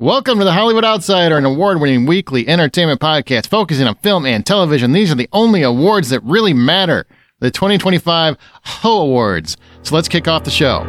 Welcome to the Hollywood Outsider, an award-winning weekly entertainment podcast focusing on film and television. These are the only awards that really matter, the 2025 HO Awards. So let's kick off the show.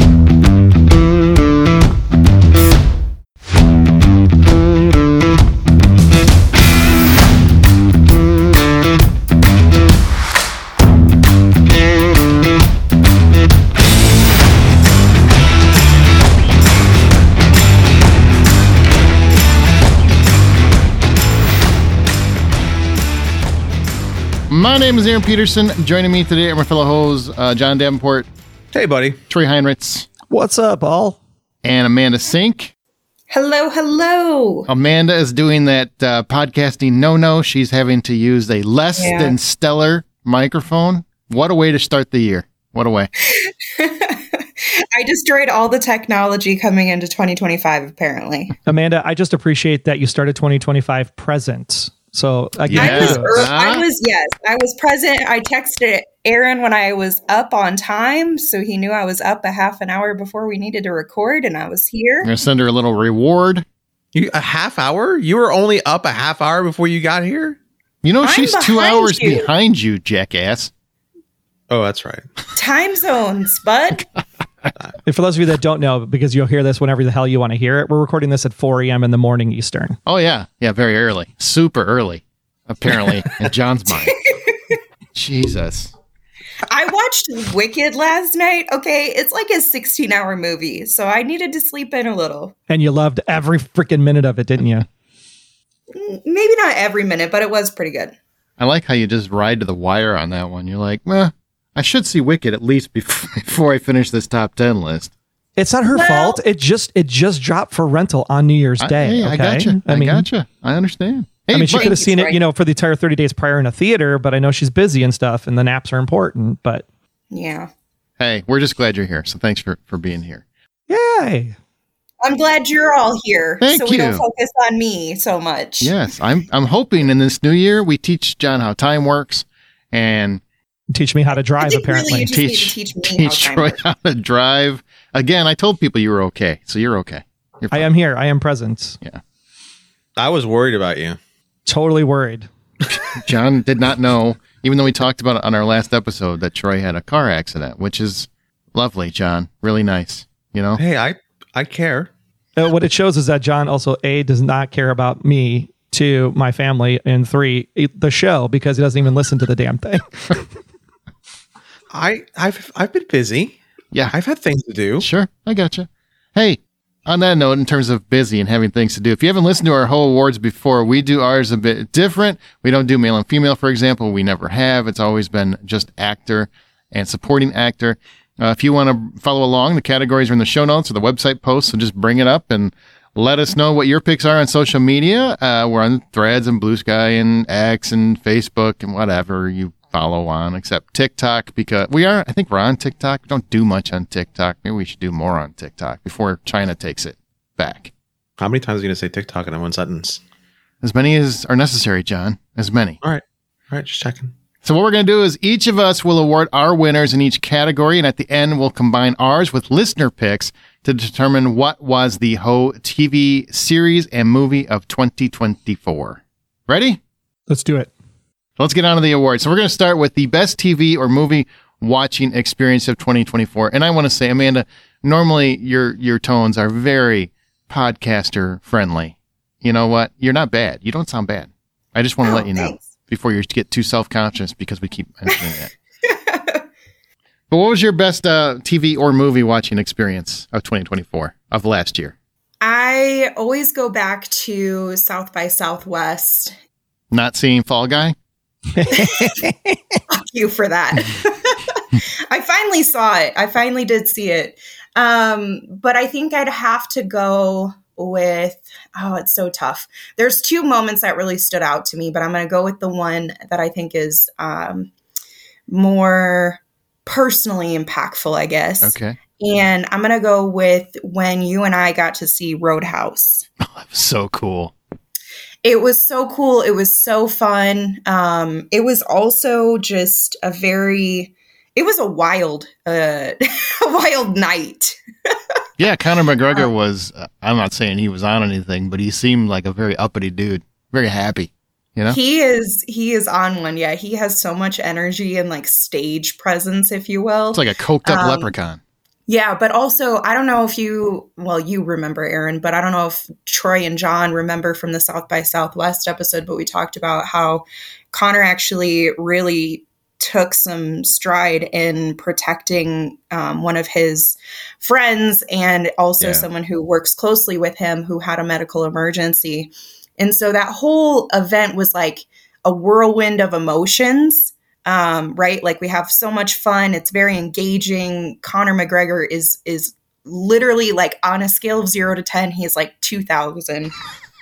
My name is Aaron Peterson. Joining me today are my fellow hosts, John Davenport. Hey, buddy. Troy Heinrichs. What's up, all? And Amanda Sink. Hello, hello. Amanda is doing that podcasting no-no. She's having to use a less than stellar microphone. What a way to start the year. What a way. I destroyed all the technology coming into 2025, apparently. Amanda, I just appreciate that you started 2025 present. So again, I was present. I texted Aaron when I was up on time, so he knew I was up a half an hour before we needed to record, and I was here. I'm going to send her a little reward. A half hour? You were only up a half hour before you got here? You know, she's 2 hours behind you, jackass. Oh, that's right. Time zones, bud. And for those of you that don't know, because you'll hear this whenever the hell you want to hear it, we're recording this at 4 a.m. in the morning Eastern. Oh, yeah. Yeah, very early. Super early, apparently, in John's mind. Jesus. I watched Wicked last night. Okay, it's like a 16-hour movie, so I needed to sleep in a little. And you loved every freaking minute of it, didn't you? Maybe not every minute, but it was pretty good. I like how you just ride to the wire on that one. You're like, I should see Wicked at least before I finish this top 10 list. It's not her fault. It just dropped for rental on New Year's Day. I gotcha. I gotcha. I understand. Hey, she could have seen it, for the entire 30 days prior in a theater, but I know she's busy and stuff, and the naps are important, but... Yeah. Hey, we're just glad you're here, so thanks for being here. Yay! I'm glad you're all here, Thank we you. don't focus on me so much. Yes, I'm hoping in this new year we teach John how time works and... Teach me how to drive, apparently. Really, you just need to teach me Troy how to drive. Again, I told people you were okay, so you're okay. I am here. I am present. Yeah. I was worried about you. Totally worried. John did not know, even though we talked about it on our last episode, that Troy had a car accident, which is lovely, John. Really nice, Hey, I care. What it shows is that John also, A, does not care about me, 2, my family, and 3, the show, because he doesn't even listen to the damn thing. I've been busy. Yeah. I've had things to do. Sure. I gotcha. Hey, on that note, in terms of busy and having things to do, if you haven't listened to our whole awards before, we do ours a bit different. We don't do male and female, for example. We never have. It's always been just actor and supporting actor. If you want to follow along, the categories are in the show notes or the website post. So just bring it up and let us know what your picks are on social media. We're on Threads and Blue Sky and X and Facebook and whatever you follow on, except TikTok, because I think we're on TikTok. We don't do much on TikTok. Maybe we should do more on TikTok before China takes it back. How many times are you going to say TikTok in one sentence? As many as are necessary, John. As many. All right, just checking. So what we're going to do is each of us will award our winners in each category, and at the end we'll combine ours with listener picks to determine what was the HO TV series and movie of 2024. Ready? Let's do it. Let's get on to the awards. So we're going to start with the best TV or movie watching experience of 2024. And I want to say, Amanda, normally your tones are very podcaster friendly. You know what? You're not bad. You don't sound bad. I just want to let you know before you get too self-conscious because we keep mentioning that. But what was your best TV or movie watching experience of 2024 of last year? I always go back to South by Southwest. Not seeing Fall Guy? Fuck you for that. I finally saw it. I finally did see it. But I think I'd have to go with, it's so tough. There's 2 moments that really stood out to me, but I'm going to go with the one that I think is more personally impactful, I guess. Okay. And I'm going to go with when you and I got to see Roadhouse. Oh, that was so cool. It was so cool. It was so fun. It was also just it was a wild, a wild night. Yeah, Conor McGregor was, I'm not saying he was on anything, but he seemed like a very uppity dude, very happy, you know? He is on one. Yeah. He has so much energy and like stage presence, if you will. It's like a coked up leprechaun. Yeah, but also, I don't know if you remember, Aaron, but I don't know if Troy and John remember from the South by Southwest episode, but we talked about how Conor actually really took some stride in protecting one of his friends and also someone who works closely with him who had a medical emergency. And so that whole event was like a whirlwind of emotions. Right? Like we have so much fun. It's very engaging. Conor McGregor is literally like on a scale of 0 to 10, he's like 2,000.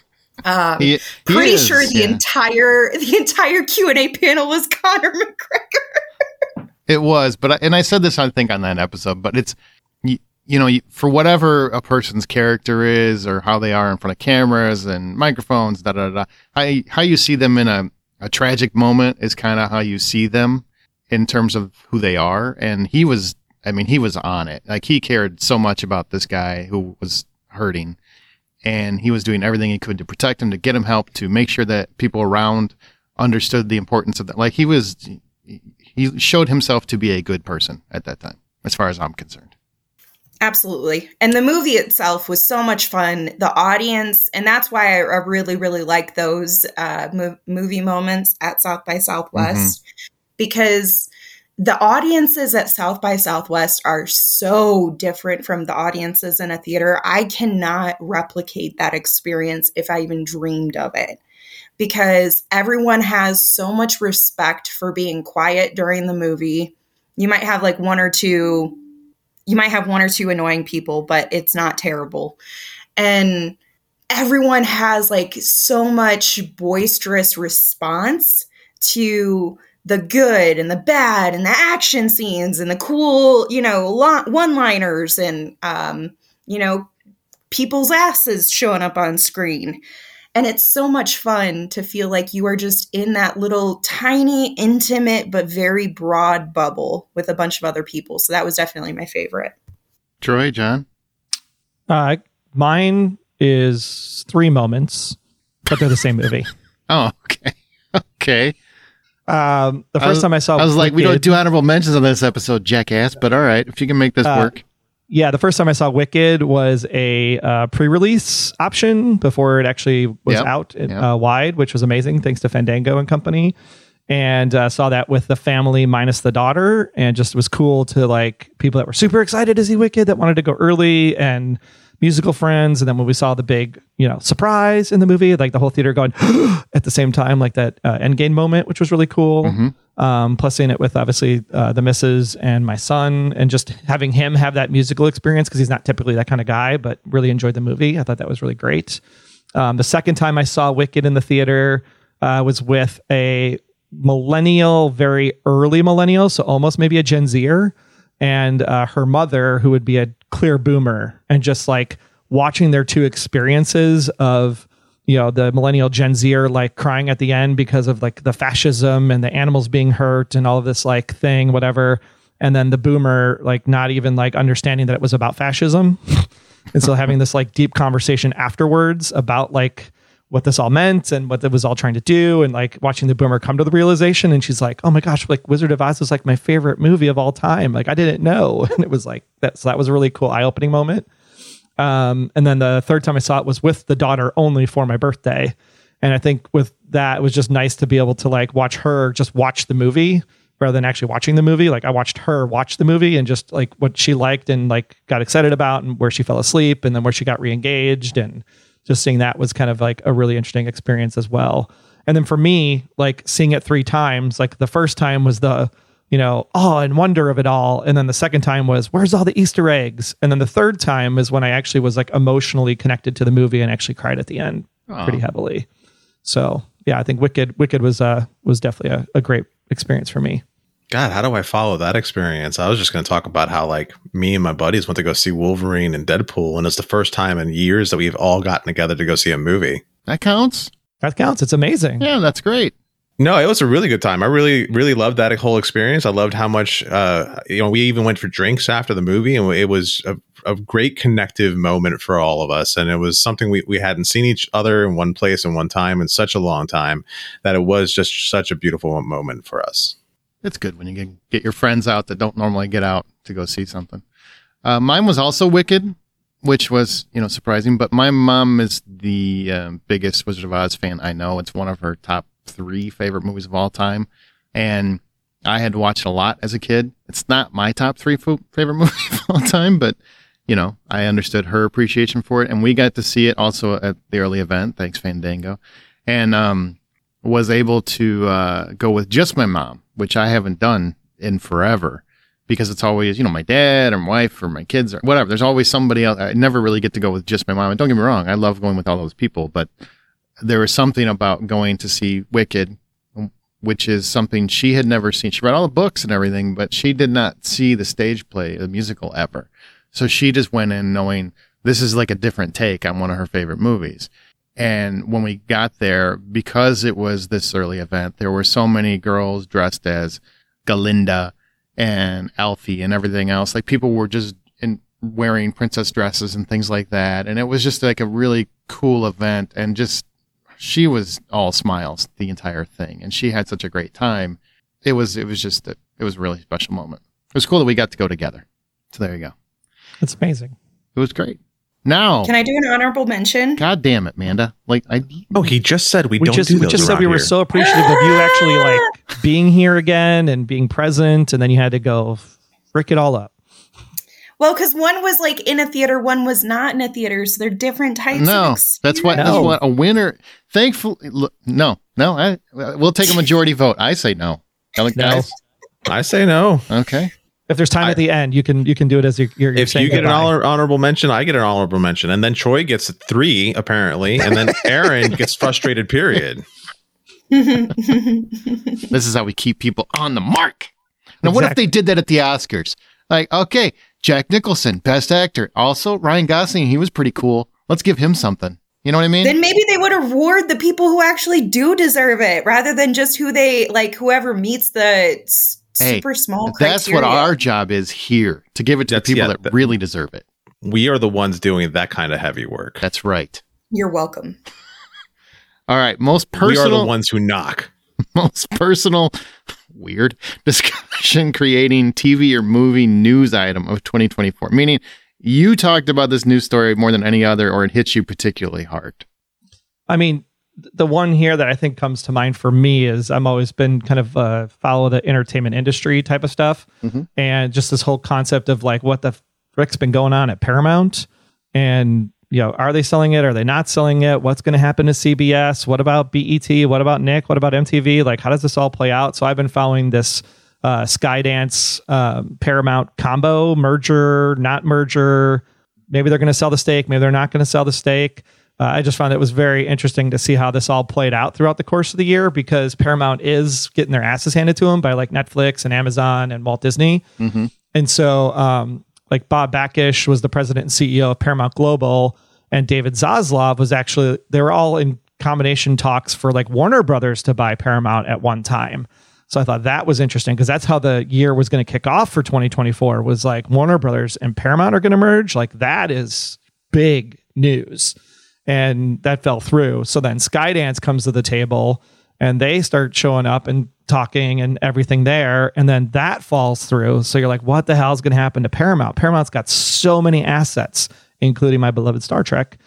He pretty is, sure the entire Q&A panel was Conor McGregor. It was, but I said this, I think, on that episode, but it's, for whatever a person's character is or how they are in front of cameras and microphones, how you see them in a tragic moment is kind of how you see them in terms of who they are. And he was on it. Like he cared so much about this guy who was hurting, and he was doing everything he could to protect him, to get him help, to make sure that people around understood the importance of that. Like he showed himself to be a good person at that time, as far as I'm concerned. Absolutely. And the movie itself was so much fun. The audience, and that's why I really, really like those movie moments at South by Southwest, because the audiences at South by Southwest are so different from the audiences in a theater. I cannot replicate that experience if I even dreamed of it, because everyone has so much respect for being quiet during the movie. You might have like one or two annoying people, but it's not terrible. And everyone has like so much boisterous response to the good and the bad and the action scenes and the cool, one-liners and, people's asses showing up on screen. And it's so much fun to feel like you are just in that little tiny, intimate, but very broad bubble with a bunch of other people. So that was definitely my favorite. Troy, John? Mine is 3 moments, but they're the same movie. Oh, okay. Okay. The first time I saw I was like, Wicked, we don't do honorable mentions on this episode, jackass, but all right, if you can make this work. Yeah, the first time I saw Wicked was a pre-release option before it actually was out wide, which was amazing, thanks to Fandango and company. And saw that with the family minus the daughter, and just was cool to like people that were super excited to see Wicked that wanted to go early, and musical friends. And then when we saw the big, surprise in the movie, like the whole theater going at the same time, like that Endgame moment, which was really cool. Plus seeing it with obviously the missus and my son, and just having him have that musical experience because he's not typically that kind of guy, but really enjoyed the movie. I thought that was really great. The second time I saw Wicked in the theater was with a millennial, very early millennial, so almost maybe a Gen Zer, and her mother, who would be a clear boomer, and just like watching their two experiences of the millennial Gen Zer like crying at the end because of like the fascism and the animals being hurt and all of this like thing, whatever. And then the boomer like not even like understanding that it was about fascism. And so having this like deep conversation afterwards about like what this all meant and what it was all trying to do, and like watching the boomer come to the realization. And she's like, oh my gosh, like Wizard of Oz was like my favorite movie of all time. Like I didn't know. And it was like that. So that was a really cool eye-opening moment. And then the third time I saw it was with the daughter only for my birthday. And I think with that, it was just nice to be able to like watch her just watch the movie rather than actually watching the movie. Like I watched her watch the movie and just like what she liked and like got excited about, and where she fell asleep, and then where she got re-engaged, and just seeing that was kind of like a really interesting experience as well. And then for me, like seeing it 3 times, like the first time was the, awe and wonder of it all. And then the second time was, where's all the Easter eggs? And then the third time is when I actually was like emotionally connected to the movie and actually cried at the end pretty heavily. So yeah, I think Wicked was definitely a great experience for me. God, how do I follow that experience? I was just going to talk about how like me and my buddies went to go see Wolverine and Deadpool, and it's the first time in years that we've all gotten together to go see a movie. That counts. That counts. It's amazing. Yeah, that's great. No, it was a really good time. I really, really loved that whole experience. I loved how much, we even went for drinks after the movie, and it was a great connective moment for all of us. And it was something we hadn't seen each other in one place in one time in such a long time that it was just such a beautiful moment for us. It's good when you can get your friends out that don't normally get out to go see something. Mine was also Wicked, which was, surprising. But my mom is the biggest Wizard of Oz fan I know. It's one of her top 3 favorite movies of all time, and I had watched a lot as a kid. It's not my top 3 favorite movie of all time, but I understood her appreciation for it, and we got to see it also at the early event, thanks Fandango, and was able to go with just my mom, which I haven't done in forever, because it's always my dad or my wife or my kids or whatever. There's always somebody else. I never really get to go with just my mom. And don't get me wrong, I love going with all those people, but there was something about going to see Wicked, which is something she had never seen. She read all the books and everything, but she did not see the stage play, the musical, ever. So she just went in knowing this is like a different take on one of her favorite movies. And when we got there, because it was this early event, there were so many girls dressed as Galinda and Alfie and everything else. Like, people were just wearing princess dresses and things like that. And it was just like a really cool event, and just she was all smiles the entire thing, and she had such a great time. It was a really special moment. It was cool that we got to go together. So there you go. That's amazing. It was great. Now, can I do an honorable mention? God damn it, Amanda! He just said we don't do those. We just said we were so appreciative of you actually being here again and being present, and then you had to go frick it all up. Well, because one was in a theater, one was not in a theater, so they're different types. No, of that's what a winner. Thankfully, we'll take a majority vote. I say no. No. I say no. Okay. If there's time at the end, you can do it as you're if saying you get goodbye. an honorable mention, I get an honorable mention, and then Troy gets 3 apparently, and then Aaron gets frustrated. Period. This is how we keep people on the mark. Now, what if they did that at the Oscars? Okay, Jack Nicholson, Best Actor. Also, Ryan Gosling, he was pretty cool. Let's give him something. You know what I mean? Then maybe they would reward the people who actually do deserve it, rather than just whoever meets the super small criteria. That's what our job is here, to give it to the people that really deserve it. We are the ones doing that kind of heavy work. That's right. You're welcome. All right, most personal. We are the ones who knock. Most personal, weird discussion creating TV or movie news item of 2024. Meaning, you talked about this news story more than any other, or it hits you particularly hard. I mean, the one here that I think comes to mind for me is I'm always been kind of follow the entertainment industry type of stuff. Mm-hmm. And just this whole concept of what the frick's been going on at Paramount, and are they selling it? Are they not selling it? What's going to happen to CBS? What about BET? What about Nick? What about MTV? How does this all play out? So I've been following this Skydance Paramount combo, merger, not merger. Maybe they're going to sell the stake. Maybe they're not going to sell the stake. I just found it was very interesting to see how this all played out throughout the course of the year, because Paramount is getting their asses handed to them by Netflix and Amazon and Walt Disney. Mm-hmm. And so Bob Bakish was the president and CEO of Paramount Global, and David Zaslav was they were all in combination talks for Warner Brothers to buy Paramount at one time. So I thought that was interesting, because that's how the year was going to kick off for 2024, was Warner Brothers and Paramount are going to merge. That is big news. And that fell through. So then Skydance comes to the table, and they start showing up and talking and everything there. And then that falls through. So you're what the hell is going to happen to Paramount? Paramount's got so many assets, including my beloved Star Trek.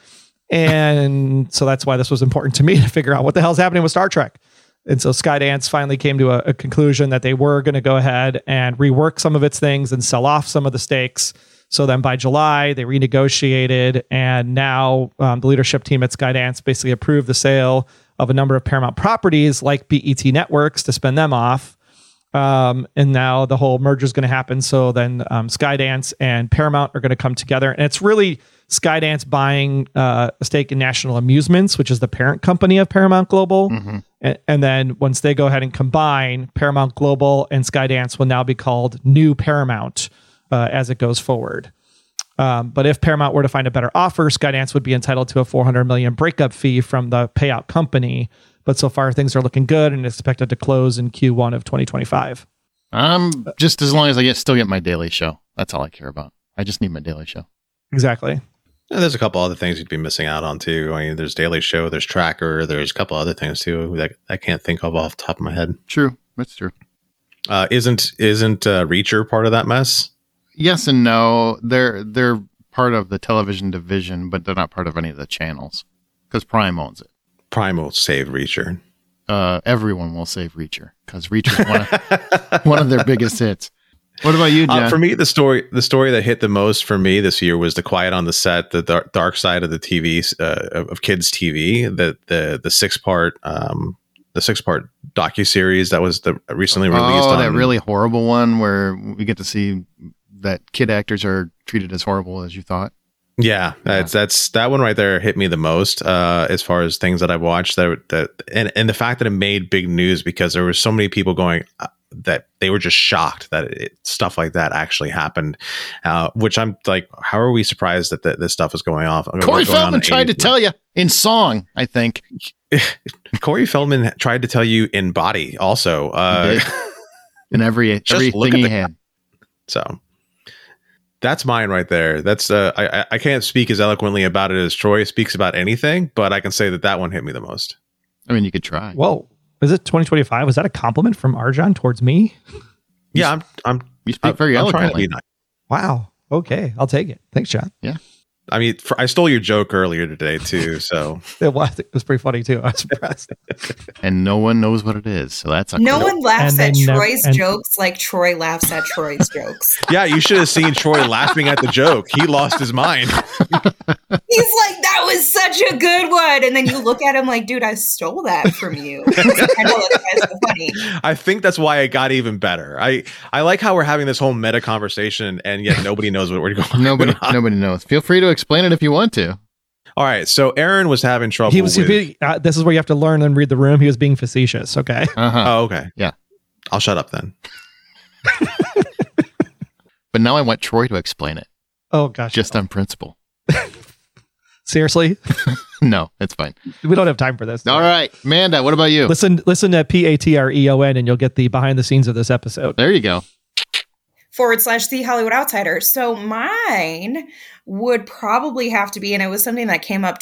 And so that's why this was important to me, to figure out what the hell's happening with Star Trek. And so Skydance finally came to a conclusion that they were going to go ahead and rework some of its things and sell off some of the stakes. So then by July, they renegotiated, and now the leadership team at Skydance basically approved the sale of a number of Paramount properties like BET Networks to spin them off. And now the whole merger is going to happen. So then Skydance and Paramount are going to come together. And it's really Skydance buying a stake in National Amusements, which is the parent company of Paramount Global. Mm-hmm. And then once they go ahead and combine, Paramount Global and Skydance will now be called New Paramount as it goes forward. But if Paramount were to find a better offer, Skydance would be entitled to a $400 million breakup fee from the payout company. but so far things are looking good and expected to close in Q1 of 2025. Just as long as I still get my daily show. That's all I care about. I just need my daily show. Exactly. And there's a couple other things you'd be missing out on too. I mean, there's Daily Show, there's Tracker, there's a couple other things too that I can't think of off the top of my head. True, that's true. Isn't Reacher part of that mess? Yes and no. They're part of the television division, but they're not part of any of the channels because Prime owns it. Prime will save Reacher. Everyone will save Reacher because Reacher's one of their biggest hits. What about you, John? For me, the story that hit the most for me this year was The Quiet on the Set, the dark side of the TV of kids TV, the 6-part docuseries that was recently released. Oh, that really horrible one where we get to see that kid actors are treated as horrible as you thought. Yeah, that's that one right there hit me the most as far as things that I've watched and the fact that it made big news because there were so many people going that they were just shocked that stuff like that actually happened, which I'm like, how are we surprised that this stuff is going off? Corey Feldman tried to tell you in song, I think. Corey Feldman tried to tell you in body also. In everything he had. So that's mine right there. That's I can't speak as eloquently about it as Troy speaks about anything, but I can say that one hit me the most. I mean, you could try. Whoa. Is it 2025? Was that a compliment from Arjan towards me? Yeah, you speak very eloquently. Nice. Wow. Okay, I'll take it. Thanks, John. Yeah. I mean, I stole your joke earlier today too, so it was pretty funny too. I was impressed. And no one knows what it is, so that's no one laughs at Troy's jokes like Troy laughs at Troy's jokes. Yeah, you should have seen Troy laughing at the joke. He lost his mind. He's like, "That was such a good one," and then you look at him like, "Dude, I stole that from you." I know that's so funny. I think that's why it got even better. I like how we're having this whole meta conversation, and yet nobody knows what we're going. Nobody knows. Feel free to explain it if you want to. All right. So Aaron was having trouble. This is where you have to learn and read the room. He was being facetious. Okay. Uh-huh. Oh, okay. Yeah. I'll shut up then. But now I want Troy to explain it. Oh gosh. Just on principle. Seriously? No, it's fine. We don't have time for this. All right. Amanda, what about you? Listen to Patreon and you'll get the behind the scenes of this episode. There you go. /The Hollywood Outsider. So mine would probably have to be, and it was something that came up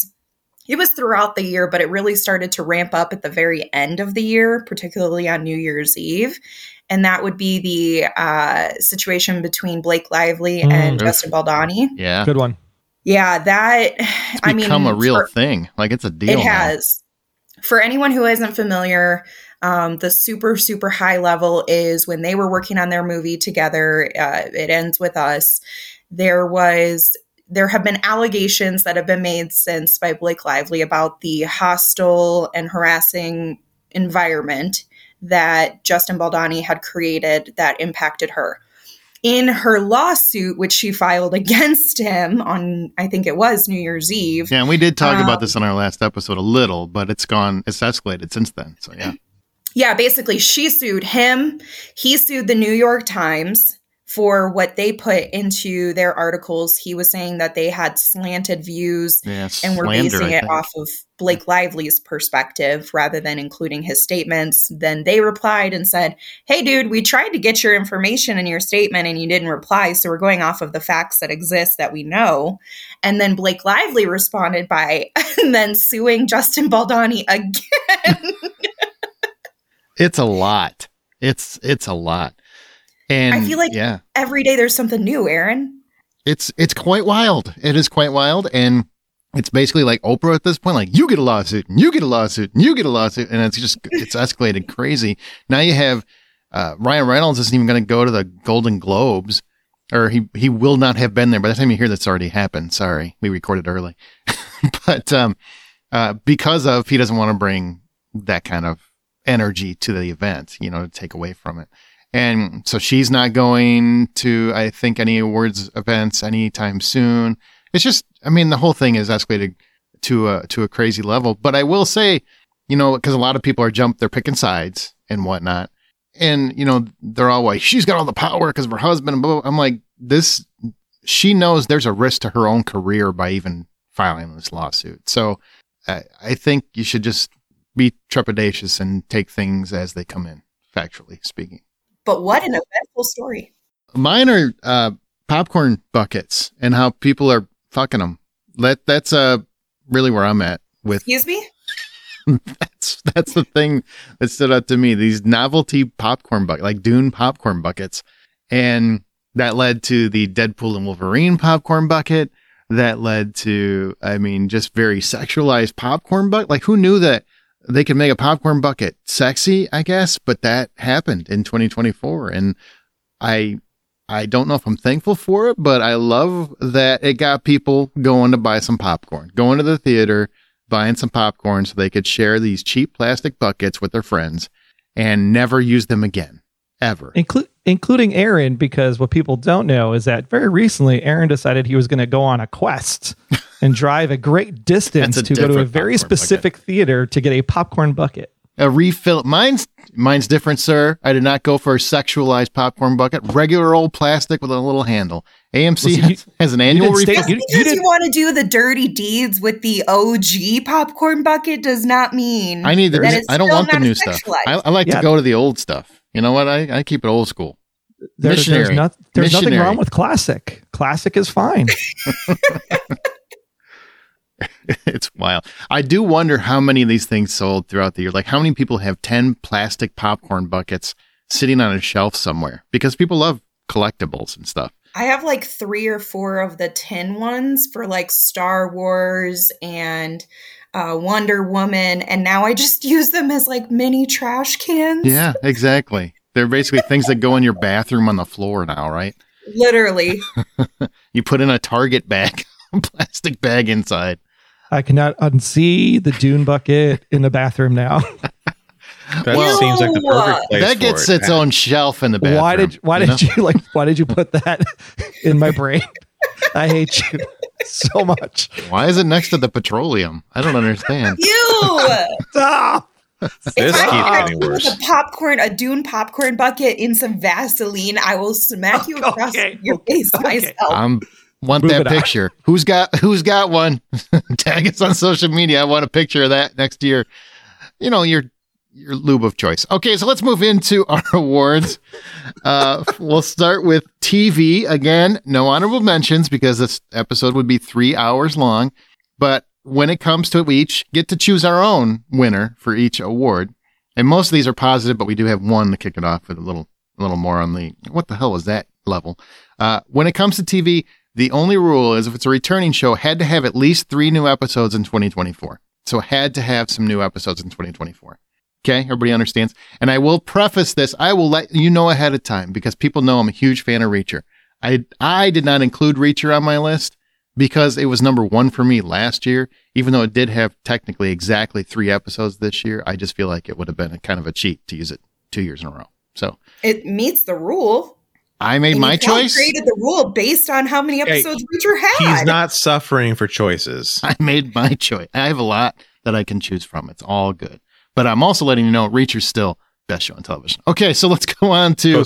it was throughout the year, but it really started to ramp up at the very end of the year, particularly on New Year's Eve. And that would be the situation between Blake Lively and Justin Baldoni. Yeah. Good one. Yeah, it's become a real thing. Like it's a deal. It has. For anyone who isn't familiar, the super, super high level is when they were working on their movie together. It Ends With Us. There have been allegations that have been made since by Blake Lively about the hostile and harassing environment that Justin Baldoni had created that impacted her. In her lawsuit, which she filed against him on, I think it was New Year's Eve. Yeah, and we did talk about this on our last episode a little, but it's escalated since then. So yeah. Yeah, basically she sued him. He sued the New York Times for what they put into their articles. He was saying that they had slanted views and were basing it off of Blake Lively's perspective rather than including his statements. Then they replied and said, "Hey, dude, we tried to get your information in your statement and you didn't reply. So we're going off of the facts that exist that we know." And then Blake Lively responded by then suing Justin Baldoni again. It's a lot. It's a lot. And I feel like every day there's something new, Aaron. It's quite wild. It is quite wild. And it's basically like Oprah at this point, like you get a lawsuit and you get a lawsuit and you get a lawsuit. And it's escalated crazy. Now you have Ryan Reynolds isn't even going to go to the Golden Globes, or he will not have been there. By the time you hear that's already happened. Sorry, we recorded early. But because he doesn't want to bring that kind of energy to the event, to take away from it. And so she's not going to, I think, any awards events anytime soon. It's just, the whole thing is escalated to a crazy level. But I will say, because a lot of people they're picking sides and whatnot. And, they're all like, she's got all the power because of her husband. And blah, blah. I'm like, she knows there's a risk to her own career by even filing this lawsuit. So I think you should just be trepidatious and take things as they come in, factually speaking. But what an eventful story. Mine are popcorn buckets and how people are fucking them. That's really where I'm at with. Excuse me? That's the thing that stood out to me. These novelty popcorn buckets, like Dune popcorn buckets. And that led to the Deadpool and Wolverine popcorn bucket. That led to, just very sexualized popcorn bucket. Like, who knew that they could make a popcorn bucket sexy, I guess? But that happened in 2024. And I don't know if I'm thankful for it, but I love that it got people going to buy some popcorn, going to the theater, buying some popcorn so they could share these cheap plastic buckets with their friends and never use them again, ever. Including Aaron, because what people don't know is that very recently, Aaron decided he was going to go on a quest and drive a great distance to go to a very specific theater to get a popcorn bucket. A refill. Mine's different, sir. I did not go for a sexualized popcorn bucket. Regular old plastic with a little handle. AMC has an annual refill. Because you want to do the dirty deeds with the OG popcorn bucket does not mean I don't want the new stuff. I like to go to the old stuff. You know what? I keep it old school. There's nothing wrong with classic. Classic is fine. It's wild. I do wonder how many of these things sold throughout the year. Like, how many people have 10 plastic popcorn buckets sitting on a shelf somewhere? Because people love collectibles and stuff. I have like 3 or 4 of the tin ones for like Star Wars and Wonder Woman. And now I just use them as like mini trash cans. Yeah, exactly. They're basically things that go in your bathroom on the floor now, right? Literally. You put in a Target bag, a plastic bag inside. I cannot unsee the Dune bucket in the bathroom now. That seems like the perfect place. That gets its own shelf in the bathroom. Why did you put that in my brain? I hate you so much. Why is it next to the petroleum? I don't understand. You. Stop. This keeps getting worse. A Dune popcorn bucket in some Vaseline. I will smack you across your face myself. Want that picture? Who's got one? Tag us on social media. I want a picture of that next to your lube of choice. Okay, so let's move into our awards. We'll start with TV. Again, no honorable mentions because this episode would be 3 hours long. But when it comes to it, we each get to choose our own winner for each award. And most of these are positive, but we do have one to kick it off with a little more on the what the hell was that level. When it comes to TV, the only rule is if it's a returning show, had to have at least 3 new episodes in 2024. So had to have some new episodes in 2024. Okay, everybody understands? And I will preface this. I will let you know ahead of time because people know I'm a huge fan of Reacher. I did not include Reacher on my list because it was number 1 for me last year. Even though it did have technically exactly 3 episodes this year, I just feel like it would have been a kind of a cheat to use it 2 years in a row. So it meets the rule. I made my choice. Created the rule based on how many episodes Reacher had. He's not suffering for choices. I made my choice. I have a lot that I can choose from. It's all good. But I'm also letting you know Reacher's still best show on television. Okay, so let's go on to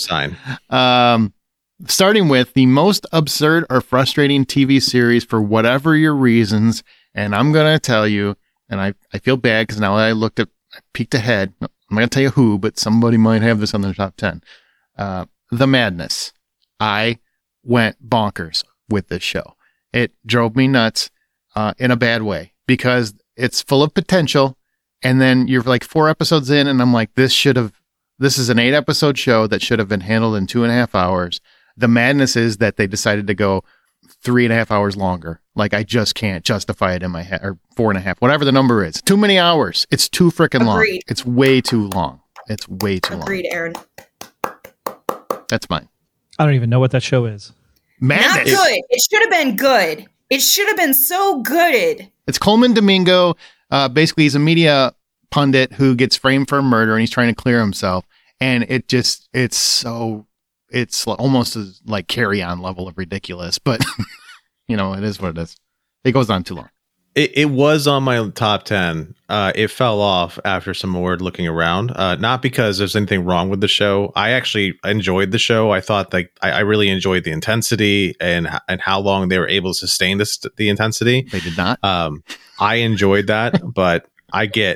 starting with the most absurd or frustrating TV series for whatever your reasons. And I'm going to tell you, and I feel bad because now I peeked ahead. I'm not going to tell you who, but somebody might have this on their top 10. The Madness. I went bonkers with this show. It drove me nuts in a bad way because it's full of potential. And then you're like 4 episodes in and I'm like, this is an 8 episode show that should have been handled in 2.5 hours. The madness is that they decided to go 3.5 hours longer. Like I just can't justify it in my head, or 4.5, whatever the number is. Too many hours. It's too freaking long. It's way too long. It's way too long. Agreed, Aaron. That's mine. I don't even know what that show is. Madness. Not good. It should have been good. It should have been so good. It's Coleman Domingo. Basically, he's a media pundit who gets framed for murder and he's trying to clear himself. And it's almost like Carry On level of ridiculous, but it is what it is. It goes on too long. It was on my top 10. It fell off after some more looking around. Not because there's anything wrong with the show. I actually enjoyed the show. I thought I really enjoyed the intensity and how long they were able to sustain the intensity. They did not. I enjoyed that, but I get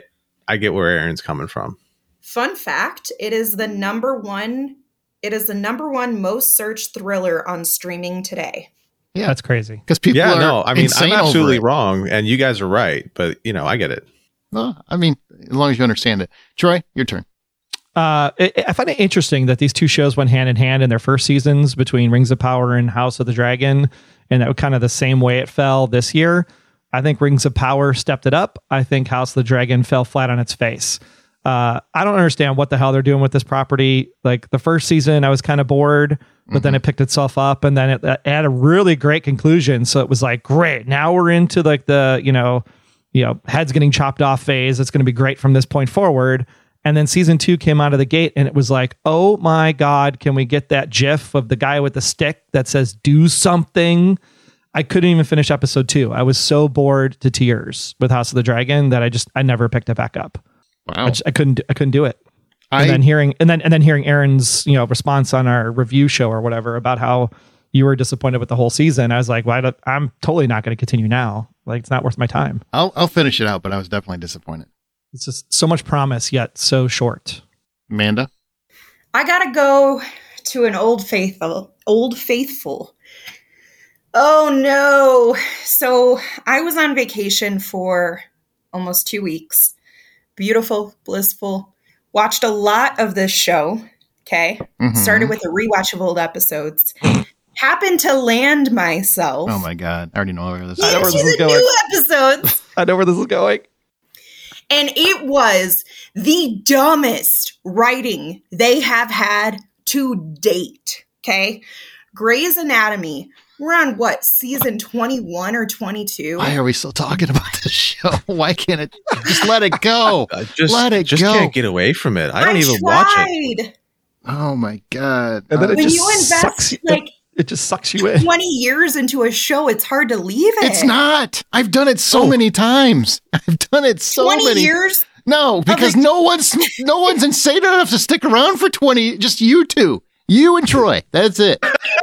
I get where Aaron's coming from. Fun fact, it is the number one most searched thriller on streaming today. Yeah, that's crazy. Because people are I'm absolutely wrong, and you guys are right, but I get it. Well, I mean, as long as you understand it. Troy, your turn. I find it interesting that these two shows went hand in hand in their first seasons between Rings of Power and House of the Dragon, and that was kind of the same way it fell this year. I think Rings of Power stepped it up. I think House of the Dragon fell flat on its face. I don't understand what the hell they're doing with this property. Like the first season, I was kind of bored, but then it picked itself up, and then it had a really great conclusion. So it was like, great. Now we're into like the, heads getting chopped off phase. It's going to be great from this point forward. And then season 2 came out of the gate and it was like, oh my God, can we get that GIF of the guy with the stick that says, do something? I couldn't even finish episode 2. I was so bored to tears with House of the Dragon that I never picked it back up. Wow. I couldn't do it. And then hearing Aaron's, response on our review show or whatever about how you were disappointed with the whole season, I was like, well, I'm totally not going to continue now. Like, it's not worth my time. I'll finish it out, but I was definitely disappointed. It's just so much promise, yet so short. Amanda? I gotta go to an old faithful. Oh no. So I was on vacation for almost 2 weeks. Beautiful, blissful. Watched a lot of this show. Okay. Mm-hmm. Started with a rewatch of old episodes. Happened to land myself. Oh my God. I already know where this is. I know where this is going. New episodes. I know where this is going. And it was the dumbest writing they have had to date. Okay. Grey's Anatomy. We're on season 21 or 22? Why are we still talking about this show? Why can't it just let it go? Let it go. Can't get away from it. I don't even watch it. Oh my God. And then when you invest it just sucks you in. 20 years into a show, it's hard to leave it. It's not. I've done it so many times. I've done it so 20 years? No, because no one's insane enough to stick around for 20. Just you two. You and Troy. That's it.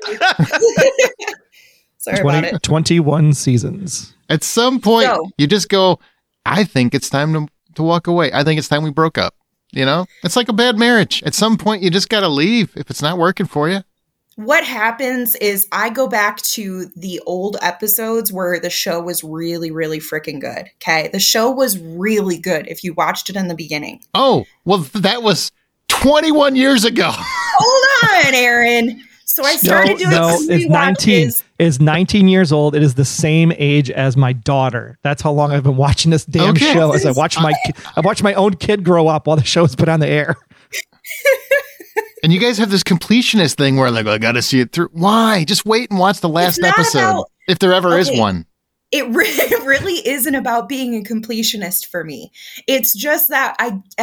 Sorry about it. 21 seasons. At some point, you just go, I think it's time to walk away. I think it's time we broke up. It's like a bad marriage. At some point, you just got to leave if it's not working for you. What happens is I go back to the old episodes where the show was really, really freaking good. Okay. The show was really good if you watched it in the beginning. Oh, well, that was 21 years ago. Hold on, Aaron. So I started doing it's 19. It's 19 years old. It is the same age as my daughter. That's how long I've been watching this damn show. As I watched my own kid grow up while the show's been on the air. And you guys have this completionist thing where I got to see it through. Why? Just wait and watch the last episode, if there ever is one. It really isn't about being a completionist for me. It's just that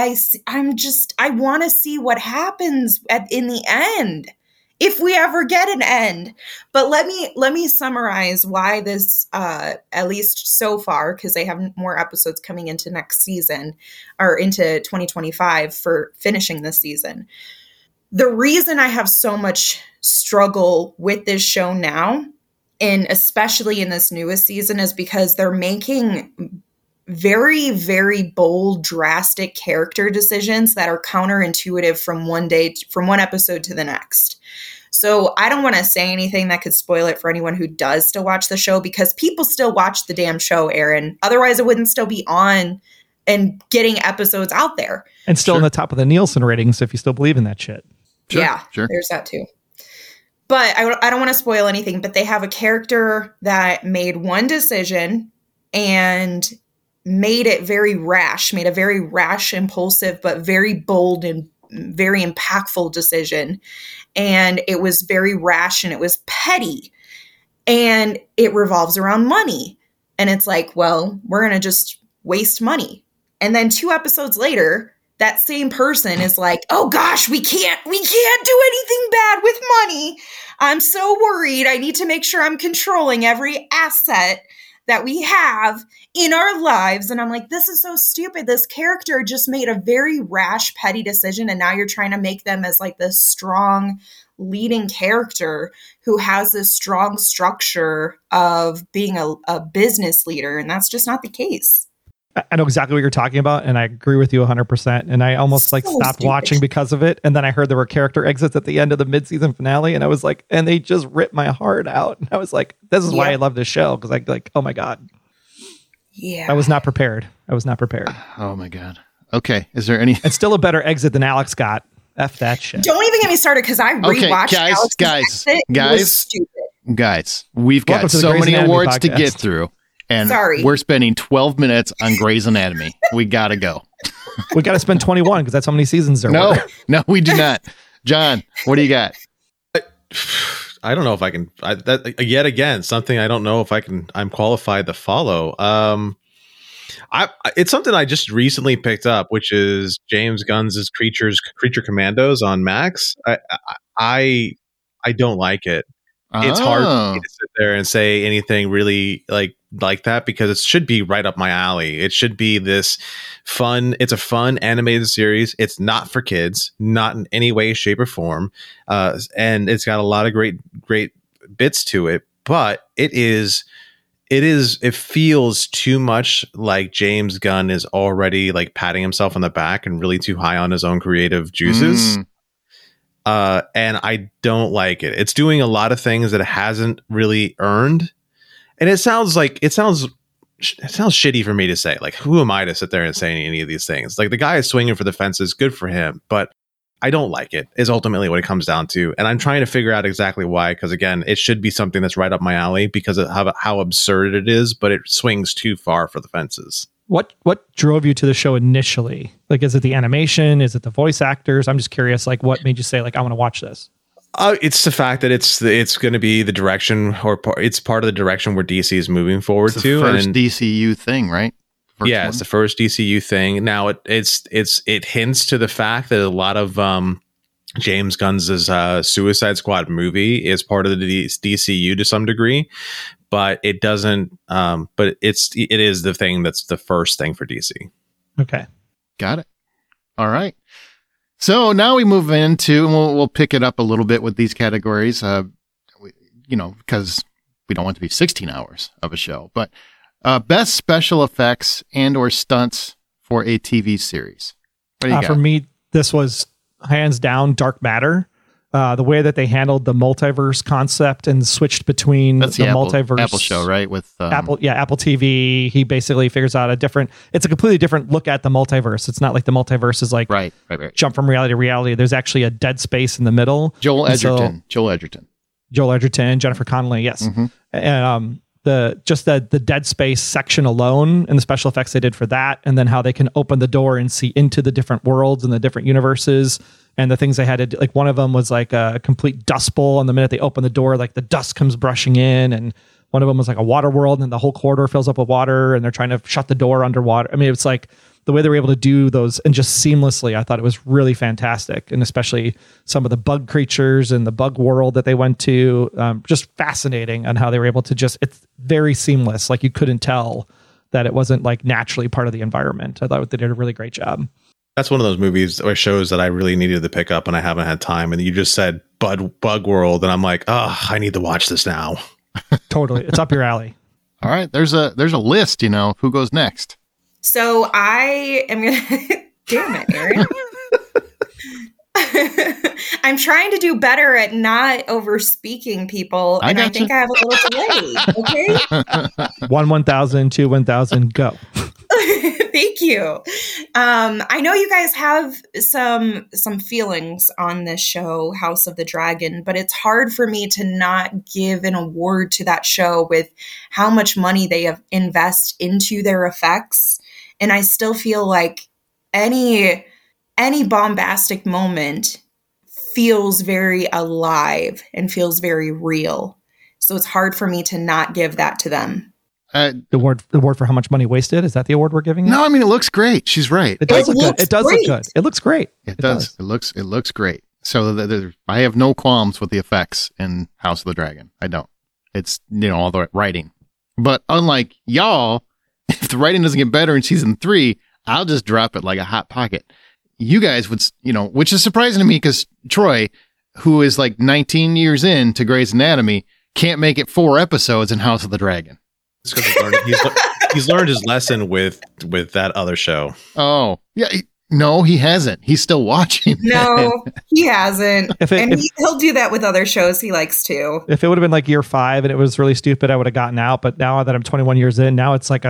I want to see what happens in the end, if we ever get an end. But let me summarize why this, at least so far, because they have more episodes coming into next season or into 2025 for finishing this season. The reason I have so much struggle with this show now, and especially in this newest season, is because they're making very, very bold, drastic character decisions that are counterintuitive from one episode to the next. So I don't want to say anything that could spoil it for anyone who does still watch the show, because people still watch the damn show, Aaron. Otherwise, it wouldn't still be on and getting episodes out there. And still in the top of the Nielsen ratings, if you still believe in that shit. Sure. There's that too. But I don't want to spoil anything, but they have a character that made one decision and made a very rash, impulsive, but very bold and very impactful decision. And it was very rash and it was petty. And it revolves around money. And it's like, well, we're going to just waste money. And then 2 episodes later, that same person is like, oh gosh, we can't do anything bad with money. I'm so worried. I need to make sure I'm controlling every asset that we have in our lives. And I'm like, this is so stupid. This character just made a very rash, petty decision. And now you're trying to make them as like this strong leading character who has this strong structure of being a business leader. And that's just not the case. I know exactly what you're talking about, and I agree with you 100%. And I almost stopped watching because of it. And then I heard there were character exits at the end of the mid-season finale, and I was like, and they just ripped my heart out. And I was like, this is why I love this show, because oh my God. Yeah. I was not prepared. Oh my God. Okay. Is there any? It's still a better exit than Alex got. F that shit. Don't even get me started, because I rewatched Alex's exit. It was stupid. Guys, we've got so many awards to get through. And we're spending 12 minutes on Grey's Anatomy. We got to go. We got to spend 21 because that's how many seasons there were. No, we do not. John, what do you got? I don't know if I can. Yet again, something I don't know if I'm qualified to follow. It's something I just recently picked up, which is James Gunn's Creature Commandos on Max. I don't like it. It's hard for me to sit there and say anything really like that, because it should be right up my alley. It should be this fun. It's a fun animated series. It's not for kids, not in any way, shape, or form. And it's got a lot of great bits to it, but it feels too much like James Gunn is already like patting himself on the back and really too high on his own creative juices. And I don't like it. It's doing a lot of things that it hasn't really earned. And it sounds shitty for me to say. Like, who am I to sit there and say any of these things? Like, the guy is swinging for the fences. Good for him. But I don't like it, is ultimately what it comes down to. And I'm trying to figure out exactly why. Because, again, it should be something that's right up my alley because of how absurd it is. But it swings too far for the fences. What drove you to the show initially? Like, is it the animation? Is it the voice actors? I'm just curious, like, what made you say, like, I want to watch this? It's the fact that it's going to be the direction, or it's part of the direction where DC is moving forward to. First DCU thing, right? It's the first DCU thing. Now it hints to the fact that a lot of James Gunn's Suicide Squad movie is part of the DCU to some degree. But it doesn't. But it is the thing that's the first thing for DC. Okay, got it. All right. So now we move into, and we'll pick it up a little bit with these categories. Because we don't want it to be 16 hours of a show. But best special effects and/or stunts for a TV series. What do you got? For me, this was hands down Dark Matter. The way that they handled the multiverse concept and switched between the multiverse. Apple show, right? With Apple TV. He basically figures out it's a completely different look at the multiverse. It's not like the multiverse is like right. jump from reality to reality. There's actually a dead space in the middle. Joel Edgerton, Jennifer Connelly, yes. Mm-hmm. And the dead space section alone and the special effects they did for that, and then how they can open the door and see into the different worlds and the different universes. And the things they had to do, like one of them was like a complete dust bowl. And the minute they open the door, like the dust comes brushing in. And one of them was like a water world, and the whole corridor fills up with water, and they're trying to shut the door underwater. I mean, it's like the way they were able to do those and just seamlessly, I thought it was really fantastic. And especially some of the bug creatures and the bug world that they went to, just fascinating on how they were able to it's very seamless. Like you couldn't tell that it wasn't like naturally part of the environment. I thought they did a really great job. That's one of those movies or shows that I really needed to pick up and I haven't had time. And you just said Bug World, and I'm like, I need to watch this now. Totally. It's up your alley. All right. There's a list, who goes next. So I am going to, damn it, Aaron. I'm trying to do better at not over speaking people. And I think I have a little delay. Okay. 1,000, 2, 1,000, go. Thank you. I know you guys have some feelings on this show, House of the Dragon, but it's hard for me to not give an award to that show with how much money they have invest into their effects. And I still feel like any bombastic moment feels very alive and feels very real. So it's hard for me to not give that to them. The award for how much money wasted? Is that the award we're giving? No, I mean, it looks great. She's right. It does look good. It does look good. It looks great. It does. It looks great. So I have no qualms with the effects in House of the Dragon. I don't. It's, all the writing. But unlike y'all, if the writing doesn't get better in season 3, I'll just drop it like a hot pocket. You guys would, which is surprising to me because Troy, who is like 19 years into Grey's Anatomy, can't make it 4 episodes in House of the Dragon. It's because he's learned his lesson with that other show. Oh, yeah. No, he hasn't. He's still watching. No, he hasn't. He'll do that with other shows he likes too. If it would have been like year 5 and it was really stupid, I would have gotten out. But now that I'm 21 years in, now it's a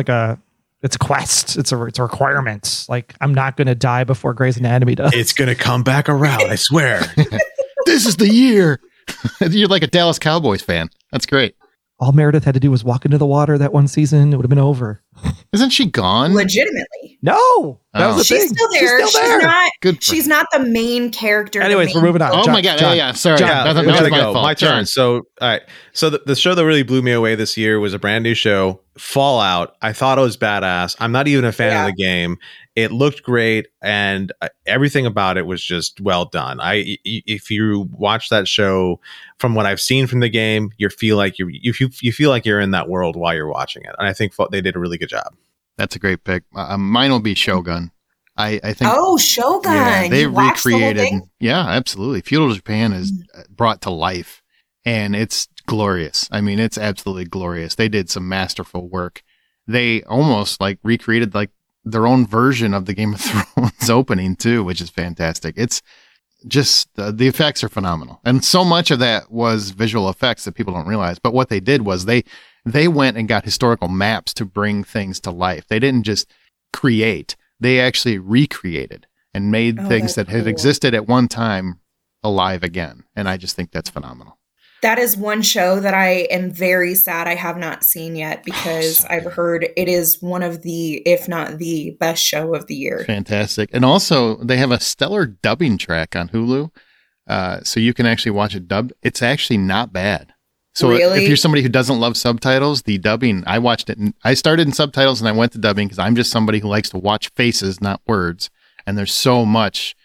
quest. It's a requirement. Like, I'm not going to die before Grey's Anatomy does. It's going to come back around. I swear. This is the year. You're like a Dallas Cowboys fan. That's great. All Meredith had to do was walk into the water that one season. It would have been over. Isn't she gone? Legitimately. No. That was the thing. Still there. She's still there. She's not the main character. Anyways, we're moving on. Oh, my God. John, yeah. Sorry. John, that was my fault. My turn. So, all right. So the show that really blew me away this year was a brand new show, Fallout. I thought it was badass. I'm not even a fan of the game. It looked great, and everything about it was just well done. If you watch that show, from what I've seen from the game, you feel like you're in that world while you're watching it, and I think they did a really good job. That's a great pick. Mine will be Shogun. I think. Oh, Shogun! Yeah, they recreated. Yeah, absolutely. Feudal Japan is brought to life, and it's glorious. I mean, it's absolutely glorious. They did some masterful work. They almost recreated their own version of the Game of Thrones opening too, which is fantastic. It's just the effects are phenomenal, and so much of that was visual effects that people don't realize. But what they did was they went and got historical maps to bring things to life. They didn't just create; they actually recreated and made things that had existed at one time alive again. And I just think that's phenomenal. That is one show that I am very sad I have not seen yet, because I've heard it is one of the, if not the best show of the year. Fantastic. And also they have a stellar dubbing track on Hulu. So you can actually watch it dubbed. It's actually not bad. So really? If you're somebody who doesnch love subtitles, the dubbing, I watched it. I started in subtitles and I went to dubbing because I'm just somebody who likes to watch faces, not words. And there's so much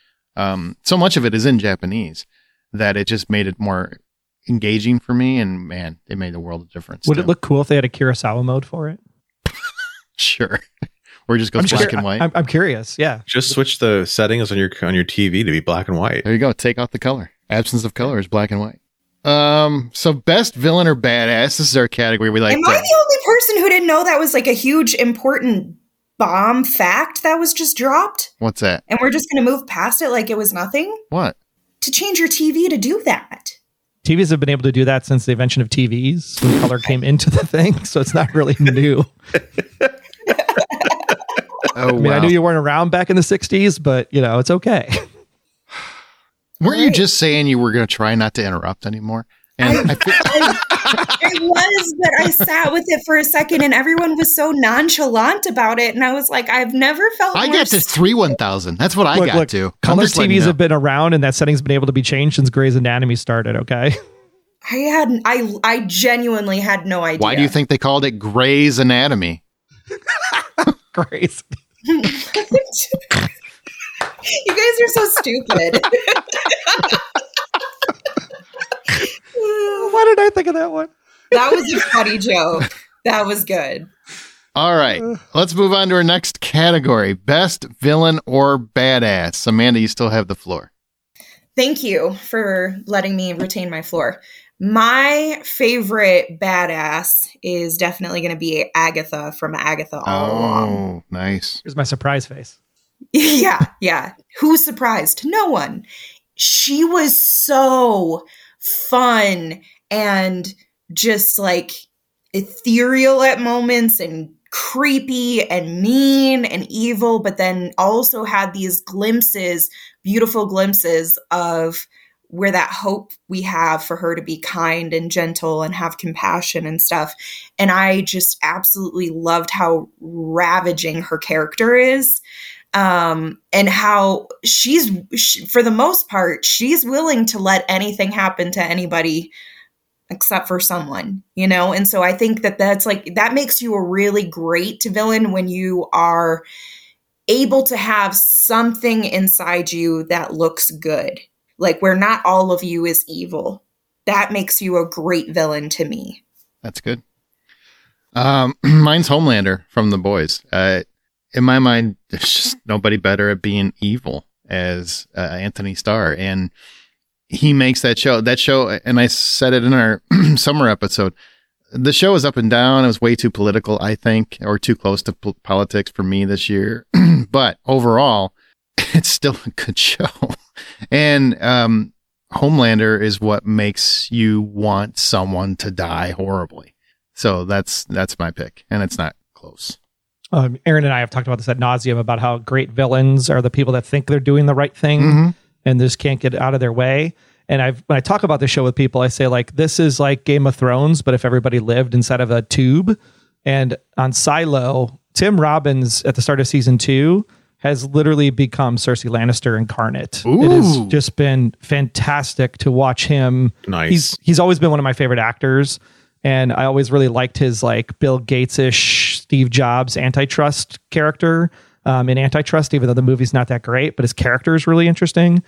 of it is in Japanese that it just made it more engaging for me, and man, it made the world of difference. Would it look cool if they had a Kurosawa mode for it? Sure. Or just goes black and white. I'm curious. Yeah. Just switch the settings on your TV to be black and white. There you go. Take out the color. Absence of color is black and white. So best villain or badass. This is our category. We like. Am I the only person who didn't know that was a huge important bomb fact that was just dropped? What's that? And we're just going to move past it like it was nothing? What? To change your TV to do that. TVs have been able to do that since the invention of TVs, when color came into the thing, so it's not really new. I knew you weren't around back in the 60s, but, it's okay. Weren't you just saying you were going to try not to interrupt anymore? And I was, but I sat with it for a second, and everyone was so nonchalant about it, and I was like, I've never felt I got to 3-1000. That's what I got to. Color TVs have been around, and that setting's been able to be changed since Grey's Anatomy started, okay? I genuinely had no idea. Why do you think they called it Grey's Anatomy? Grey's. You guys are so stupid. Why did I think of that one? That was a funny joke. That was good. All right. Let's move on to our next category. Best villain or badass. Amanda, you still have the floor. Thank you for letting me retain my floor. My favorite badass is definitely going to be Agatha from Agatha All Along. Oh, nice. Here's my surprise face. Yeah. Who's surprised? No one. She was so fun and just ethereal at moments and creepy and mean and evil, but then also had these beautiful glimpses of where that hope we have for her to be kind and gentle and have compassion and stuff. And I just absolutely loved how ravaging her character is. And how for the most part, she's willing to let anything happen to anybody except for someone, And so I think that makes you a really great villain when you are able to have something inside you that looks good. Where not all of you is evil. That makes you a great villain to me. That's good. Mine's Homelander from The Boys. In my mind, there's just nobody better at being evil as Anthony Starr. And he makes that show, and I said it in our summer episode, the show is up and down. It was way too political, I think, or too close to politics for me this year. But overall, it's still a good show. And Homelander is what makes you want someone to die horribly. So that's my pick, and it's not close. Aaron and I have talked about this ad nauseum about how great villains are the people that think they're doing the right thing and just can't get out of their way. And when I talk about the show with people, I say, like, this is like Game of Thrones, but if everybody lived inside of a tube. And on Silo, Tim Robbins at the start of season 2 has literally become Cersei Lannister incarnate. Ooh. It has just been fantastic to watch him. Nice. He's always been one of my favorite actors. And I always really liked his like Bill Gates-ish, Steve Jobs antitrust character in Antitrust, even though the movie's not that great, but his character is really interesting.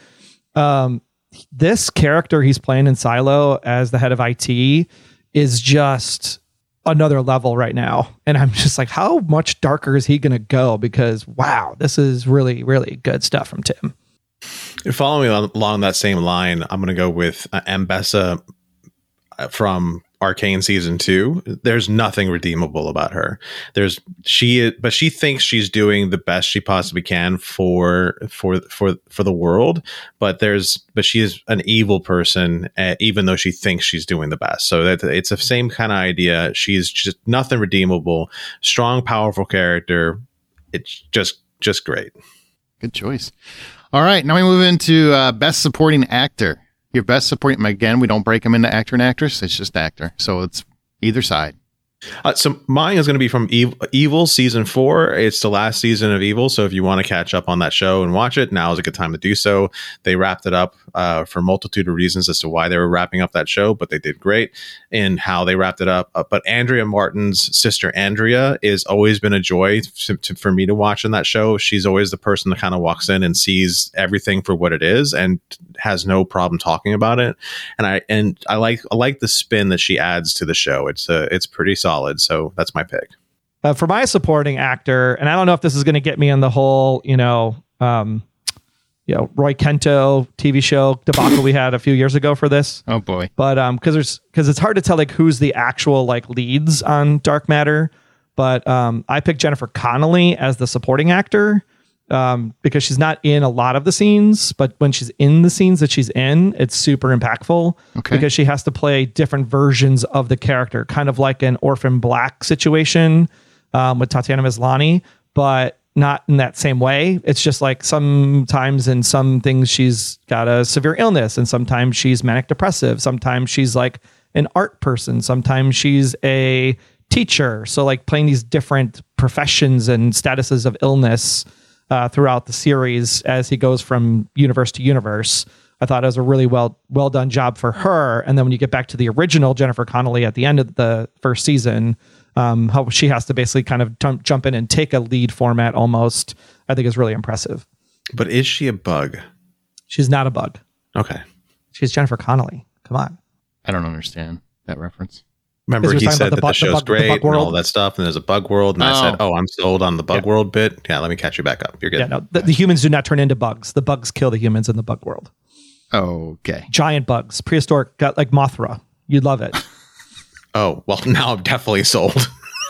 This character he's playing in Silo as the head of IT is just another level right now. And I'm just like, how much darker is he going to go? Because wow, this is really, really good stuff from Tim. Following along that same line, I'm going to go with Ambessa from Arcane season 2. There's nothing redeemable about her. But she thinks she's doing the best she possibly can for the world. But she is an evil person, even though she thinks she's doing the best. So it's the same kind of idea. She's just nothing redeemable. Strong, powerful character. It's just great. Good choice. All right, now we move into best supporting actor. Your best supporting, again, we don't break them into actor and actress. It's just actor. So it's either side. So mine is going to be from Evil season 4. It's the last season of Evil. So if you want to catch up on that show and watch it, now is a good time to do so. They wrapped it up for a multitude of reasons as to why they were wrapping up that show, but they did great in how they wrapped it up. But Andrea Martin's sister, Andrea, has always been a joy for me to watch in that show. She's always the person that kind of walks in and sees everything for what it is and has no problem talking about it. And I like the spin that she adds to the show. It's pretty solid. So that's my pick. For my supporting actor, and I don't know if this is going to get me on the whole, Roy Kento TV show debacle we had a few years ago for this. Oh boy! But because it's hard to tell like who's the actual like leads on Dark Matter. But I picked Jennifer Connelly as the supporting actor because she's not in a lot of the scenes, but when she's in the scenes that she's in, it's super impactful because she has to play different versions of the character, kind of like an Orphan Black situation with Tatiana Maslany, but not in that same way. It's just like sometimes in some things she's got a severe illness, and sometimes she's manic depressive. Sometimes she's like an art person. Sometimes she's a teacher. So like playing these different professions and statuses of illness throughout the series as he goes from universe to universe. I thought it was a really well done job for her. And then when you get back to the original Jennifer Connelly at the end of the first season, how she has to basically kind of jump in and take a lead format almost, I think is really impressive. But is she a bug? She's not a bug. Okay. She's Jennifer Connelly. Come on. I don't understand that reference. Remember, he said that the show's great and all that stuff, and there's a bug world, and I said, I'm sold on the bug world bit. Yeah, let me catch you back up. You're good. Yeah, no, the humans do not turn into bugs. The bugs kill the humans in the bug world. Okay. Giant bugs, prehistoric, got like Mothra. You'd love it. Oh, well, now I'm definitely sold.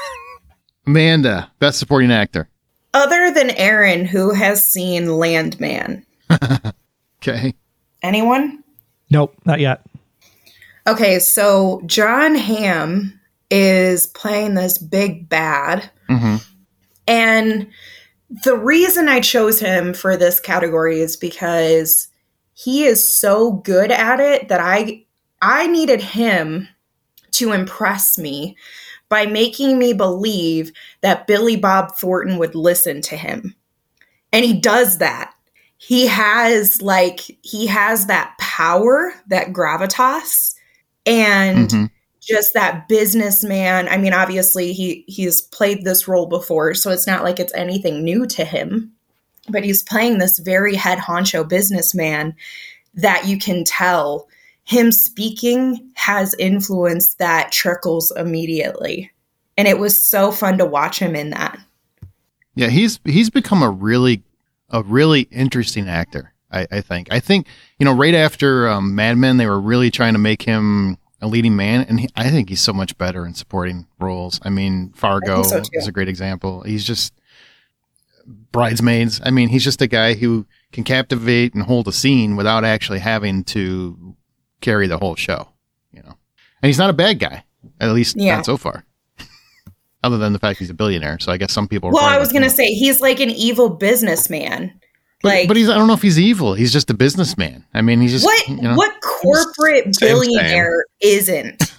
Amanda, best supporting actor. Other than Aaron, who has seen Landman? Okay. Anyone? Nope, not yet. Okay, so Jon Hamm is playing this big bad. Mm-hmm. And the reason I chose him for this category is because he is so good at it that I needed him to impress me by making me believe that Billy Bob Thornton would listen to him. And he does that. He has that power, that gravitas, and just that businessman. I mean, obviously he's played this role before, so it's not like it's anything new to him, but he's playing this very head honcho businessman that you can tell him speaking has influence that trickles immediately. And it was so fun to watch him in that. Yeah, he's become a really interesting actor. I think, right after Mad Men, they were really trying to make him a leading man, and I think he's so much better in supporting roles. I mean, Fargo is a great example. He's just Bridesmaids. I mean, he's just a guy who can captivate and hold a scene without actually having to carry the whole show, you know. And he's not a bad guy, at least not so far. Other than the fact he's a billionaire, so I guess some people. Well, I was going to say he's like an evil businessman. But he's, I don't know if he's evil. He's just a businessman. I mean, he's just what corporate billionaire isn't?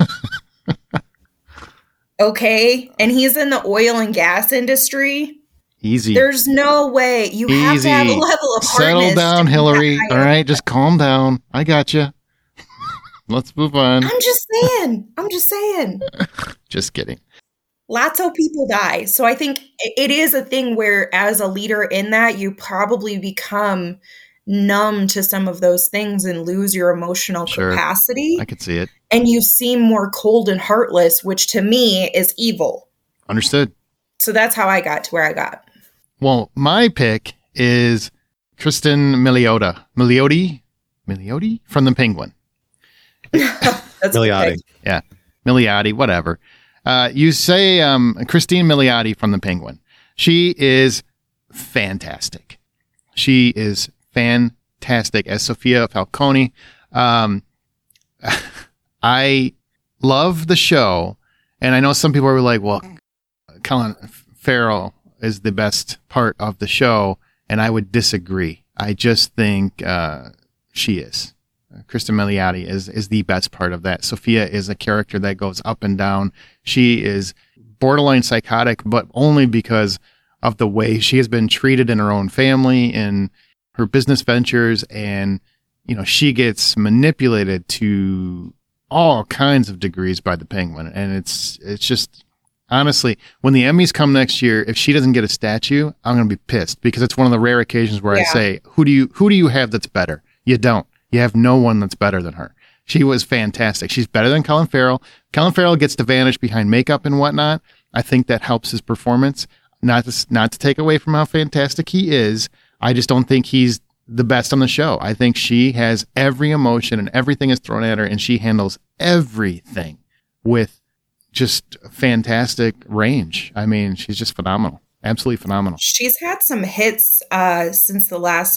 Okay, and he's in the oil and gas industry. Easy. There's no way. You have to have a level of hardness. Settle down, Hillary. All right, just calm down. I got you. Let's move on. I'm just saying. Just kidding. Lots of people die. So I think it is a thing where as a leader in that, you probably become numb to some of those things and lose your emotional capacity. I could see it. And you seem more cold and heartless, which to me is evil. Understood. So that's how I got to where I got. Well, my pick is Kristen Milioti from The Penguin. That's Milioti. Yeah. Milioti, whatever. You say Christine Milioti from The Penguin. She is fantastic. She is fantastic as Sophia Falcone. I love the show, and I know some people are like, well, Colin Farrell is the best part of the show, and I would disagree. I just think she is. Kristen Milioti is the best part of that. Sophia is a character that goes up and down. She is borderline psychotic, but only because of the way she has been treated in her own family and her business ventures. And, you know, she gets manipulated to all kinds of degrees by the Penguin. And it's just, honestly, when the Emmys come next year, if she doesn't get a statue, I'm going to be pissed, because it's one of the rare occasions where I say, who do you have that's better? You don't. You have no one that's better than her. She was fantastic. She's better than Colin Farrell. Colin Farrell gets to vanish behind makeup and whatnot. I think that helps his performance. Not to take away from how fantastic he is. I just don't think he's the best on the show. I think she has every emotion and everything is thrown at her, and she handles everything with just fantastic range. I mean, she's just phenomenal. Absolutely phenomenal. She's had some hits since the last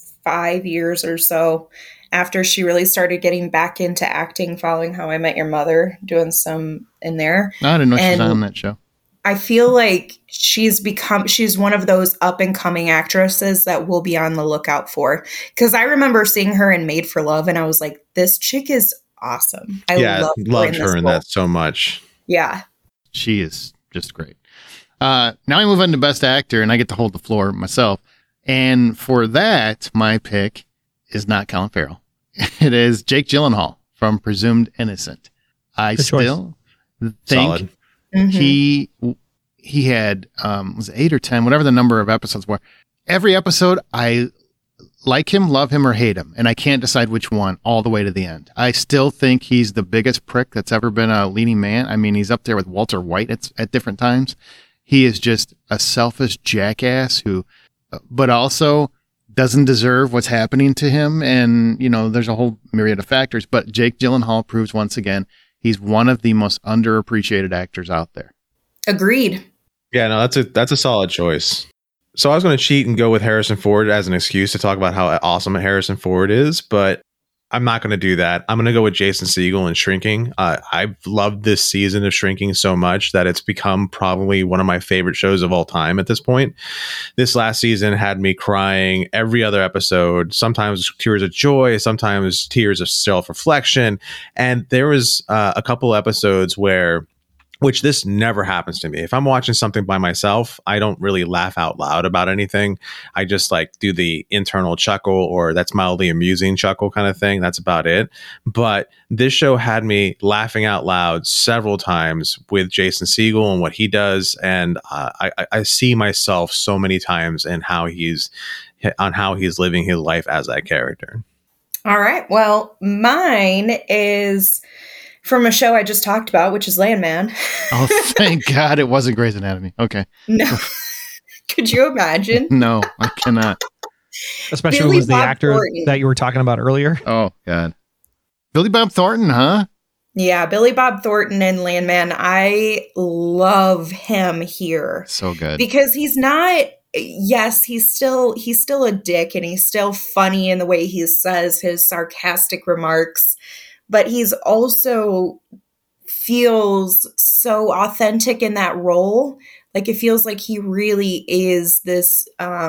5 years or so, after she really started getting back into acting following How I Met Your Mother, doing some in there. I didn't know she was on that show. I feel like she's one of those up and coming actresses that we'll be on the lookout for. Because I remember seeing her in Made for Love, and I was like, this chick is awesome. I loved her in that so much. Yeah. She is just great. Now I move on to Best Actor, and I get to hold the floor myself. And for that, my pick is not Colin Farrell. It is Jake Gyllenhaal from Presumed Innocent. I still think he had was it 8 or 10, whatever the number of episodes were. Every episode, I like him, love him, or hate him, and I can't decide which one all the way to the end. I still think he's the biggest prick that's ever been a leading man. I mean, he's up there with Walter White at different times. He is just a selfish jackass who, but also doesn't deserve what's happening to him. And, you know, there's a whole myriad of factors, but Jake Gyllenhaal proves once again, he's one of the most underappreciated actors out there. Agreed. Yeah, no, that's a solid choice. So I was going to cheat and go with Harrison Ford as an excuse to talk about how awesome Harrison Ford is, but I'm not going to do that. I'm going to go with Jason Segel in Shrinking. I've loved this season of Shrinking so much that it's become probably one of my favorite shows of all time at this point. This last season had me crying every other episode, sometimes tears of joy, sometimes tears of self-reflection. And there was a couple episodes which this never happens to me. If I'm watching something by myself, I don't really laugh out loud about anything. I just do the internal chuckle, or that's mildly amusing chuckle kind of thing. That's about it. But this show had me laughing out loud several times with Jason Segel and what he does. And I see myself so many times in how he's living his life as that character. All right. Well, mine is from a show I just talked about, which is Landman. Oh, thank God it wasn't Grey's Anatomy. Okay. No. Could you imagine? No, I cannot. Especially Billy was the Bob actor Thornton that you were talking about earlier. Oh, God. Billy Bob Thornton, huh? Yeah, Billy Bob Thornton in Landman, I love him here. So good. Because he's not, yes, he's still a dick, and he's still funny in the way he says his sarcastic remarks, but he's also feels so authentic in that role. Like, it feels like he really is this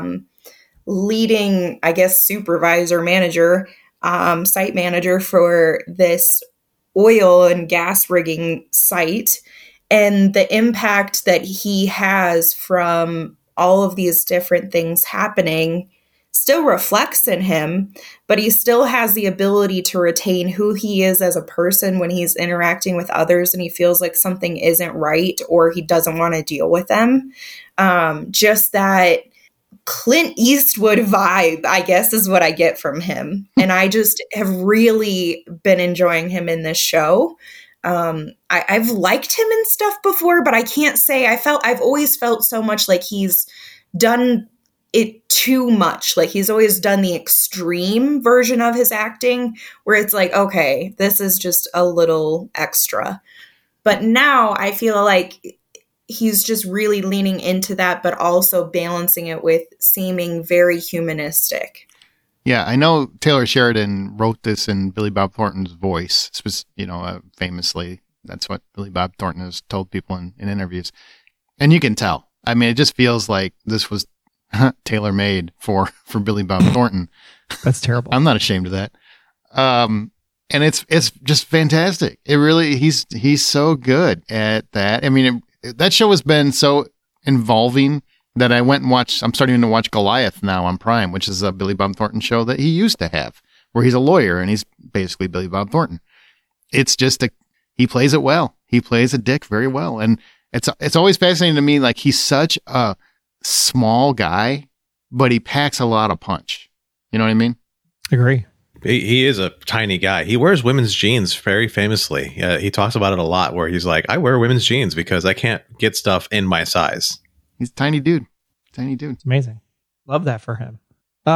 leading, I guess, supervisor, manager, site manager for this oil and gas rigging site, and the impact that he has from all of these different things happening still reflects in him, but he still has the ability to retain who he is as a person when he's interacting with others and he feels like something isn't right or he doesn't want to deal with them. Just that Clint Eastwood vibe, I guess, is what I get from him. And I just have really been enjoying him in this show. I've liked him in stuff before, but I can't say I've always felt so much like he's done it too much. Like, he's always done the extreme version of his acting where it's like, okay, this is just a little extra. But now I feel like he's just really leaning into that, but also balancing it with seeming very humanistic. Yeah, I know Taylor Sheridan wrote this in Billy Bob Thornton's voice, famously. That's what Billy Bob Thornton has told people in interviews. And you can tell. I mean, it just feels like this was tailor-made for Billy Bob Thornton. That's terrible. I'm not ashamed of that. And it's just fantastic. It really, he's so good at that. I mean, that show has been so involving that I went and watched. I'm starting to watch Goliath now on Prime, which is a Billy Bob Thornton show that he used to have, where he's a lawyer and he's basically Billy Bob Thornton. It's just he plays it well. He plays a dick very well, and it's always fascinating to me. Like, he's such a small guy, but he packs a lot of punch. You know what I mean? Agree. He is a tiny guy. He wears women's jeans very famously. He talks about it a lot, where he's like, I wear women's jeans because I can't get stuff in my size. He's a tiny dude. It's amazing. Love that for him.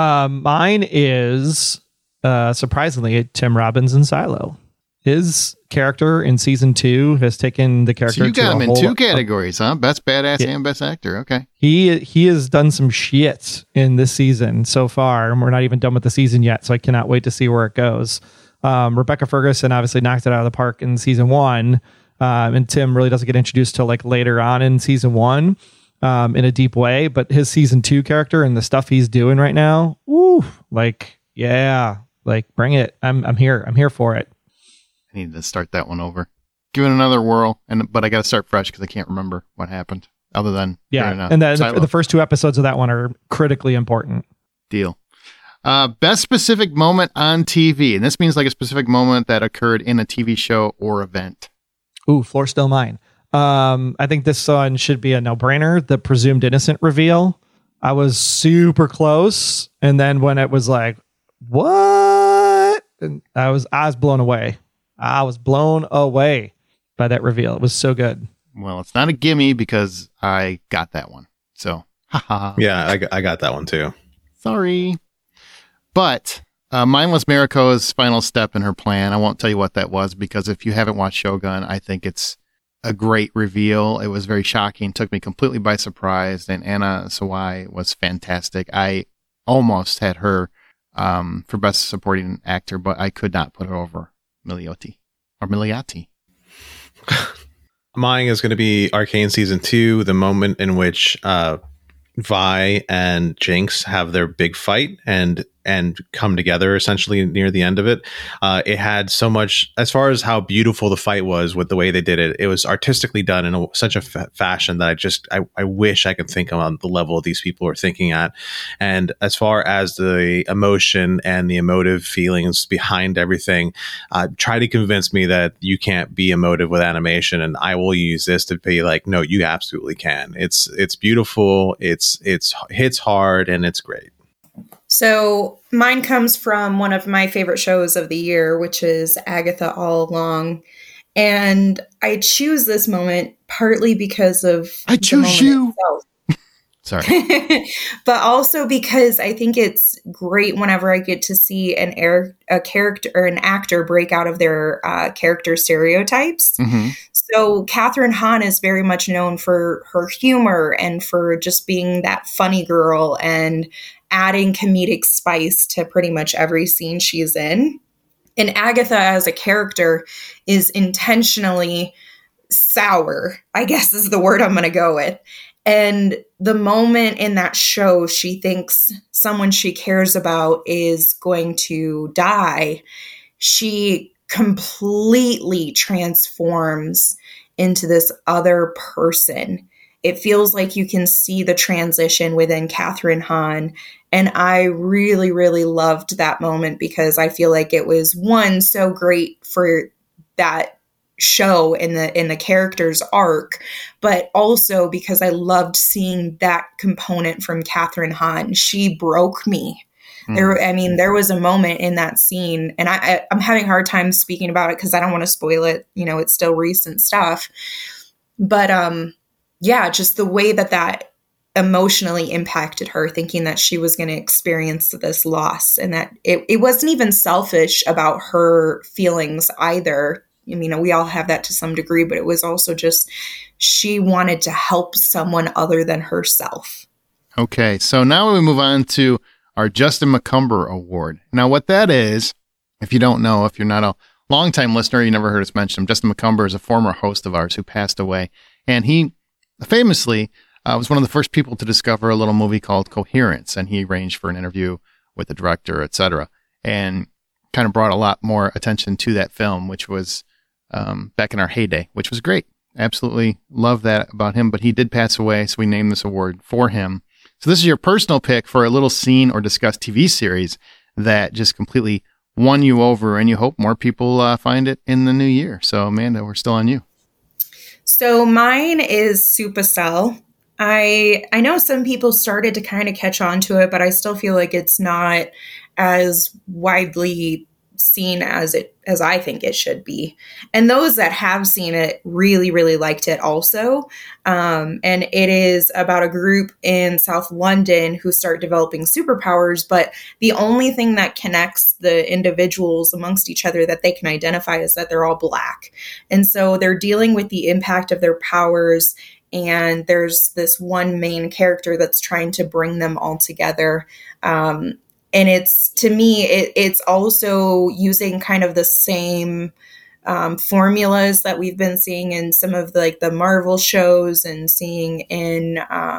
Mine is, surprisingly, Tim Robbins in Silo. His character in season 2 has taken the character. So you got him in 2 categories, huh? Best badass and best actor. Okay. He has done some shit in this season so far, and we're not even done with the season yet, so I cannot wait to see where it goes. Rebecca Ferguson obviously knocked it out of the park in season 1, and Tim really doesn't get introduced till like later on in season 1 in a deep way. But his season 2 character and the stuff he's doing right now, woo, like, yeah, like, bring it. I'm here. I'm here for it. I need to start that one over. Give it another whirl, but I got to start fresh because I can't remember what happened other than and the first 2 episodes of that one are critically important. Deal. Best specific moment on TV, and this means like a specific moment that occurred in a TV show or event. Ooh, floor's still mine. I think this one should be a no-brainer. The presumed innocent reveal. I was super close, and then when it was like, what? And I was blown away. I was blown away by that reveal. It was so good. Well, it's not a gimme because I got that one. So, haha. Yeah, I got that one too. Sorry. But Mindless Mariko's final step in her plan, I won't tell you what that was because if you haven't watched Shogun, I think it's a great reveal. It was very shocking, took me completely by surprise, and Anna Sawai was fantastic. I almost had her for Best Supporting Actor, but I could not put her over Milioti. Mine is going to be Arcane Season 2, the moment in which Vi and Jinx have their big fight and come together essentially near the end of it. It had so much, as far as how beautiful the fight was with the way they did it, it was artistically done in such a fashion that I wish I could think on the level these people are thinking at. And as far as the emotion and the emotive feelings behind everything, try to convince me that you can't be emotive with animation, and I will use this to be like, no, you absolutely can. It's beautiful. It hits hard and it's great. So mine comes from one of my favorite shows of the year, which is Agatha All Along. And I choose this moment partly because of I choose you. Sorry. But also because I think it's great whenever I get to see a character or an actor break out of their character stereotypes. Mm-hmm. So Kathryn Hahn is very much known for her humor and for just being that funny girl and adding comedic spice to pretty much every scene she's in. And Agatha as a character is intentionally sour, I guess is the word I'm going to go with. And the moment in that show she thinks someone she cares about is going to die, she completely transforms into this other person. It feels like you can see the transition within Kathryn Hahn. And I really, really loved that moment because I feel like it was, one, so great for that show in the character's arc, but also because I loved seeing that component from Kathryn Hahn. She broke me. There was a moment in that scene, and I'm having a hard time speaking about it because I don't want to spoil it. You know, it's still recent stuff. But just the way that emotionally impacted her, thinking that she was going to experience this loss, and that it wasn't even selfish about her feelings either. I mean, we all have that to some degree, but it was also just she wanted to help someone other than herself. Okay, so now we move on to our Justin McCumber Award. Now, what that is, if you don't know, if you're not a longtime listener, you never heard us mention him, Justin McCumber is a former host of ours who passed away. And he famously was one of the first people to discover a little movie called Coherence. And he arranged for an interview with the director, etc. And kind of brought a lot more attention to that film, which was back in our heyday, which was great. Absolutely love that about him. But he did pass away, so we named this award for him. So this is your personal pick for a little scene or discussed TV series that just completely won you over, and you hope more people find it in the new year. So Amanda, we're still on you. So mine is Supercell. I know some people started to kind of catch on to it, but I still feel like it's not as widely seen as I think it should be. And those that have seen it really, really liked it also. And it is about a group in South London who start developing superpowers, but the only thing that connects the individuals amongst each other that they can identify is that they're all Black. And so they're dealing with the impact of their powers. And there's this one main character that's trying to bring them all together. And it's, to me, it's also using kind of the same formulas that we've been seeing in some of the Marvel shows and seeing in,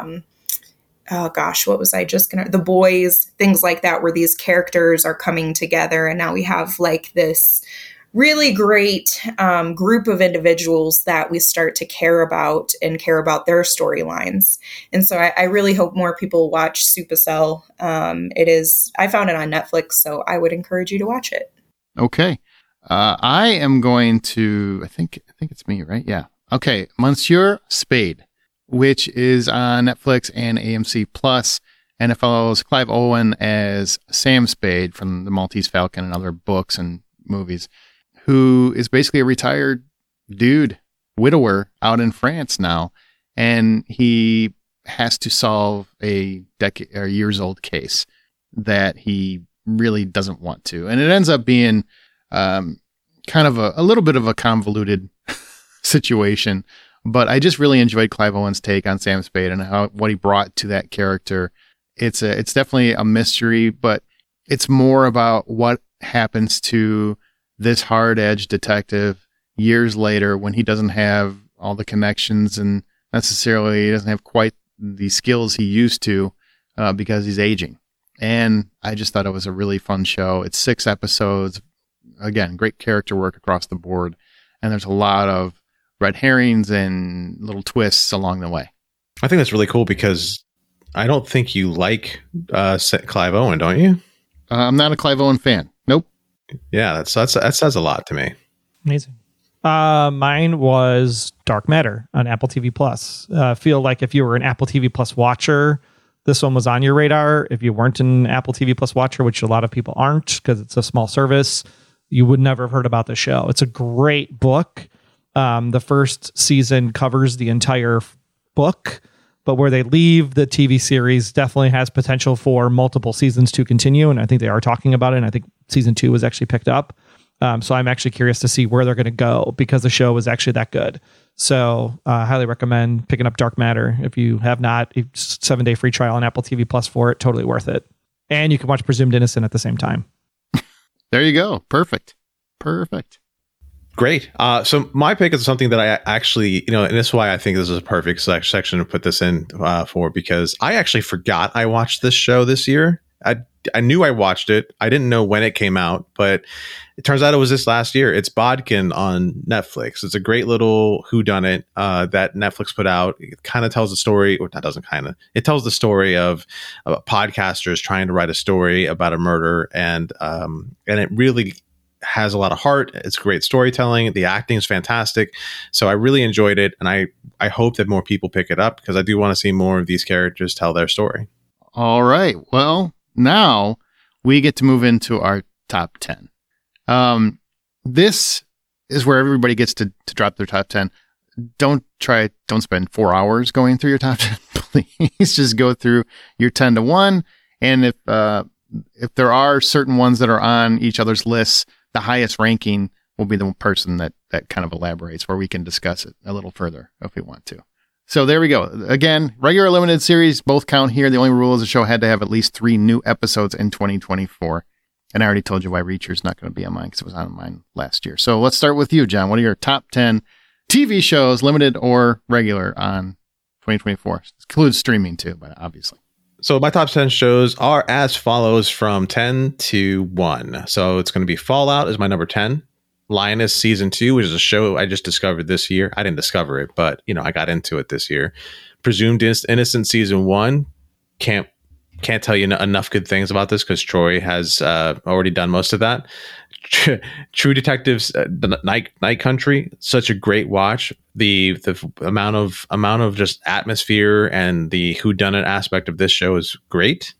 The Boys, things like that, where these characters are coming together. And now we have this really great group of individuals that we start to care about and care about their storylines. And so I really hope more people watch Supercell. I found it on Netflix, so I would encourage you to watch it. Okay. I am going to, I think it's me, right? Yeah. Okay. Monsieur Spade, which is on Netflix and AMC Plus, and it follows Clive Owen as Sam Spade from The Maltese Falcon and other books and movies, who is basically a retired widower out in France now. And he has to solve a years old case that he really doesn't want to. And it ends up being kind of a little bit of a convoluted situation. But I just really enjoyed Clive Owen's take on Sam Spade and what he brought to that character. It's definitely a mystery, but it's more about what happens to this hard-edged detective years later when he doesn't have all the connections and necessarily he doesn't have quite the skills he used to because he's aging. And I just thought it was a really fun show. It's 6 episodes. Again, great character work across the board. And there's a lot of red herrings and little twists along the way. I think that's really cool because I don't think you like Clive Owen, don't you? I'm not a Clive Owen fan. Nope. Yeah, that says a lot to me. Amazing. Mine was Dark Matter on Apple TV Plus. Feel like if you were an Apple TV Plus watcher, this one was on your radar. If you weren't an Apple TV Plus watcher, which a lot of people aren't because it's a small service, you would never have heard about the show. It's a great book. The first season covers the entire book, but where they leave the TV series definitely has potential for multiple seasons to continue. And I think they are talking about it. And I think season 2 was actually picked up. So I'm actually curious to see where they're going to go because the show was actually that good. So highly recommend picking up Dark Matter. If you have not, 7-day free trial on Apple TV Plus for it. Totally worth it. And you can watch Presumed Innocent at the same time. There you go. Perfect. Great. So my pick is something that I actually, and this is why I think this is a perfect section to put this in for, because I actually forgot I watched this show this year. I knew I watched it. I didn't know when it came out, but it turns out it was this last year. It's Bodkin on Netflix. It's a great little whodunit that Netflix put out. It kind of tells the story, or that doesn't kind of. It tells the story of podcasters trying to write a story about a murder, and it really has a lot of heart. It's great storytelling. The acting is fantastic. So I really enjoyed it, and I hope that more people pick it up because I do want to see more of these characters tell their story. All right. Well, now we get to move into our top 10. This is where everybody gets to drop their top 10. Don't spend 4 hours going through your top 10. Please just go through your 10 to 1. And if there are certain ones that are on each other's lists, the highest ranking will be the person that kind of elaborates, where we can discuss it a little further if we want to. So there we go. Again, regular limited series, both count here. The only rule is the show had to have at least 3 new episodes in 2024. And I already told you why Reacher's not going to be on mine because it was on mine last year. So let's start with you, John. What are your top 10 TV shows, limited or regular, on 2024? It includes streaming too, but obviously. So my top 10 shows are as follows from 10 to 1. So it's going to be Fallout is my number 10. Lioness Season 2, which is a show I just discovered this year. I didn't discover it, but I got into it this year. Presumed Innocent Season 1. Can't tell you enough good things about this because Troy has already done most of that. True Detectives, Night Country, such a great watch. The amount of just atmosphere and the whodunit aspect of this show is great.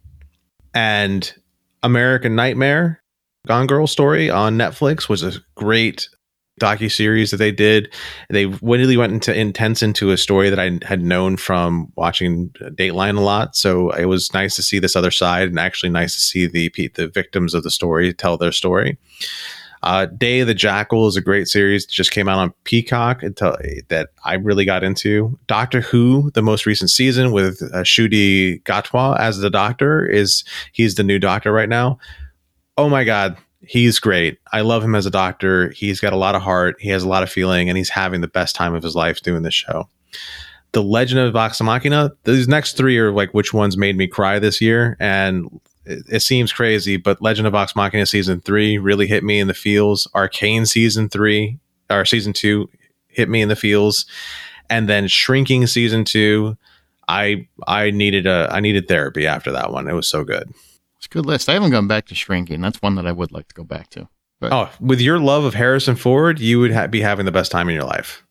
And American Nightmare, Gone Girl Story on Netflix was a great docuseries that they did. They really went into a story that I had known from watching Dateline a lot. So it was nice to see this other side, and actually nice to see the victims of the story tell their story. Day of the Jackal is a great series. It just came out on Peacock that I really got into. Doctor Who, the most recent season with Ncuti Gatwa as the Doctor, he's the new Doctor right now. Oh my God, he's great. I love him as a doctor. He's got a lot of heart. He has a lot of feeling, and he's having the best time of his life doing this show. The Legend of Vox Machina, these next 3 are like which ones made me cry this year. And it seems crazy, but Legend of Vox Machina Season 3 really hit me in the feels. Arcane Season 2 hit me in the feels. And then Shrinking Season 2, I needed therapy after that one. It was so good. It's a good list. I haven't gone back to Shrinking. That's one that I would like to go back to. But, with your love of Harrison Ford, you would be having the best time in your life.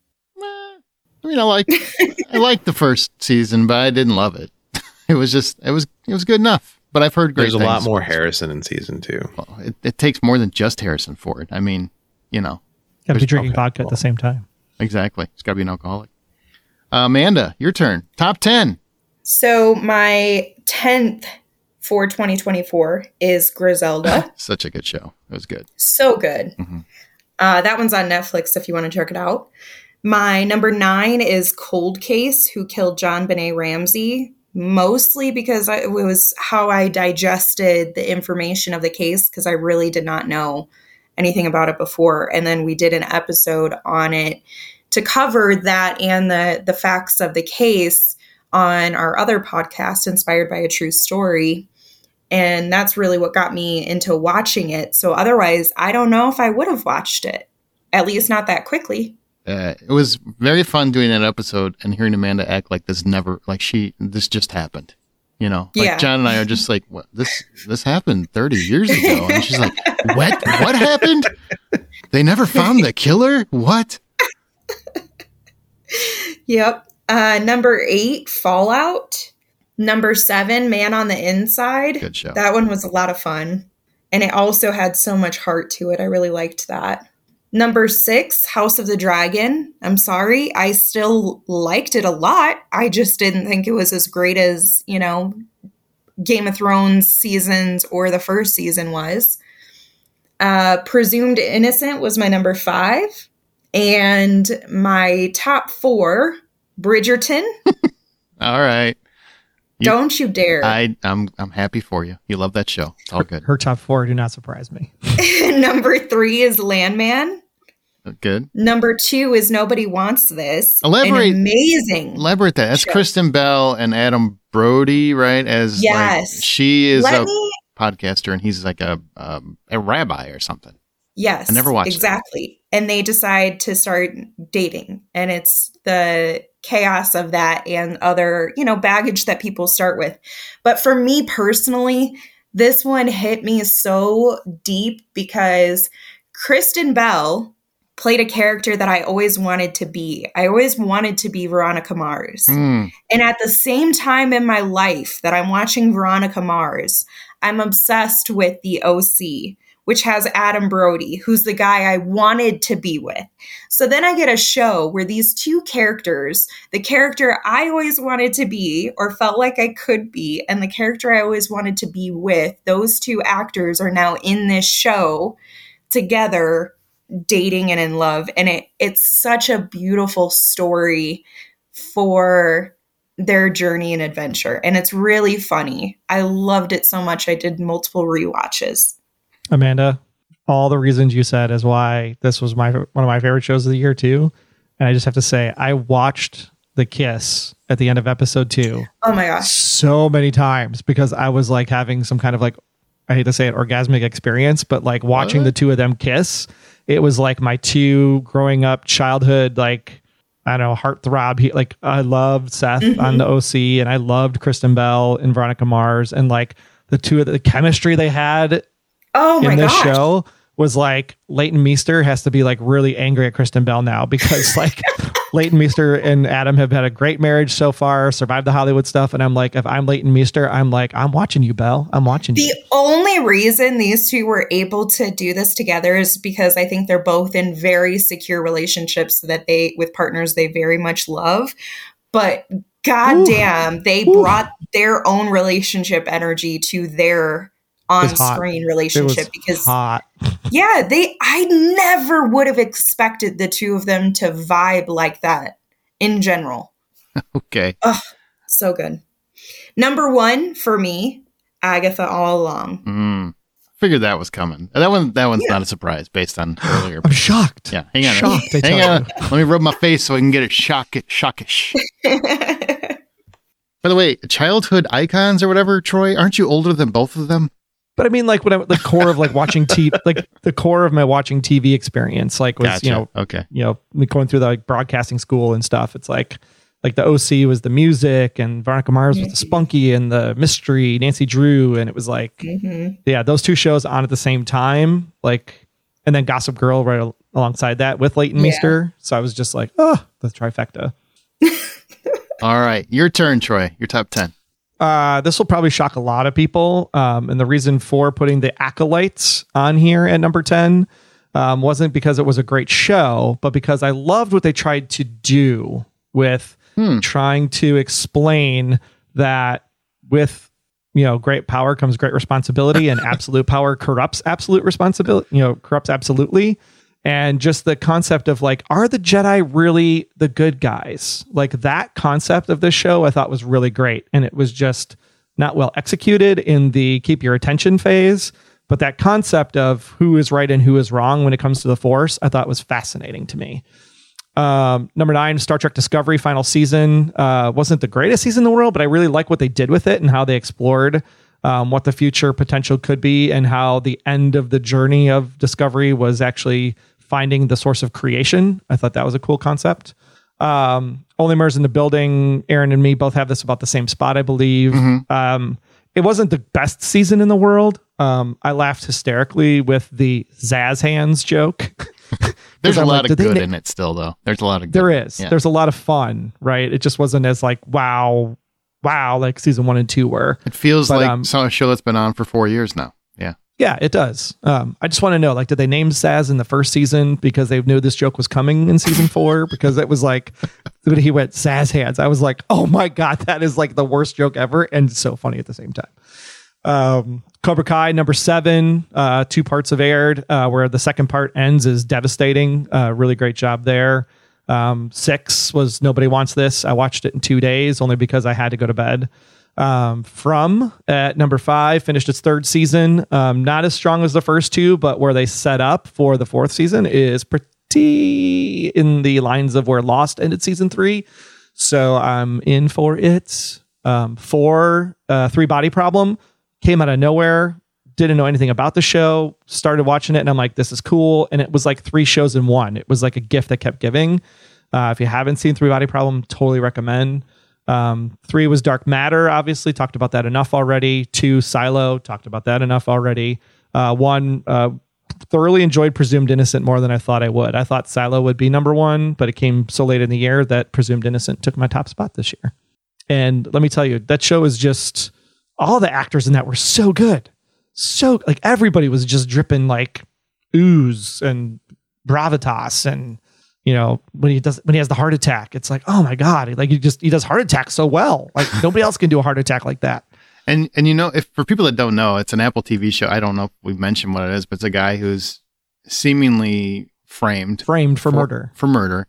I liked the first season, but I didn't love it. It was good enough. But I've heard great things. There's a lot more Harrison in season 2. Well, it takes more than just Harrison Ford. I mean, got to be drinking vodka at the same time. Exactly. It's got to be an alcoholic. Amanda, your turn. Top 10. So my 10th for 2024 is Griselda. Such a good show. It was good. So good. Mm-hmm. That one's on Netflix if you want to check it out. My number 9 is Cold Case, Who Killed John Benet Ramsey, mostly because it was how I digested the information of the case, because I really did not know anything about it before. And then we did an episode on it to cover that and the facts of the case on our other podcast, Inspired by a True Story. And that's really what got me into watching it. So otherwise, I don't know if I would have watched it, at least not that quickly. It was very fun doing that episode and hearing Amanda act like this just happened. Yeah. John and I are just like, what? This happened 30 years ago. And she's like, what happened? They never found the killer? What? Yep. Number 8, Fallout. Number 7, Man on the Inside. Good show. That one was a lot of fun. And it also had so much heart to it. I really liked that. Number 6, House of the Dragon. I'm sorry. I still liked it a lot. I just didn't think it was as great as, Game of Thrones seasons or the first season was. Presumed Innocent was my number 5. And my top 4, Bridgerton. All right. Don't you dare. I'm happy for you. You love that show. It's all good. Her top 4 do not surprise me. Number 3 is Landman. Good. Number 2 is Nobody Wants This. Elaborate. Amazing. Elaborate that. That's Kristen Bell and Adam Brody, right? As yes. She is podcaster and he's like a rabbi or something. Yes. I never watched exactly. And they decide to start dating. And it's the chaos of that and other, baggage that people start with. But for me personally, this one hit me so deep because Kristen Bell played a character that I always wanted to be. I always wanted to be Veronica Mars. And at the same time in my life that I'm watching Veronica Mars, I'm obsessed with the OC, which has Adam Brody, who's the guy I wanted to be with. So then I get a show where these two characters, the character I always wanted to be or felt like I could be, and the character I always wanted to be with, those two actors are now in this show together, dating and in love. And it's such a beautiful story for their journey and adventure. And it's really funny. I loved it so much. I did multiple rewatches. Amanda, all the reasons you said is why this was one of my favorite shows of the year too. And I just have to say, I watched the kiss at the end of episode 2. Oh my gosh. So many times because I was like having some kind of like, I hate to say it, orgasmic experience, but like watching the two of them kiss, it was like my 2 growing up childhood, like, I don't know, heartthrob. Like I loved Seth on the OC and I loved Kristen Bell and Veronica Mars, and like the two of the chemistry they had in this show was like Leighton Meester has to be like really angry at Kristen Bell now because like Leighton Meester and Adam have had a great marriage so far, survived the Hollywood stuff. And I'm like, if I'm Leighton Meester, I'm like, I'm watching you, Belle. I'm watching you. The only reason these two were able to do this together is because I think they're both in very secure relationships with partners they very much love. But goddamn, they brought their own relationship energy to their on-screen relationship because hot. Yeah, I never would have expected the two of them to vibe like that in general. Okay. Oh, so good. Number 1 for me, Agatha All Along. Figured that was coming. That one's not a surprise based on earlier. I'm shocked. Yeah, hang on. Shocked, hang on. Let me rub my face so I can get it shockish. By the way, childhood icons or whatever, Troy, aren't you older than both of them? But I mean, like when the core of like watching TV, like the core of my watching TV experience, like was, going through the like broadcasting school and stuff. It's like the OC was the music and Veronica Mars was the spunky and the mystery, Nancy Drew. And it was like, those two shows on at the same time, like, and then Gossip Girl right alongside that with Leighton Meester. So I was just like, the trifecta. All right. Your turn, Troy. Your top 10. This will probably shock a lot of people. And the reason for putting the Acolytes on here at number 10 wasn't because it was a great show, but because I loved what they tried to do with trying to explain that with, great power comes great responsibility, and absolute power corrupts absolute responsibility, corrupts absolutely. And just the concept of like, are the Jedi really the good guys? Like that concept of this show I thought was really great. And it was just not well executed in the keep your attention phase. But that concept of who is right and who is wrong when it comes to the Force, I thought was fascinating to me. Number 9, Star Trek Discovery final season. Wasn't the greatest season in the world, but I really like what they did with it and how they explored what the future potential could be and how the end of the journey of Discovery was actually finding the source of creation. I thought that was a cool concept. Only Murders in the Building. Aaron and me both have this about the same spot, I believe. It wasn't the best season in the world. I laughed hysterically with the Zaz hands joke. There's a lot of good in it still, though. There's a lot of good. There is. Yeah. There's a lot of fun, right? It just wasn't as like, wow, like season 1 and 2 were. It feels like a show that's been on for 4 years now. Yeah. Yeah, it does. I just want to know, like, did they name Saz in the first season because they knew this joke was coming in season 4? Because it was like, when he went Saz hands, I was like, oh my God, that is like the worst joke ever. And so funny at the same time. Cobra Kai number 7, 2 parts have aired, where the second part ends is devastating. Really great job there. 6 was Nobody Wants This. I watched it in 2 days only because I had to go to bed. From at number 5, finished its 3rd season. Not as strong as the first 2, but where they set up for the 4th season is pretty in the lines of where Lost ended season 3. So I'm in for it. 4, 3 Body Problem came out of nowhere. Didn't know anything about the show. Started watching it and I'm like, this is cool. And it was like 3 shows in one. It was like a gift that kept giving. If you haven't seen 3 Body Problem, totally recommend. 3 was Dark Matter, obviously talked about that enough already. 2, Silo, talked about that enough already. 1, thoroughly enjoyed Presumed Innocent more than I thought I would. I thought Silo would be number 1, but it came so late in the year that Presumed Innocent took my top spot this year. And let me tell you, that show is just, all the actors in that were so good. So like everybody was just dripping like ooze and gravitas, and you know, when he has the heart attack, it's like, oh my God, like he does heart attack so well. Like nobody else can do a heart attack like that. And you know, if for people that don't know, it's an Apple TV show. I don't know if we've mentioned what it is, but it's a guy who's seemingly framed for murder. For murder.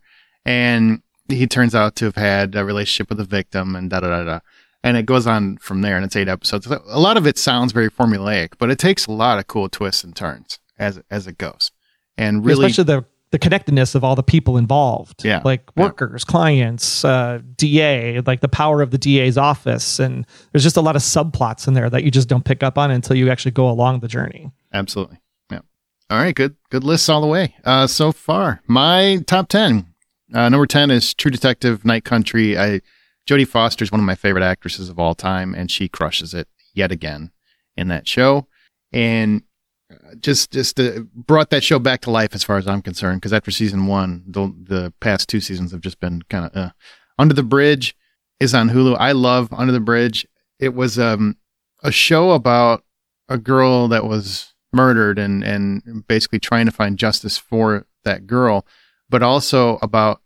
And he turns out to have had a relationship with the victim and da-da-da-da. And it goes on from there, and it's 8 episodes. A lot of it sounds very formulaic, but it takes a lot of cool twists and turns as it goes. And really, especially the connectedness of all the people involved. Yeah. Like workers, clients, DA, like the power of the DA's office. And there's just a lot of subplots in there that you just don't pick up on until you actually go along the journey. Absolutely. Yeah. All right. Good lists all the way. So far, my top 10. Number 10 is True Detective Night Country. Jodie Foster is one of my favorite actresses of all time, and she crushes it yet again in that show. And just brought that show back to life as far as I'm concerned, because after season 1, the past 2 seasons have just been kind of Under the Bridge is on Hulu. I love Under the Bridge. It was a show about a girl that was murdered and basically trying to find justice for that girl, but also about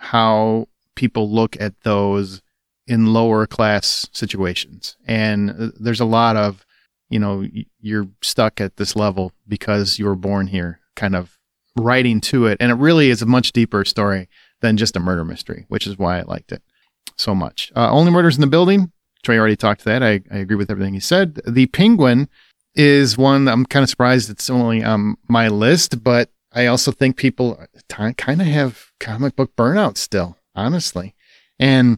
how people look at those in lower class situations. And there's a lot of, you know, you're stuck at this level because you were born here kind of writing to it. And it really is a much deeper story than just a murder mystery, which is why I liked it so much. Only Murders in the Building. Trey already talked to that. I agree with everything he said. The Penguin is one I'm kind of surprised it's only on my list, but I also think people kind of have comic book burnout still, honestly. And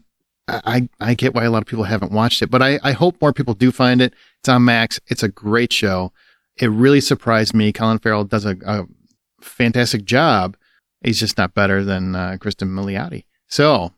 I get why a lot of people haven't watched it, but I hope more people do find it. It's on Max. It's a great show. It really surprised me. Colin Farrell does a fantastic job. He's just not better than Kristen Milioti. So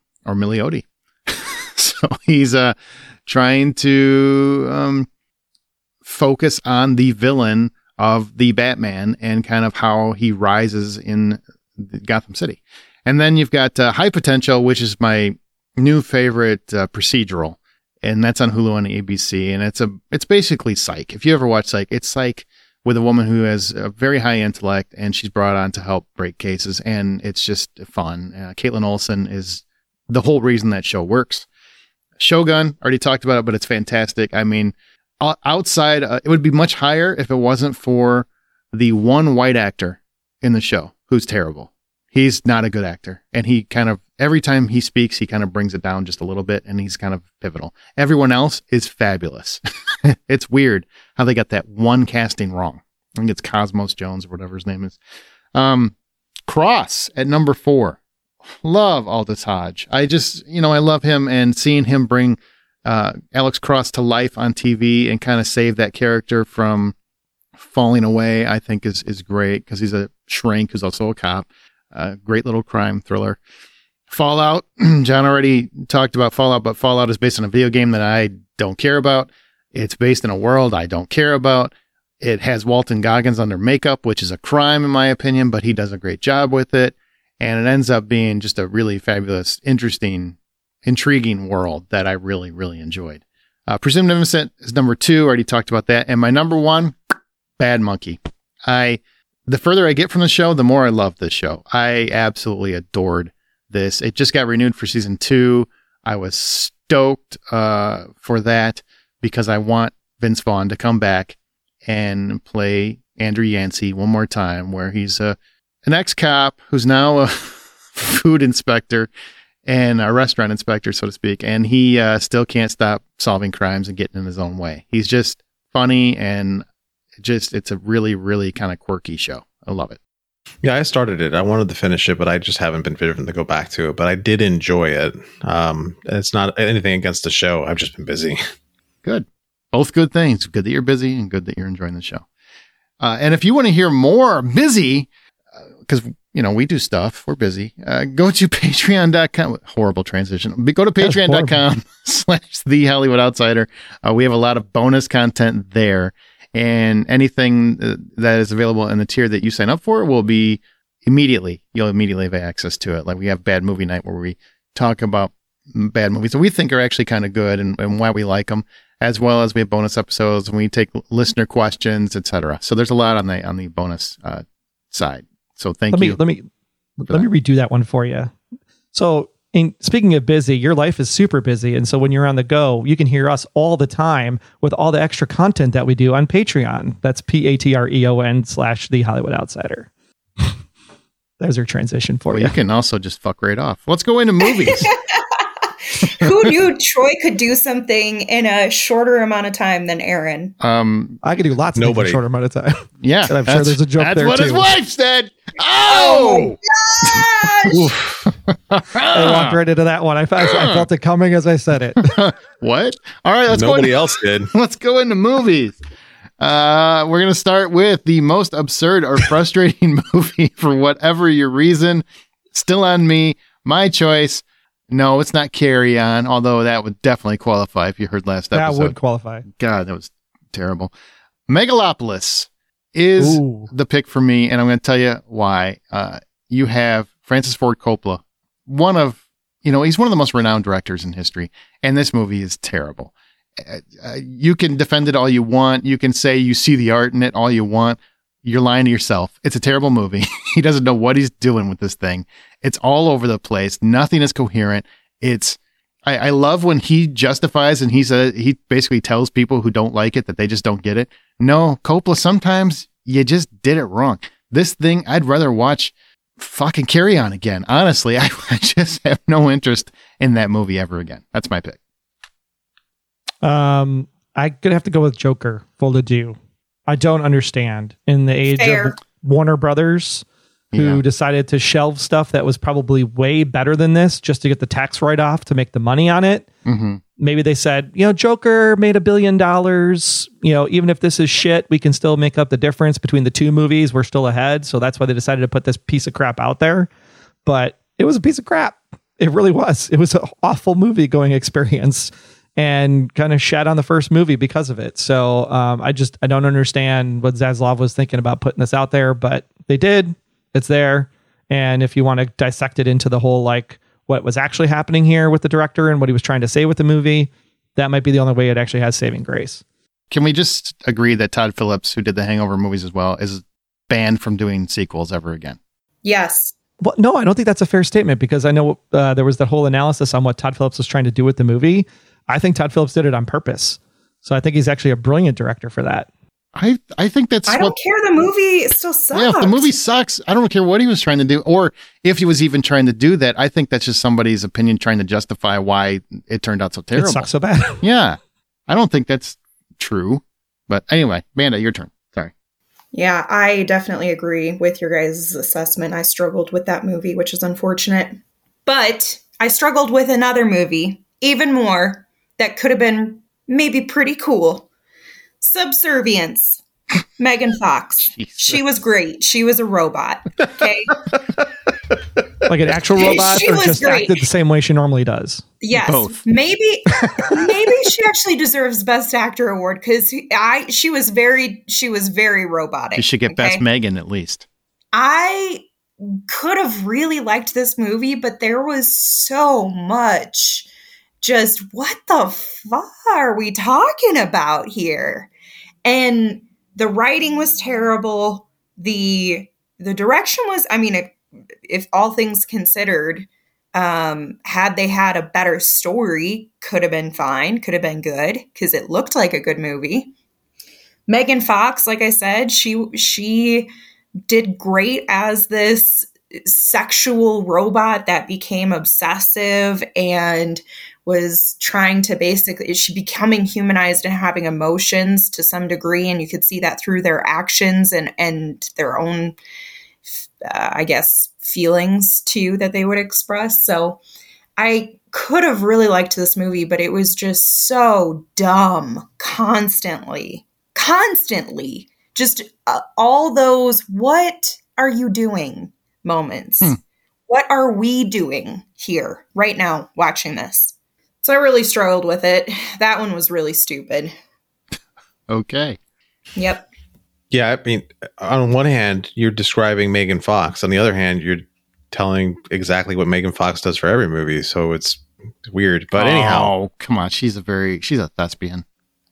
he's trying to focus on the villain of the Batman and kind of how he rises in Gotham City. And then you've got High Potential, which is my new favorite procedural, and that's on Hulu on ABC. And it's basically Psych. If you ever watch Psych, it's Psych with a woman who has a very high intellect, and she's brought on to help break cases, and it's just fun. Caitlin Olsen is the whole reason that show works. Shogun, already talked about it, but it's fantastic. I mean, outside, it would be much higher if it wasn't for the one white actor in the show who's terrible. He's not a good actor. And he kind of, every time he speaks, he kind of brings it down just a little bit, and he's kind of pivotal. Everyone else is fabulous. It's weird how they got that one casting wrong. I think it's Cosmos Jones or whatever his name is. Cross at number 4. Love Aldous Hodge. I love him, and seeing him bring Alex Cross to life on TV and kind of save that character from falling away, I think is great, because he's a shrink who's also a cop. Great little crime thriller. Fallout. John already talked about Fallout, but Fallout is based on a video game that I don't care about. It's based in a world I don't care about. It has Walton Goggins under makeup, which is a crime in my opinion, but he does a great job with it. And it ends up being just a really fabulous, interesting, intriguing world that I really, really enjoyed. Presumed Innocent is number 2. Already talked about that. And my number 1, Bad Monkey. The further I get from the show, the more I love this show. I absolutely adored this. It just got renewed for season 2. I was stoked for that because I want Vince Vaughn to come back and play Andrew Yancey one more time, where he's an ex-cop who's now a food inspector and a restaurant inspector, so to speak, and he still can't stop solving crimes and getting in his own way. He's just funny, and it's a really, really kind of quirky show. I love it. Yeah, I started it. I wanted to finish it, but I just haven't been driven to go back to it. But I did enjoy it. It's not anything against the show. I've just been busy. Good. Both good things. Good that you're busy and good that you're enjoying the show. And if you want to hear more busy, because we do stuff. We're busy. Go to patreon.com. Horrible transition. Go to patreon.com/The Hollywood Outsider. We have a lot of bonus content there. And anything that is available in the tier that you sign up for will be you'll immediately have access to it. Like we have Bad Movie Night where we talk about bad movies that we think are actually kind of good and why we like them, as well as we have bonus episodes and we take listener questions, etc. So there's a lot on the bonus side. So thank you. Let me redo that one for you. So speaking of busy, your life is super busy. And so when you're on the go, you can hear us all the time with all the extra content that we do on Patreon. That's Patreon/The Hollywood Outsider. There's your transition for you. You can also just fuck right off. Let's go into movies. Who knew Troy could do something in a shorter amount of time than Aaron? I could do lots of things in a shorter amount of time. Yeah. And I'm sure there's a joke there too. That's what his wife said. Oh I walked right into that one. I felt it coming as I said it. What? All right, Nobody else did. Let's go into movies. We're going to start with the most absurd or frustrating movie for whatever your reason. Still on me. My choice. No, it's not Carry On, although that would definitely qualify if you heard last episode. That would qualify. God, that was terrible. Megalopolis is the pick for me, and I'm going to tell you why. You have Francis Ford Coppola, he's one of the most renowned directors in history, and this movie is terrible. You can defend it all you want. You can say you see the art in it all you want. You're lying to yourself. It's a terrible movie. He doesn't know what he's doing with this thing. It's all over the place. Nothing is coherent. I love when he justifies and he basically tells people who don't like it that they just don't get it. No, Coppola, sometimes you just did it wrong. This thing, I'd rather watch fucking Carry On again. Honestly, I just have no interest in that movie ever again. That's my pick. I'm gonna have to go with Joker, Full Ado. I don't understand in the age of Warner Brothers, who decided to shelve stuff that was probably way better than this just to get the tax write-off to make the money on it. Mm-hmm. Maybe they said, Joker made $1 billion. Even if this is shit, we can still make up the difference between the two movies. We're still ahead. So that's why they decided to put this piece of crap out there. But it was a piece of crap. It really was. It was an awful movie going experience and kind of shat on the first movie because of it. So I don't understand what Zaslav was thinking about putting this out there, but they did. It's there. And if you want to dissect it into the whole, what was actually happening here with the director and what he was trying to say with the movie, that might be the only way it actually has saving grace. Can we just agree that Todd Phillips, who did the Hangover movies as well, is banned from doing sequels ever again? Yes. Well, no, I don't think that's a fair statement, because I know there was that whole analysis on what Todd Phillips was trying to do with the movie. I think Todd Phillips did it on purpose. So I think he's actually a brilliant director for that. I think that's... I don't care. The movie still sucks. Yeah, if the movie sucks, I don't care what he was trying to do, or if he was even trying to do that. I think that's just somebody's opinion trying to justify why it turned out so terrible. It sucks so bad. Yeah. I don't think that's true. But anyway, Amanda, your turn. Sorry. Yeah, I definitely agree with your guys' assessment. I struggled with that movie, which is unfortunate. But I struggled with another movie, even more, that could have been maybe pretty cool. Subservience. Megan Fox. Jesus. She was great. She was a robot. Okay. Like an actual robot, or just acted the same way she normally does? Yes. Both. Maybe she actually deserves Best Actor award, because she was very robotic. You should get Best Megan at least. I could have really liked this movie, but there was so much just, what the fuck are we talking about here? And The writing was terrible. The direction was, I mean, if all things considered, had they had a better story, could have been fine, could have been good, because it looked like a good movie. Megan Fox, like I said, she did great as this sexual robot that became obsessive and was trying to basically, she becoming humanized and having emotions to some degree. And you could see that through their actions and their own, I guess, feelings too, that they would express. So I could have really liked this movie, but it was just so dumb constantly. Just all those, what are you doing moments? What are we doing here right now watching this? So I really struggled with it. That one was really stupid. Okay. Yep. Yeah, I mean, on one hand, you're describing Megan Fox. On the other hand, you're telling exactly what Megan Fox does for every movie. So it's weird. But anyhow. Come on. She's a thespian.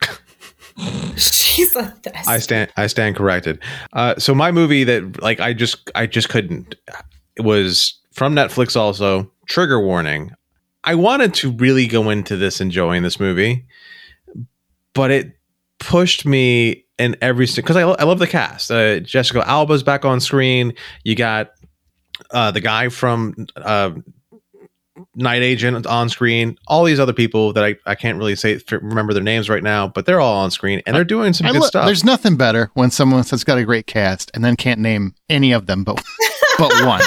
She's a thespian. I stand corrected. So my movie that like I just couldn't. It was from Netflix also. Trigger warning. I wanted to really go into this enjoying this movie, but it pushed me in every because I love the cast. Jessica Alba's back on screen. You got the guy from Night Agent on screen. All these other people that I can't really remember their names right now, but they're all on screen and they're doing some good stuff. There's nothing better when someone has got a great cast and then can't name any of them but one.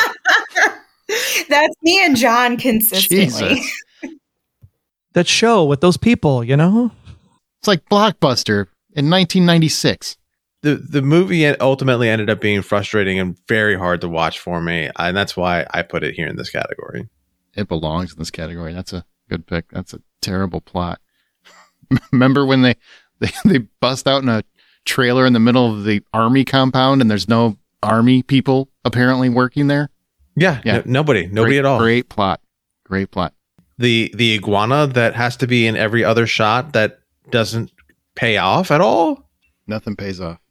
That's me and John consistently. Jesus. That show with those people, you know? It's like Blockbuster in 1996. The movie ultimately ended up being frustrating and very hard to watch for me, and that's why I put it here in this category. It belongs in this category. That's a good pick. That's a terrible plot. Remember when they bust out in a trailer in the middle of the army compound and there's no army people apparently working there? Yeah. Nobody at all. Great plot. The iguana that has to be in every other shot that doesn't pay off at all. Nothing pays off.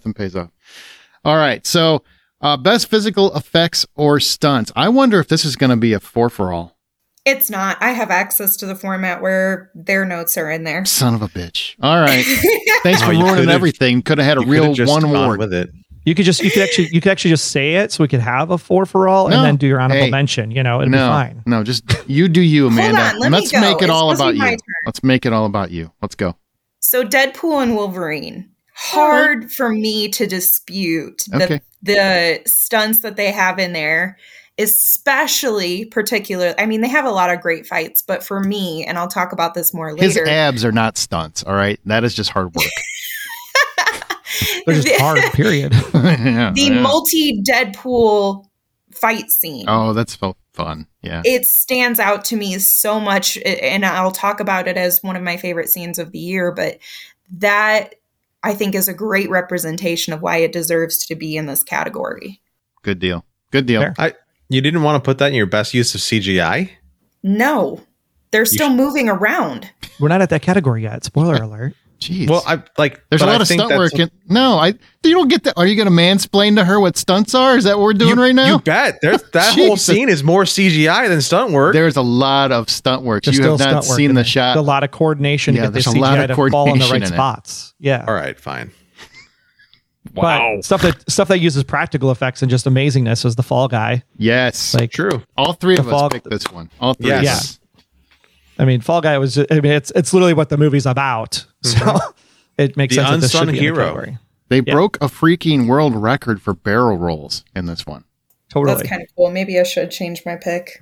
All right. So best physical effects or stunts. I wonder if this is going to be a 4-for-all. It's not. I have access to the format where their notes are in there. Son of a bitch. All right. Thanks for ruining everything. Could have had a real one word with it. You could actually just say it so we could have a 4-for-all and then do your honorable mention. You know, it'd be fine. No, just you do you, Amanda. Hold on, Let's make it all about you. Turn. Let's make it all about you. Let's go. So Deadpool and Wolverine. Hard for me to dispute the stunts that they have in there, especially particular. I mean, they have a lot of great fights, but for me, and I'll talk about this more later. His abs are not stunts. All right. That is just hard work. They're just hard, period. The multi-Deadpool fight scene. Oh, that's fun. Yeah. It stands out to me so much, and I'll talk about it as one of my favorite scenes of the year, but that I think is a great representation of why it deserves to be in this category. Good deal. Fair. You didn't want to put that in your best use of CGI? No. They're still moving around. We're not at that category yet. Spoiler alert. Jeez. Well, there's a lot of stunt work. You don't get that. Are you going to mansplain to her what stunts are? Is that what we're doing right now? You bet. That whole scene is more CGI than stunt work. There's a lot of stunt work. You have not seen the shot. A lot of coordination to get the CGI to fall in the right spots. Yeah. All right, fine. Wow. But stuff that uses practical effects and just amazingness is the Fall Guy. Yes. True. All three of us picked this one. All three. Yes. Yeah. I mean, Fall Guy was. It's literally what the movie's about. So it makes sense that this should be in the category. They broke a freaking world record for barrel rolls in this one. Totally. That's kind of cool. Maybe I should change my pick.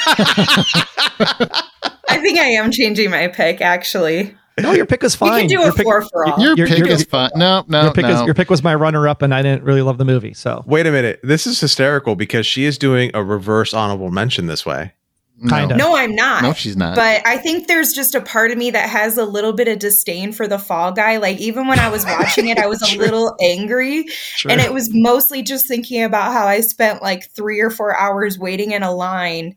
I think I am changing my pick, actually. No, your pick was fine. You can do a 4-for-all. Your pick is fine. No. Your pick was my runner-up, and I didn't really love the movie. So wait a minute. This is hysterical because she is doing a reverse honorable mention this way. Kind of. No, I'm not. No, she's not. But I think there's just a part of me that has a little bit of disdain for the Fall Guy. Like, even when I was watching it, I was a little angry. Sure. And it was mostly just thinking about how I spent like 3 or 4 hours waiting in a line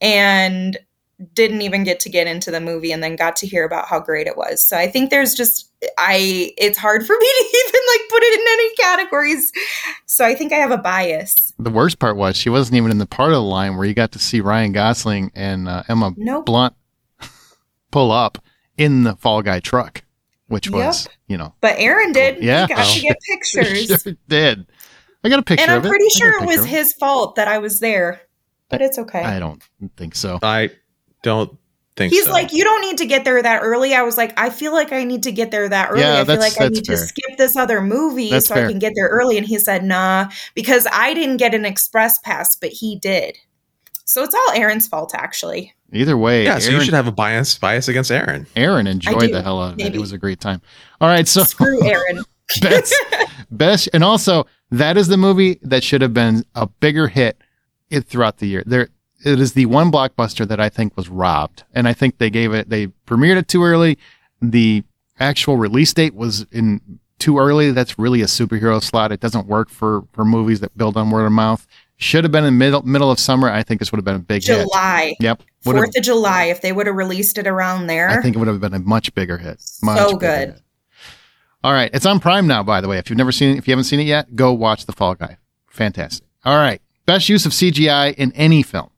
and didn't even get into the movie and then got to hear about how great it was. So I think there's just it's hard for me to even like put it in any categories. So I think I have a bias. The worst part was she wasn't even in the part of the line where you got to see Ryan Gosling and Emma Blunt pull up in the Fall Guy truck, which was, But Aaron did. Yeah. He got to get pictures. Sure did. I got a picture of it. And I'm pretty sure it was his fault that I was there. But it's okay. I don't think so. I don't think He's so. like, you don't need to get there that early. I was like, I feel like I need to get there that early. Yeah, I feel like I need fair. to skip this other movie That's so fair. I can get there early. And he said, nah, because I didn't get an express pass, but he did. So it's all Aaron's fault, actually. Either way. Yeah, so you should have a bias against Aaron. Aaron enjoyed the hell out of it. It was a great time. All right, so screw Aaron. best, and also that is the movie that should have been a bigger hit throughout the year. It is the one blockbuster that I think was robbed, and I think they premiered it too early. The actual release date was in too early. That's really a superhero slot. It doesn't work for movies that build on word of mouth. Should have been in middle of summer. I think this would have been a big hit. July. Yep. 4th of July. If they would have released it around there. I think it would have been a much bigger hit. So good. Hit. All right. It's on Prime now, by the way. If you haven't seen it yet, go watch The Fall Guy. Fantastic. All right. Best use of CGI in any film.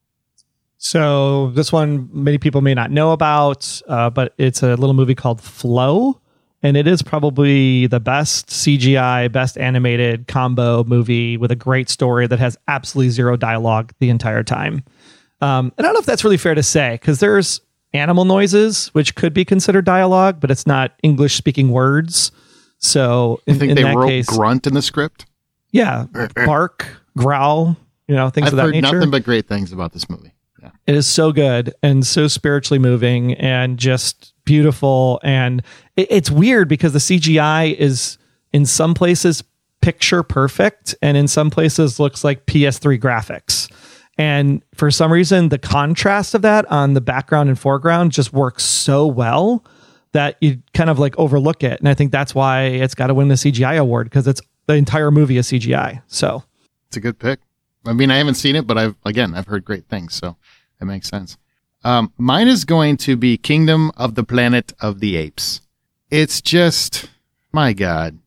So this one, many people may not know about, but it's a little movie called Flow. And it is probably the best CGI, best animated combo movie with a great story that has absolutely zero dialogue the entire time. And I don't know if that's really fair to say, because there's animal noises, which could be considered dialogue, but it's not English speaking words. So I think in they that wrote case, grunt in the script. Yeah. Bark, growl, things I've of that heard nature. nothing but great things about this movie. Yeah. It is so good and so spiritually moving and just beautiful. And it's weird because the CGI is in some places picture perfect and in some places looks like PS3 graphics. And for some reason, the contrast of that on the background and foreground just works so well that you kind of like overlook it. And I think that's why it's got to win the CGI award, because the entire movie is CGI. So it's a good pick. I mean, I haven't seen it, but I've heard great things. So that makes sense. Mine is going to be Kingdom of the Planet of the Apes. It's just, my God.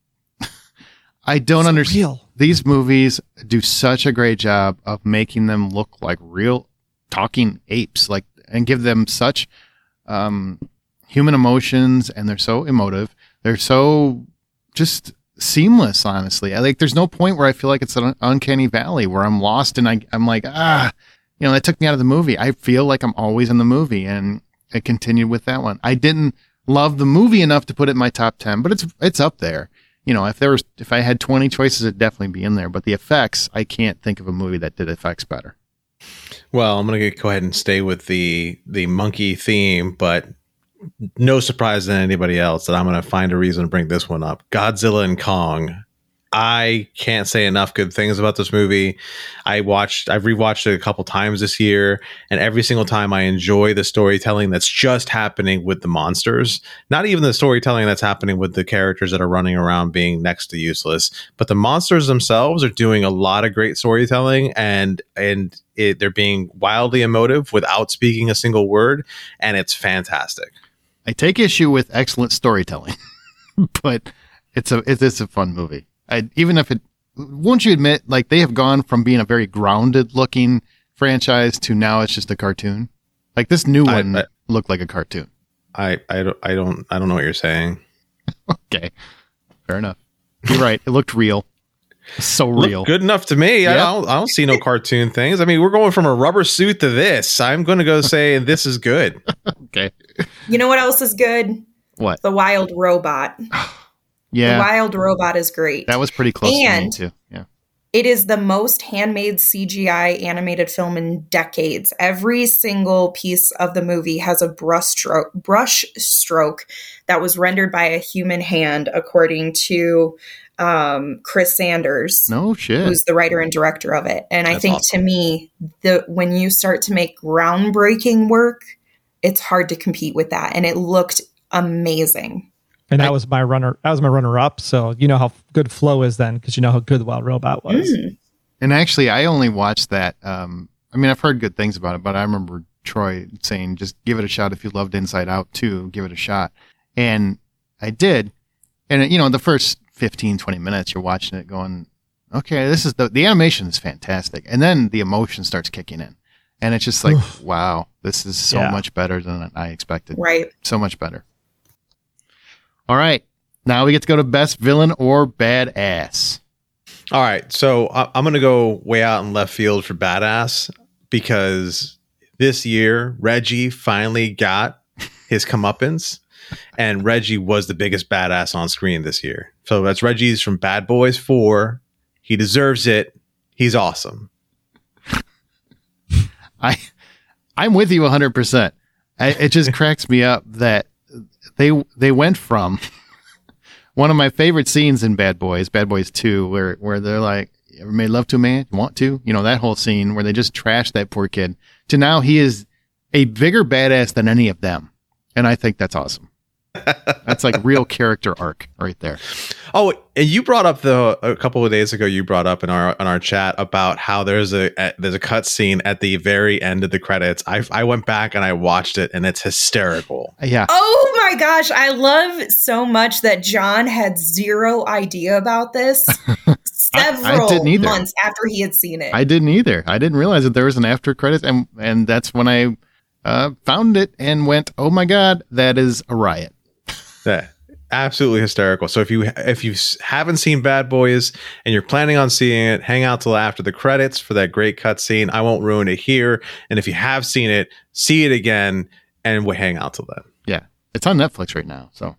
I don't understand. These movies do such a great job of making them look like real talking apes, and give them such human emotions, and they're so emotive. They're so just seamless, honestly. There's no point where I feel like it's an uncanny valley where I'm lost and I'm like, that took me out of the movie. I feel like I'm always in the movie, and it continued with that one. I didn't love the movie enough to put it in my top 10, but it's up there. If I had 20 choices, it'd definitely be in there. But the effects, I can't think of a movie that did effects better. Well, I'm going to go ahead and stay with the monkey theme, but no surprise to anybody else that I'm going to find a reason to bring this one up. Godzilla and Kong. I can't say enough good things about this movie. I've rewatched it a couple times this year, and every single time I enjoy the storytelling that's just happening with the monsters. Not even the storytelling that's happening with the characters that are running around being next to useless, but the monsters themselves are doing a lot of great storytelling, and they're being wildly emotive without speaking a single word, and it's fantastic. I take issue with excellent storytelling, but it's a fun movie. Won't you admit, they have gone from being a very grounded looking franchise to now it's just a cartoon. This new one looked like a cartoon. I don't know what you're saying. Okay, fair enough. You're right. It looked real. So real. Looked good enough to me. Yep. I don't see no cartoon things. I mean, we're going from a rubber suit to this. I'm going to go say this is good. Okay. You know what else is good? What? The Wild Robot. Yeah. The Wild Robot is great. That was pretty close to me too. Yeah. It is the most handmade CGI animated film in decades. Every single piece of the movie has a brush stroke that was rendered by a human hand, according to Chris Sanders. No shit. Who's the writer and director of it. And I think awesome. To me, when you start to make groundbreaking work, it's hard to compete with that. And it looked amazing. And that was my runner up. So you know how good Flow is then, because you know how good The Wild Robot was. Mm. And actually, I only watched that. I've heard good things about it, but I remember Troy saying, just give it a shot. If you loved Inside Out too, give it a shot. And I did. And, the first 15, 20 minutes, you're watching it going, okay, this is the animation is fantastic. And then the emotion starts kicking in. And it's just like, wow, this is so much better than I expected. Right. So much better. All right. Now we get to go to best villain or badass. All right. So I'm going to go way out in left field for badass because this year, Reggie finally got his comeuppance. And Reggie was the biggest badass on screen this year. So that's Reggie's from Bad Boys 4. He deserves it. He's awesome. I'm with you 100%. It just cracks me up that they went from one of my favorite scenes in Bad Boys 2, where they're like, "You ever made love to a man? You want to?" That whole scene where they just trashed that poor kid. To now he is a bigger badass than any of them, and I think that's awesome. That's like real character arc right there. Oh, and you brought up a couple of days ago. You brought up in our chat about how there's a cut scene at the very end of the credits. I went back and I watched it, and it's hysterical. Yeah. Oh my gosh, I love so much that John had zero idea about this. Several months after he had seen it. I didn't either. I didn't realize that there was an after credits, and that's when I found it and went, "Oh my god, that is a riot." Yeah, absolutely hysterical. So if you haven't seen Bad Boys and you're planning on seeing it, hang out till after the credits for that great cut scene. I won't ruin it here. And if you have seen it, see it again, and we'll hang out till then. Yeah, it's on Netflix right now. So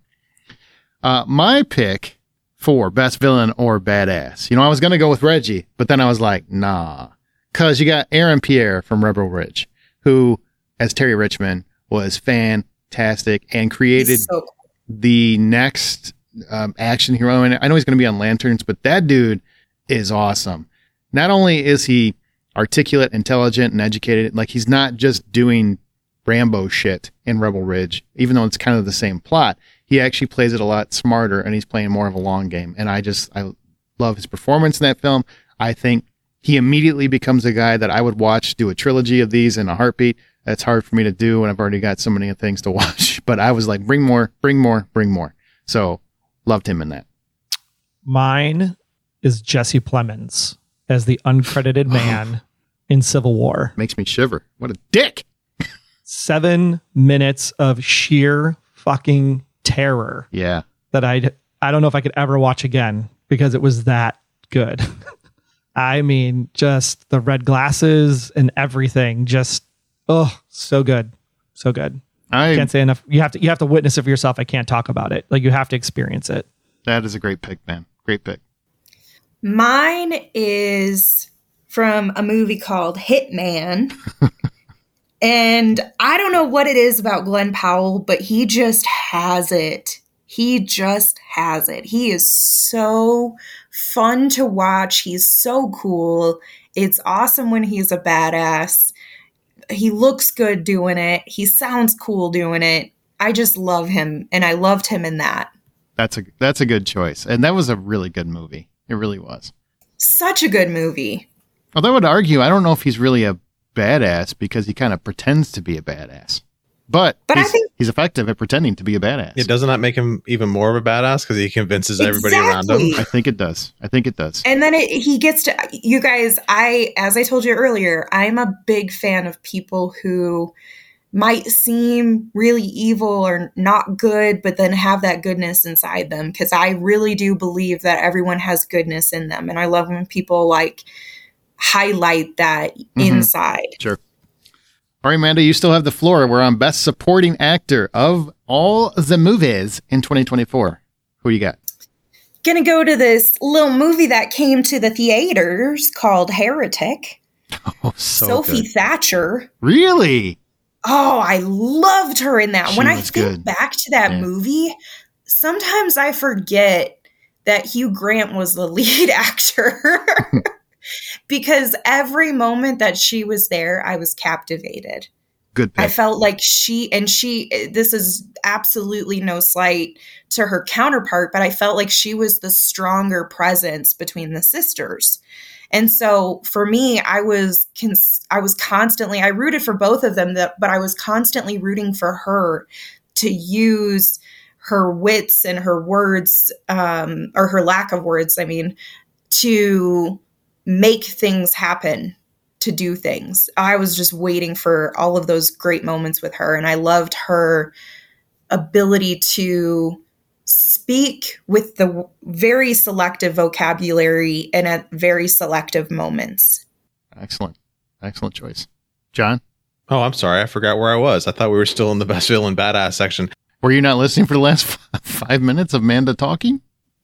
my pick for best villain or badass. I was going to go with Reggie, but then I was like, nah, because you got Aaron Pierre from Rebel Ridge, who, as Terry Richmond, was fantastic and created the next action hero. And I know he's going to be on Lanterns, but that dude is awesome. Not only is he articulate, intelligent, and educated, like he's not just doing Rambo shit in Rebel Ridge, even though it's kind of the same plot. He actually plays it a lot smarter, and he's playing more of a long game. And I love his performance in that film. I think he immediately becomes a guy that I would watch do a trilogy of these in a heartbeat. That's hard for me to do when I've already got so many things to watch. But I was like, bring more. So loved him in that. Mine is Jesse Plemons as the uncredited man in Civil War. Makes me shiver. What a dick. 7 minutes of sheer fucking terror. Yeah. That I don't know if I could ever watch again because it was that good. I mean, just the red glasses and everything. Just, so good. So good. I can't say enough. You have to witness it for yourself. I can't talk about it. Like, you have to experience it. That is a great pick, man. Great pick. Mine is from a movie called Hitman. And I don't know what it is about Glenn Powell, but he just has it. He is so fun to watch. He's so cool. It's awesome when he's a badass. He looks good doing it. He sounds cool doing it. I just love him, and I loved him in that. That's a good choice. And that was a really good movie. It really was. Such a good movie. Although I would argue, I don't know if he's really a badass because he kind of pretends to be a badass. But I think he's effective at pretending to be a badass. Yeah, doesn't that make him even more of a badass because he convinces everybody around him? I think it does. And then he gets to, you guys, as I told you earlier, I'm a big fan of people who might seem really evil or not good, but then have that goodness inside them. Because I really do believe that everyone has goodness in them. And I love when people like highlight that inside. Sure. All right, Amanda, you still have the floor. We're on Best Supporting Actor of all the movies in 2024. Who you got? Gonna go to this little movie that came to the theaters called Heretic. Oh, so Sophie good. Thatcher. Really? Oh, I loved her in that. When I think good. back to that movie, sometimes I forget that Hugh Grant was the lead actor. Because every moment that she was there, I was captivated. Good pick. I felt like this is absolutely no slight to her counterpart, but I felt like she was the stronger presence between the sisters. And so for me, I was constantly, I rooted for both of them, but I was constantly rooting for her to use her wits and her words, or her lack of words, I mean, to make things happen, to do things. I was just waiting for all of those great moments with her. And I loved her ability to speak with the very selective vocabulary and at very selective moments. Excellent. Excellent choice. John? Oh, I'm sorry. I forgot where I was. I thought we were still in the best villain badass section. Were you not listening for the last 5 minutes of Amanda talking?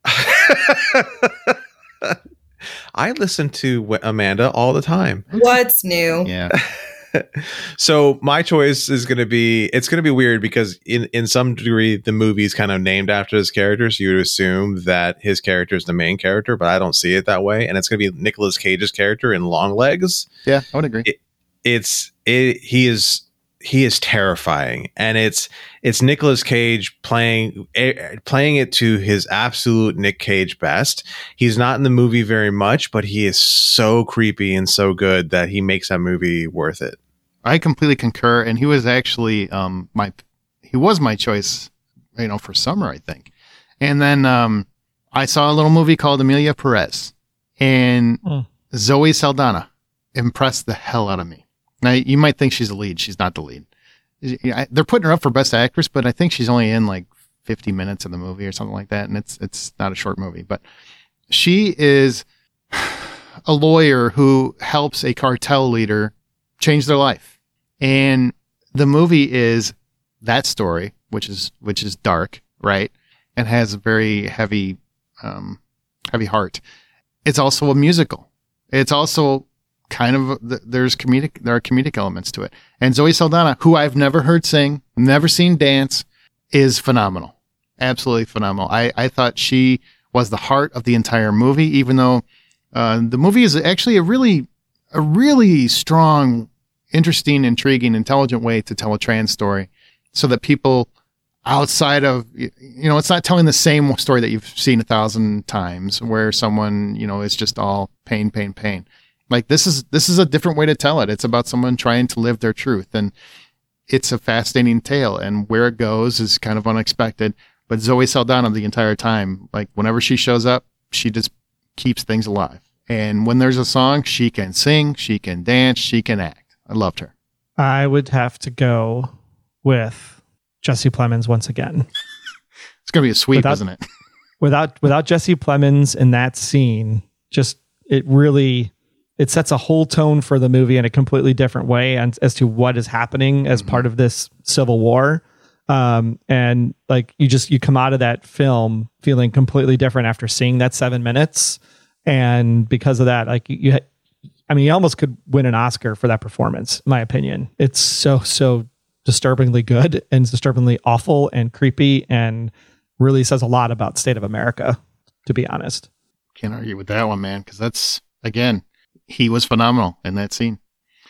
I listen to Amanda all the time. What's new? Yeah. So my choice is going to be, it's going to be weird because in some degree, the movie's kind of named after his character. So you would assume that his character is the main character, but I don't see it that way. And it's going to be Nicolas Cage's character in Longlegs. Yeah, I would agree. He is terrifying, and it's Nicolas Cage playing it to his absolute Nick Cage best. He's not in the movie very much, but he is so creepy and so good that he makes that movie worth it. I completely concur, and he was actually my choice, for summer, I think. And then I saw a little movie called Emilia Perez, and Zoe Saldana impressed the hell out of me. Now, you might think she's the lead. She's not the lead. They're putting her up for Best Actress, but I think she's only in like 50 minutes of the movie or something like that, and it's not a short movie. But she is a lawyer who helps a cartel leader change their life. And the movie is that story, which is dark, right? And has a very heavy heart. It's also a musical. It's also kind of, there are comedic elements to it. And Zoe Saldana, who I've never heard sing, never seen dance, is phenomenal. Absolutely phenomenal. I thought she was the heart of the entire movie, even though the movie is actually a really strong, interesting, intriguing, intelligent way to tell a trans story, so that people outside of, it's not telling the same story that you've seen 1,000 times, where someone, is just all pain. Like this is a different way to tell it. It's about someone trying to live their truth, and it's a fascinating tale, and where it goes is kind of unexpected. But Zoe Saldana, the entire time, like whenever she shows up, she just keeps things alive. And when there's a song, she can sing, she can dance, she can act. I loved her. I would have to go with Jesse Plemons once again. It's going to be a sweep, isn't it? Without Jesse Plemons in that scene, it sets a whole tone for the movie in a completely different way, and as to what is happening as part of this civil war. And like you come out of that film feeling completely different after seeing that 7 minutes. And because of that, like you almost could win an Oscar for that performance, in my opinion. It's so disturbingly good and disturbingly awful and creepy, and really says a lot about the state of America, to be honest. Can't argue with that one, man, because that's, again, he was phenomenal in that scene.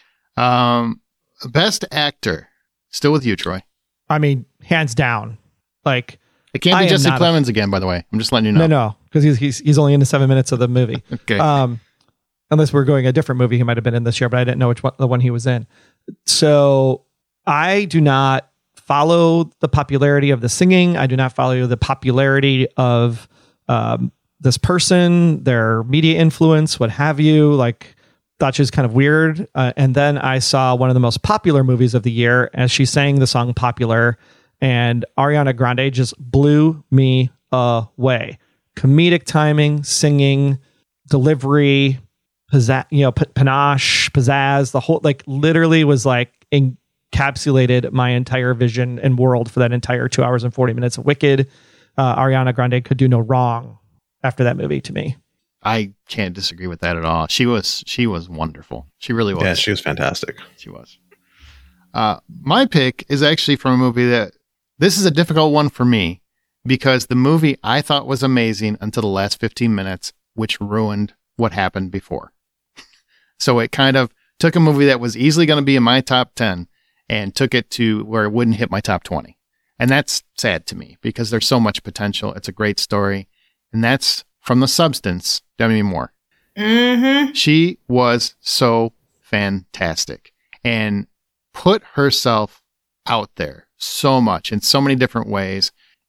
Best actor, still with you, Troy. I mean, hands down. Like, it can't be Jesse Plemons again, by the way. I'm just letting you know. No, because he's only in the 7 minutes of the movie. Okay. Unless we're going a different movie he might have been in this year, but I didn't know the one he was in. So I do not follow the popularity of the singing. I do not follow the popularity of this person, their media influence, what have you. Like, thought she was kind of weird. And then I saw one of the most popular movies of the year as she sang the song Popular, and Ariana Grande just blew me away. Comedic timing, singing, delivery, panache, pizzazz, the whole, like, literally was like encapsulated my entire vision and world for that entire 2 hours and 40 minutes of Wicked. Ariana Grande could do no wrong after that movie to me. I can't disagree with that at all. She was wonderful. She really was. Yeah, she was fantastic. She was. My pick is actually from a movie this is a difficult one for me, because the movie I thought was amazing until the last 15 minutes, which ruined what happened before. So it kind of took a movie that was easily going to be in my top 10 and took it to where it wouldn't hit my top 20. And that's sad to me, because there's so much potential. It's a great story. And that's from The Substance, Demi Moore. Mm-hmm. She was so fantastic and put herself out there so much in so many different ways.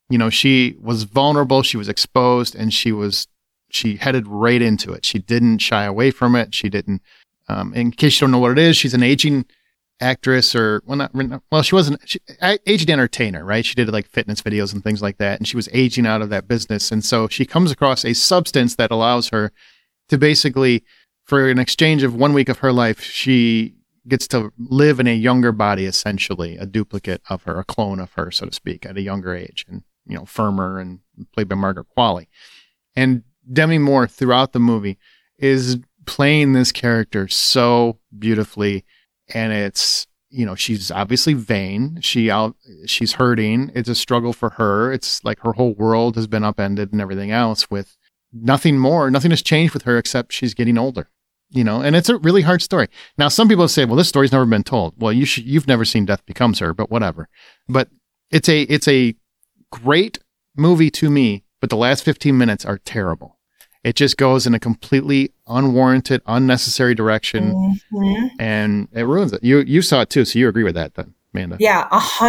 she was vulnerable, she was exposed, and she headed right into it. She didn't shy away from it. She didn't, in case you don't know what it is, she's an aging actress she wasn't, aging entertainer, right? She did like fitness videos and things like that. And she was aging out of that business. And so she comes across a substance that allows her to basically, for an exchange of 1 week of her life, she gets to live in a younger body, essentially a duplicate of her, a clone of her, so to speak, at a younger age, and firmer, and played by Margaret Qualley. And Demi Moore throughout the movie is playing this character so beautifully, and it's she's obviously vain. She's hurting. It's a struggle for her. It's like her whole world has been upended and everything else, with nothing more. Nothing has changed with her except she's getting older. And it's a really hard story. Now, some people say, well, this story's never been told. Well, you've never seen Death Becomes Her, but whatever. But it's a great movie to me, but the last 15 minutes are terrible. It just goes in a completely unwarranted, unnecessary direction, and it ruins it. You saw it too, so you agree with that then, Amanda? Yeah,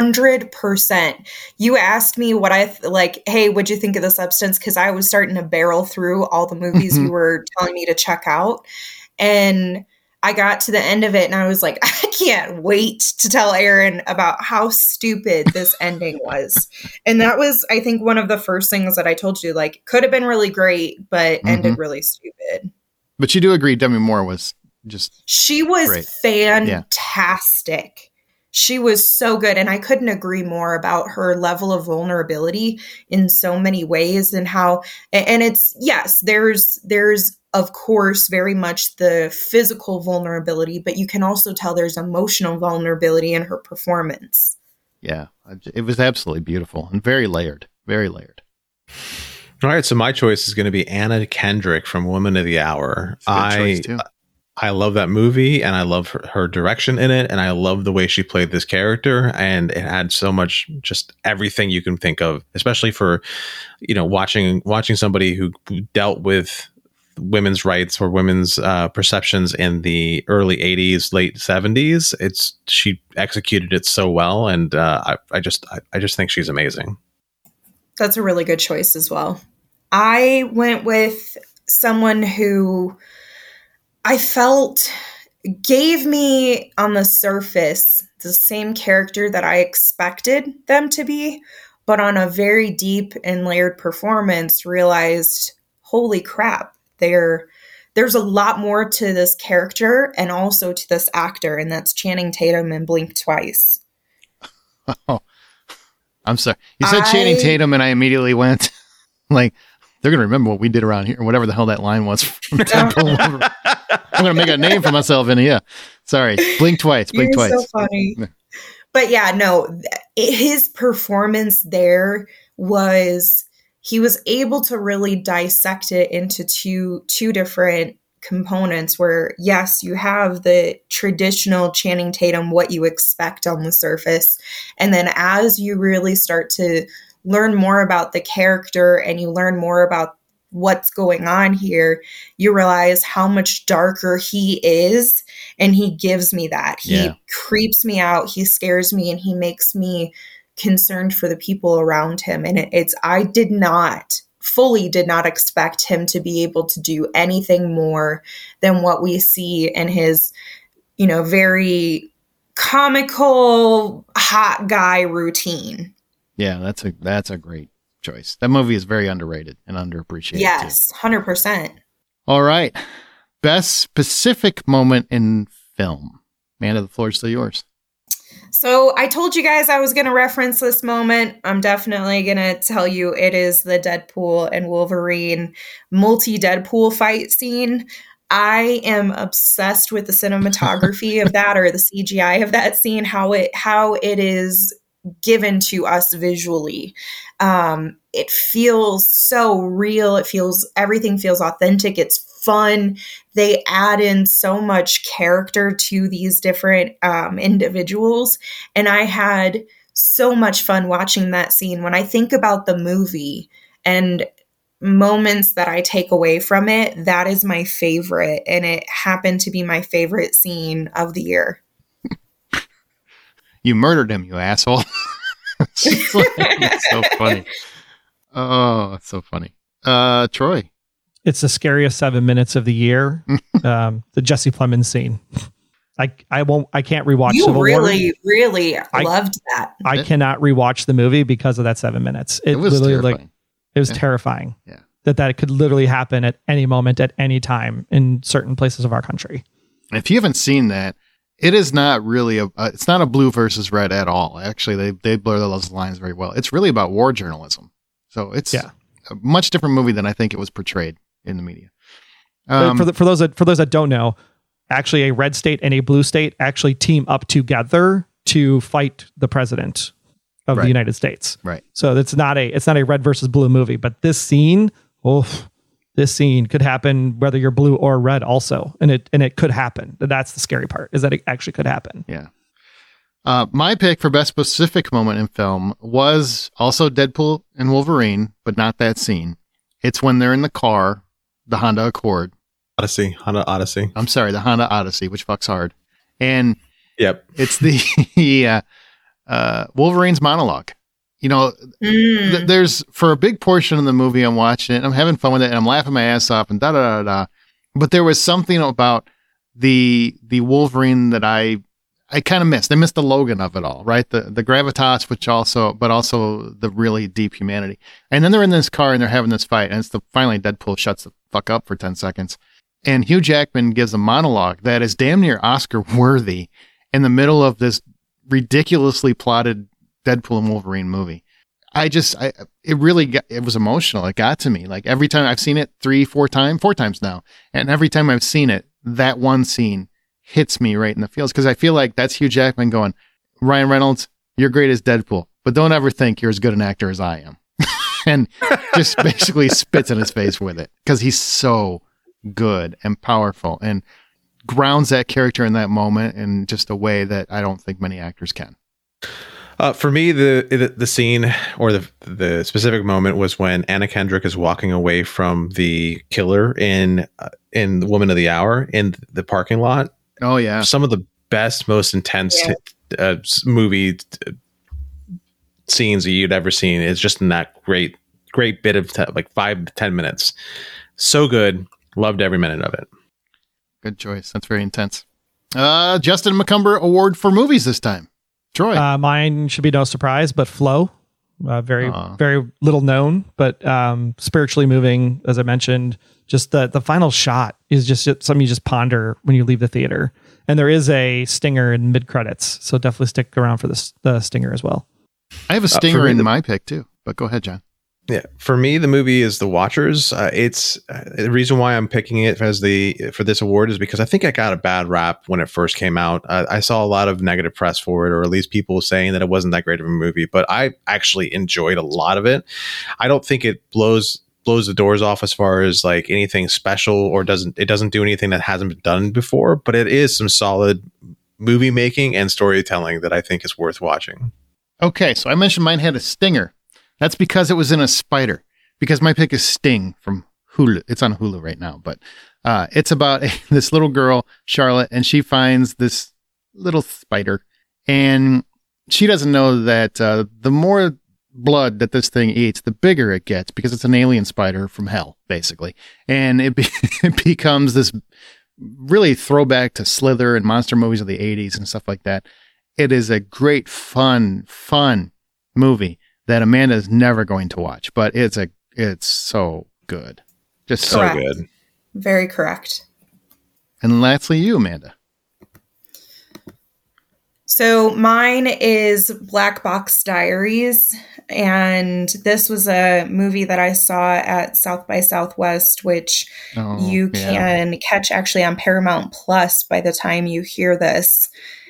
100%. You asked me what hey, what'd you think of The Substance? Because I was starting to barrel through all the movies you were telling me to check out. And I got to the end of it and I was like, I can't wait to tell Aaron about how stupid this ending was. And that was, I think, one of the first things that I told you, could have been really great, but ended really stupid. But you do agree Demi Moore was she was great. Fantastic. Yeah. She was so good. And I couldn't agree more about her level of vulnerability in so many ways, and how, and it's, yes, there's of course, very much the physical vulnerability, but you can also tell there's emotional vulnerability in her performance. Yeah, it was absolutely beautiful and very layered, very layered. All right, so my choice is going to be Anna Kendrick from Woman of the Hour. I love that movie, and I love her direction in it, and I love the way she played this character, and it had so much, just everything you can think of, especially for, watching somebody who dealt with women's rights or women's perceptions in the early 80s, late 70s. She executed it so well, and I just think she's amazing. That's a really good choice as well. I went with someone who I felt gave me, on the surface, the same character that I expected them to be, but on a very deep and layered performance realized, holy crap, there's a lot more to this character and also to this actor, and that's Channing Tatum in Blink Twice. Oh, I'm sorry. You said Channing Tatum, and I immediately went they're going to remember what we did around here, or whatever the hell that line was from Temple. I'm going to make a name for myself in here. Sorry. Blink Twice. Blink Twice. So funny. But yeah, no, his performance there was, he was able to really dissect it into two different components where, yes, you have the traditional Channing Tatum, what you expect on the surface. And then as you really start to learn more about the character and you learn more about what's going on here, you realize how much darker he is. And he gives me that. He creeps me out. He scares me, and he makes me concerned for the people around him. And I fully did not expect him to be able to do anything more than what we see in his, very comical hot guy routine. Yeah, that's a great choice. That movie is very underrated and underappreciated. Yes, 100%. All right. Best specific moment in film. Amanda, the floor is still yours. So I told you guys I was going to reference this moment. I'm definitely going to tell you it is the Deadpool and Wolverine multi-Deadpool fight scene. I am obsessed with the cinematography of that, or the CGI of that scene, how it is given to us visually. It feels so real. Everything feels authentic. It's fun. They add in so much character to these different individuals. And I had so much fun watching that scene. When I think about the movie and moments that I take away from it, that is my favorite. And it happened to be my favorite scene of the year. You murdered him, you asshole. It's so funny. Oh, it's so funny. Troy. It's the scariest 7 minutes of the year. The Jesse Plemons scene. I can't rewatch You Civil really, War. really loved that. I cannot rewatch the movie because of that 7 minutes. It was literally terrifying. It was terrifying. Yeah. That could literally happen at any moment, at any time in certain places of our country. If you haven't seen that, it is not really it's not a blue versus red at all. Actually, they blur those lines very well. It's really about war journalism. So it's a much different movie than I think it was portrayed in the media. For those that don't know, actually a red state and a blue state actually team up together to fight the president of the United States. Right. So it's not a red versus blue movie, but this scene could happen whether you're blue or red also. And it could happen. That's the scary part, is that it actually could happen. Yeah. My pick for best specific moment in film was also Deadpool and Wolverine, but not that scene. It's when they're in the car, the Honda Accord. Honda Odyssey. I'm sorry, the Honda Odyssey, which fucks hard. And it's the Wolverine's monologue. You know, there's, for a big portion of the movie, I'm watching it, I'm having fun with it, and I'm laughing my ass off, and da-da-da-da. But there was something about the Wolverine that I kind of missed. I missed the Logan of it all, right? The gravitas, but also the really deep humanity. And then they're in this car and they're having this fight, and it's finally Deadpool shuts the fuck up for 10 seconds. And Hugh Jackman gives a monologue that is damn near Oscar worthy in the middle of this ridiculously plotted Deadpool and Wolverine movie. It was emotional. It got to me. Like every time I've seen it 4 times now. And every time I've seen it, that one scene hits me right in the feels. Cause I feel like that's Hugh Jackman going, Ryan Reynolds, you're great as Deadpool, but don't ever think you're as good an actor as I am. And just basically spits in his face with it. Cause he's so good and powerful and grounds that character in that moment in just a way that I don't think many actors can. For me, the scene or the specific moment was when Anna Kendrick is walking away from the killer in The Woman of the Hour in the parking lot. Oh yeah, some of the best, most intense movie scenes that you'd ever seen is just in that great bit of like 5 to 10 minutes. So good, loved every minute of it. Good choice. That's very intense. Justin McCumber Award for movies this time. Troy. Mine should be no surprise, but Flow. Very little known, but spiritually moving, as I mentioned. Just the final shot is just something you just ponder when you leave the theater. And there is a stinger in mid-credits, so definitely stick around for the stinger as well. I have a stinger in my pick too, but go ahead, John. Yeah, for me, the movie is The Watchers. It's the reason why I'm picking it for this award is because I think I got a bad rap when it first came out. I saw a lot of negative press for it, or at least people saying that it wasn't that great of a movie. But I actually enjoyed a lot of it. I don't think it blows the doors off as far as like anything special, or doesn't do anything that hasn't been done before. But it is some solid movie making and storytelling that I think is worth watching. Okay, so I mentioned mine had a stinger. That's because it was in a spider. Because my pick is Sting from Hulu. It's on Hulu right now, but it's about this little girl, Charlotte, and she finds this little spider, and she doesn't know that the more blood that this thing eats, the bigger it gets, because it's an alien spider from hell, basically. And it becomes this really throwback to Slither and monster movies of the 80s and stuff like that. It is a great, fun movie that Amanda is never going to watch, but it's so good. Just correct. So good. Very correct. And lastly, you, Amanda. So mine is Black Box Diaries, and this was a movie that I saw at South by Southwest, which you can catch actually on Paramount Plus by the time you hear this.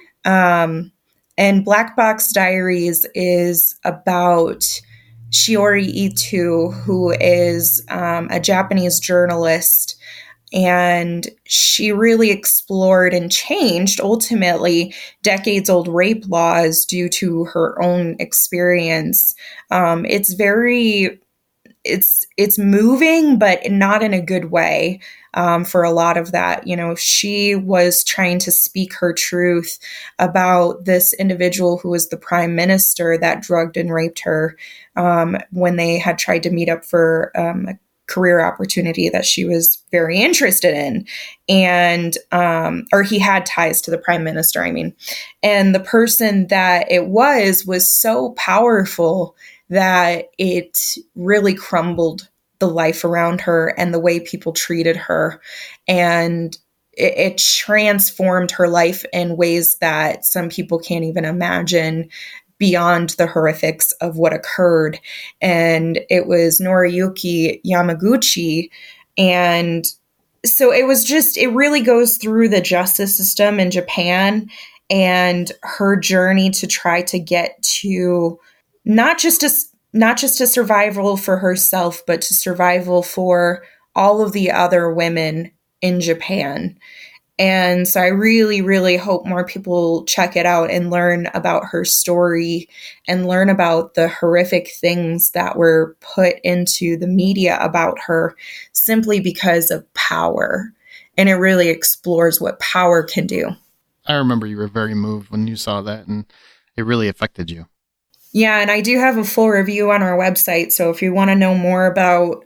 And Black Box Diaries is about Shiori Ito, who is a Japanese journalist, and she really explored and changed, ultimately, decades-old rape laws due to her own experience. It's very it's moving, but not in a good way. For a lot of that, she was trying to speak her truth about this individual who was the prime minister that drugged and raped her when they had tried to meet up for a career opportunity that she was very interested in. And, or he had ties to the prime minister, I mean. And the person that it was so powerful that it really crumbled the life around her and the way people treated her. And it transformed her life in ways that some people can't even imagine beyond the horrifics of what occurred. And it was Noriyuki Yamaguchi. And so it really goes through the justice system in Japan and her journey to try to get to not just a survival for herself, but to survival for all of the other women in Japan. And so I really, really hope more people check it out and learn about her story and learn about the horrific things that were put into the media about her simply because of power. And it really explores what power can do. I remember you were very moved when you saw that, and it really affected you. Yeah, and I do have a full review on our website. So if you want to know more about,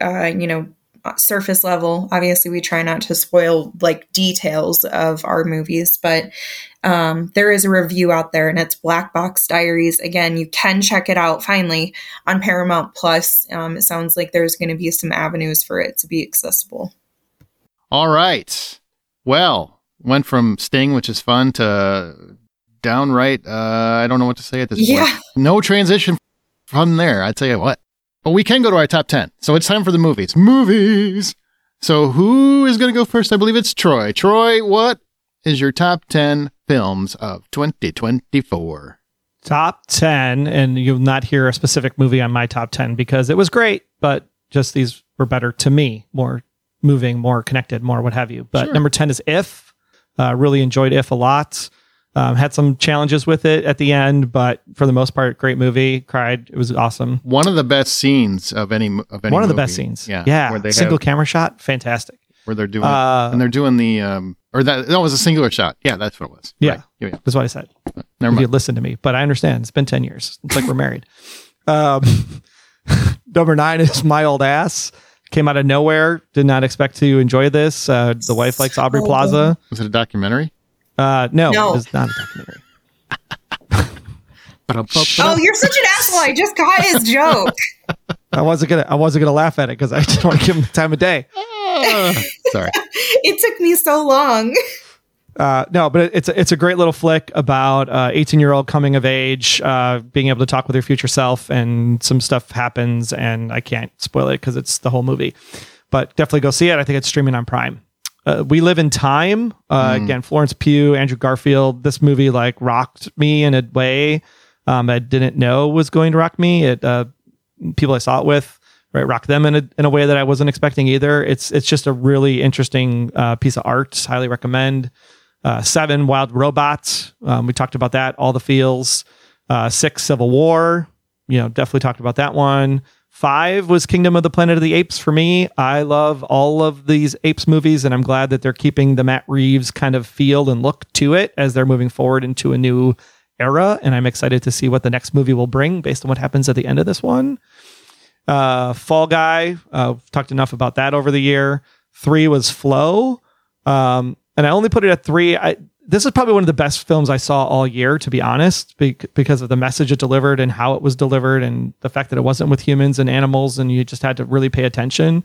surface level, obviously we try not to spoil like details of our movies, but there is a review out there, and it's Black Box Diaries. Again, you can check it out finally on Paramount Plus. It sounds like there's going to be some avenues for it to be accessible. All right. Well, went from Sting, which is fun, to downright, I don't know what to say at this point. No transition from there, I tell you what. But we can go to our top 10. So it's time for the movies. Movies! So who is going to go first? I believe it's Troy. Troy, what is your top 10 films of 2024? Top 10, and you'll not hear a specific movie on my top 10 because it was great, but just these were better to me. More moving, more connected, more what have you. But Number 10 is If. Really enjoyed If a lot. Had some challenges with it at the end, but for the most part, great movie. Cried. It was awesome. One of the best scenes of any One of movie. the best scenes. Yeah. Where they single camera shot. Fantastic. Where they're doing and they're doing the it was a singular shot. Yeah, that's what it was. Yeah. Right. Yeah. That's what I said. Never mind. You listen to me, but I understand. It's been 10 years. It's like we're married. Number 9 is My Old Ass. Came out of nowhere. Did not expect to enjoy this. The wife likes Aubrey Plaza. Was it a documentary? No, it was not a documentary. Oh, you're such an asshole. I just got his joke. I wasn't gonna laugh at it because I didn't want to give him the time of day. Sorry. It took me so long. No, but it's a great little flick about 18-year-old coming of age, being able to talk with her future self, and some stuff happens, and I can't spoil it because it's the whole movie. But definitely go see it. I think it's streaming on Prime. We Live in Time. Again, Florence Pugh, Andrew Garfield. This movie like rocked me in a way I didn't know was going to rock me. It people I saw it with, right, rocked them in a way that I wasn't expecting either. It's just a really interesting piece of art. Highly recommend. 7, Wild Robots. We talked about that. All the feels. 6, Civil War. Definitely talked about that one. 5 was Kingdom of the Planet of the Apes for me. I love all of these Apes movies, and I'm glad that they're keeping the Matt Reeves kind of feel and look to it as they're moving forward into a new era. And I'm excited to see what the next movie will bring based on what happens at the end of this one. Fall Guy. Talked enough about that over the year. 3 was Flow. And I only put it at 3. This is probably one of the best films I saw all year, to be honest, because of the message it delivered and how it was delivered, and the fact that it wasn't with humans and animals, and you just had to really pay attention.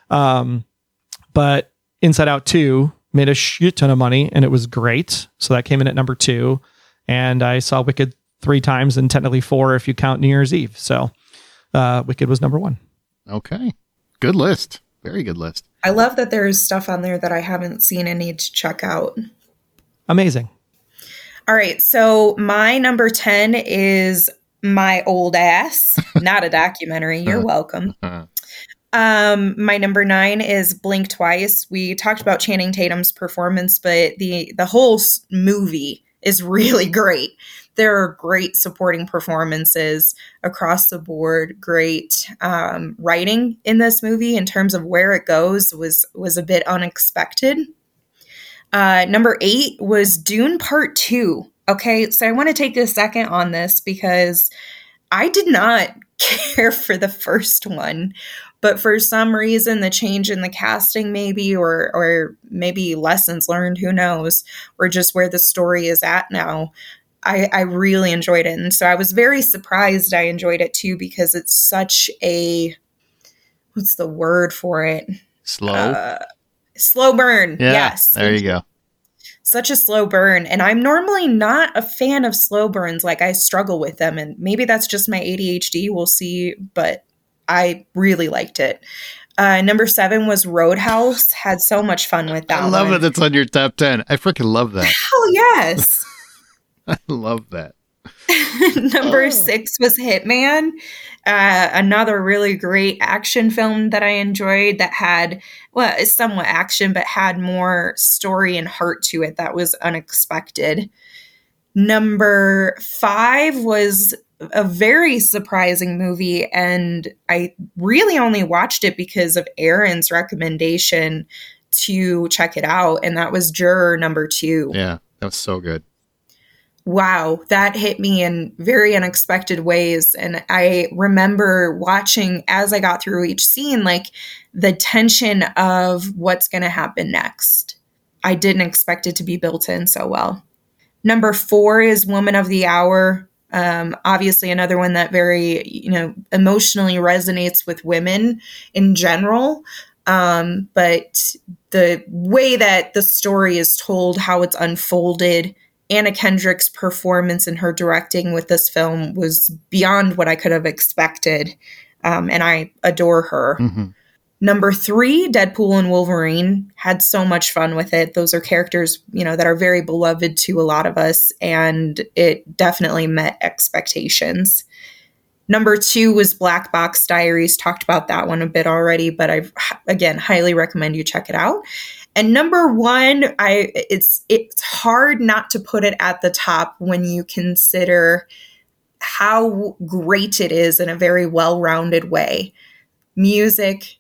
But Inside Out 2 made a shit ton of money, and it was great. So that came in at number 2. And I saw Wicked 3 times, and technically 4 if you count New Year's Eve. So Wicked was number 1. Okay. Good list. Very good list. I love that there's stuff on there that I haven't seen and need to check out. Amazing. All right. So my number 10 is My Old Ass, not a documentary. You're welcome. My number 9 is Blink Twice. We talked about Channing Tatum's performance, but the whole movie is really great. There are great supporting performances across the board. Great writing in this movie in terms of where it goes was a bit unexpected. Number 8 was Dune Part 2. Okay, so I want to take a second on this because I did not care for the first one, but for some reason, the change in the casting maybe, or maybe lessons learned, who knows, or just where the story is at now, I really enjoyed it. And so I was very surprised I enjoyed it too, because it's such a, what's the word for it? Slow burn. Yeah, yes. There you go. Such a slow burn. And I'm normally not a fan of slow burns. Like, I struggle with them. And maybe that's just my ADHD. We'll see. But I really liked it. Number 7 was Roadhouse. Had so much fun with that. I love it. It's on your top 10. I freaking love that. Hell yes. I love that. Number 6 was Hitman. Another really great action film that I enjoyed that had, well, it's somewhat action, but had more story and heart to it that was unexpected. Number 5 was a very surprising movie, and I really only watched it because of Aaron's recommendation to check it out, and that was Juror Number 2. Yeah, that was so good. Wow, that hit me in very unexpected ways. And I remember watching as I got through each scene, like the tension of what's going to happen next. I didn't expect it to be built in so well. Number 4 is Woman of the Hour. Obviously another one that very, emotionally resonates with women in general. But the way that the story is told, how it's unfolded, Anna Kendrick's performance and her directing with this film was beyond what I could have expected. And I adore her. Mm-hmm. Number 3, Deadpool and Wolverine. Had so much fun with it. Those are characters, that are very beloved to a lot of us, and it definitely met expectations. Number 2 was Black Box Diaries. Talked about that one a bit already, but I, again, highly recommend you check it out. And number 1, it's hard not to put it at the top when you consider how great it is in a very well-rounded way. Music,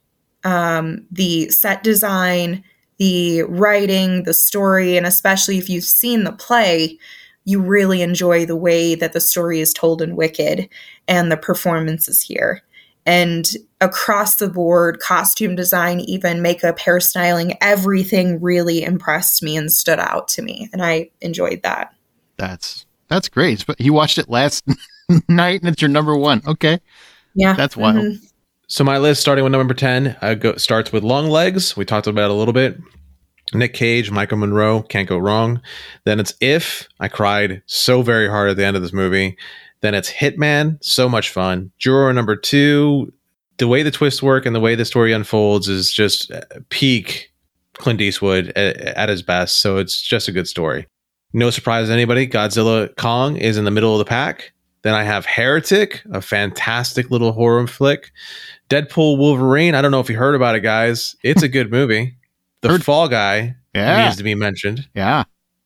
the set design, the writing, the story, and especially if you've seen the play, you really enjoy the way that the story is told in Wicked and the performances here. And across the board, costume design, even makeup, hairstyling, everything really impressed me and stood out to me. And I enjoyed that. That's great. But you watched it last night and it's your number 1. Okay. Yeah. That's wild. Mm-hmm. So my list, starting with number 10, starts with Longlegs. We talked about it a little bit. Nick Cage, Michael Monroe, can't go wrong. Then it's If. I cried so very hard at the end of this movie. Then it's Hitman, so much fun. Juror Number 2, the way the twists work and the way the story unfolds is just peak Clint Eastwood at his best. So it's just a good story. No surprise to anybody, Godzilla Kong is in the middle of the pack. Then I have Heretic, a fantastic little horror flick. Deadpool Wolverine, I don't know if you heard about it, guys. It's a good movie. The Fall Guy needs to be mentioned. Yeah.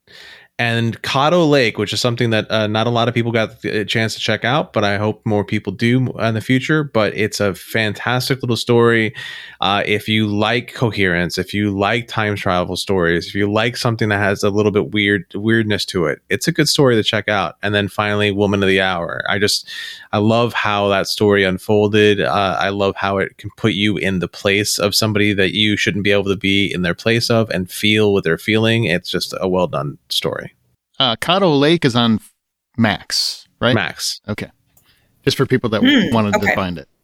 And Caddo Lake, which is something that not a lot of people got a chance to check out, but I hope more people do in the future. But it's a fantastic little story. If you like coherence, if you like time travel stories, if you like something that has a little bit weirdness to it, it's a good story to check out. And then finally, Woman of the Hour. I love how that story unfolded. I love how it can put you in the place of somebody that you shouldn't be able to be in their place of and feel what they're feeling. It's just a well done story. Caddo Lake is on Max, right? Max. Okay. Just for people that wanted to find it.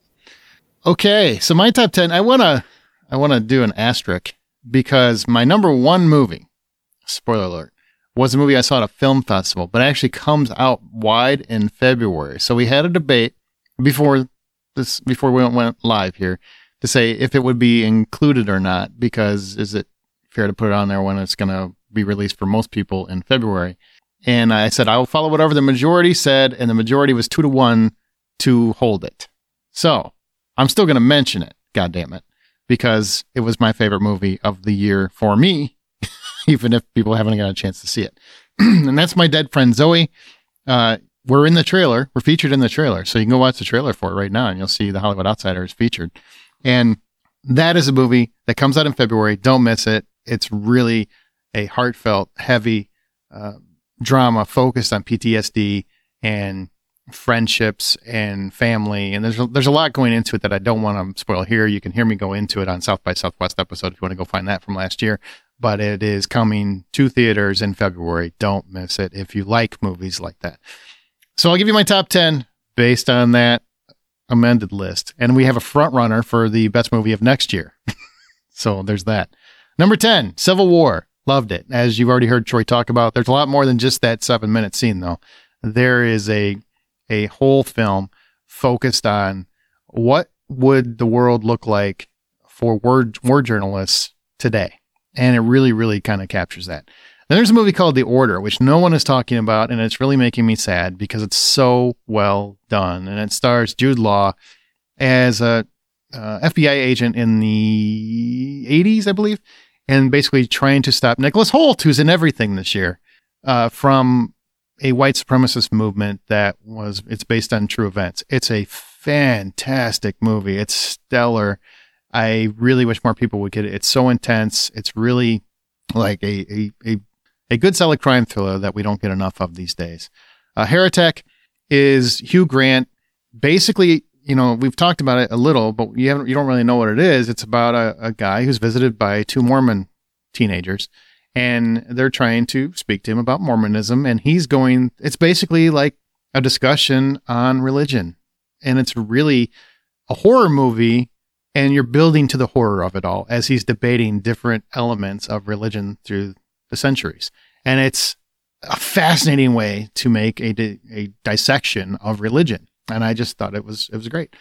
Okay. So my top 10, I want to do an asterisk because my number 1 movie, spoiler alert, was a movie I saw at a film festival, but it actually comes out wide in February. So we had a debate before we went live here to say if it would be included or not, because is it fair to put it on there when it's going to be released for most people in February? And I said, I'll follow whatever the majority said. And the majority was 2-1 to hold it. So I'm still going to mention it. God damn it. Because it was my favorite movie of the year for me, even if people haven't got a chance to see it. and that's my dead friend Zoe. We're in the trailer. We're featured in the trailer. So you can go watch the trailer for it right now and you'll see The Hollywood Outsider is featured. And that is a movie that comes out in February. Don't miss it. It's really a heartfelt, heavy drama focused on PTSD and friendships and family. And there's a lot going into it that I don't want to spoil here. You can hear me go into it on South by Southwest episode if you want to go find that from last year. But it is coming to theaters in February. Don't miss it if you like movies like that. So I'll give you my top 10 based on that amended list. And we have a front runner for the best movie of next year. So there's that. Number 10, Civil War. Loved it. As you've already heard Troy talk about, there's a lot more than just that 7-minute scene, though. There is a whole film focused on what would the world look like for war journalists today. And it really, really kind of captures that. Then there's a movie called The Order, which no one is talking about, and it's really making me sad because it's so well done. And it stars Jude Law as a FBI agent in the 80s, I believe, and basically trying to stop Nicholas Hoult, who's in everything this year, from a white supremacist movement it's based on true events. It's a fantastic movie. It's stellar. I really wish more people would get it. It's so intense. It's really like a good solid crime thriller that we don't get enough of these days. Heretic is Hugh Grant. Basically, we've talked about it a little, but you don't really know what it is. It's about a guy who's visited by 2 Mormon teenagers, and they're trying to speak to him about Mormonism. And it's basically like a discussion on religion. And it's really a horror movie, and you're building to the horror of it all as he's debating different elements of religion through the centuries. And it's a fascinating way to make a dissection of religion. And I just thought it was great.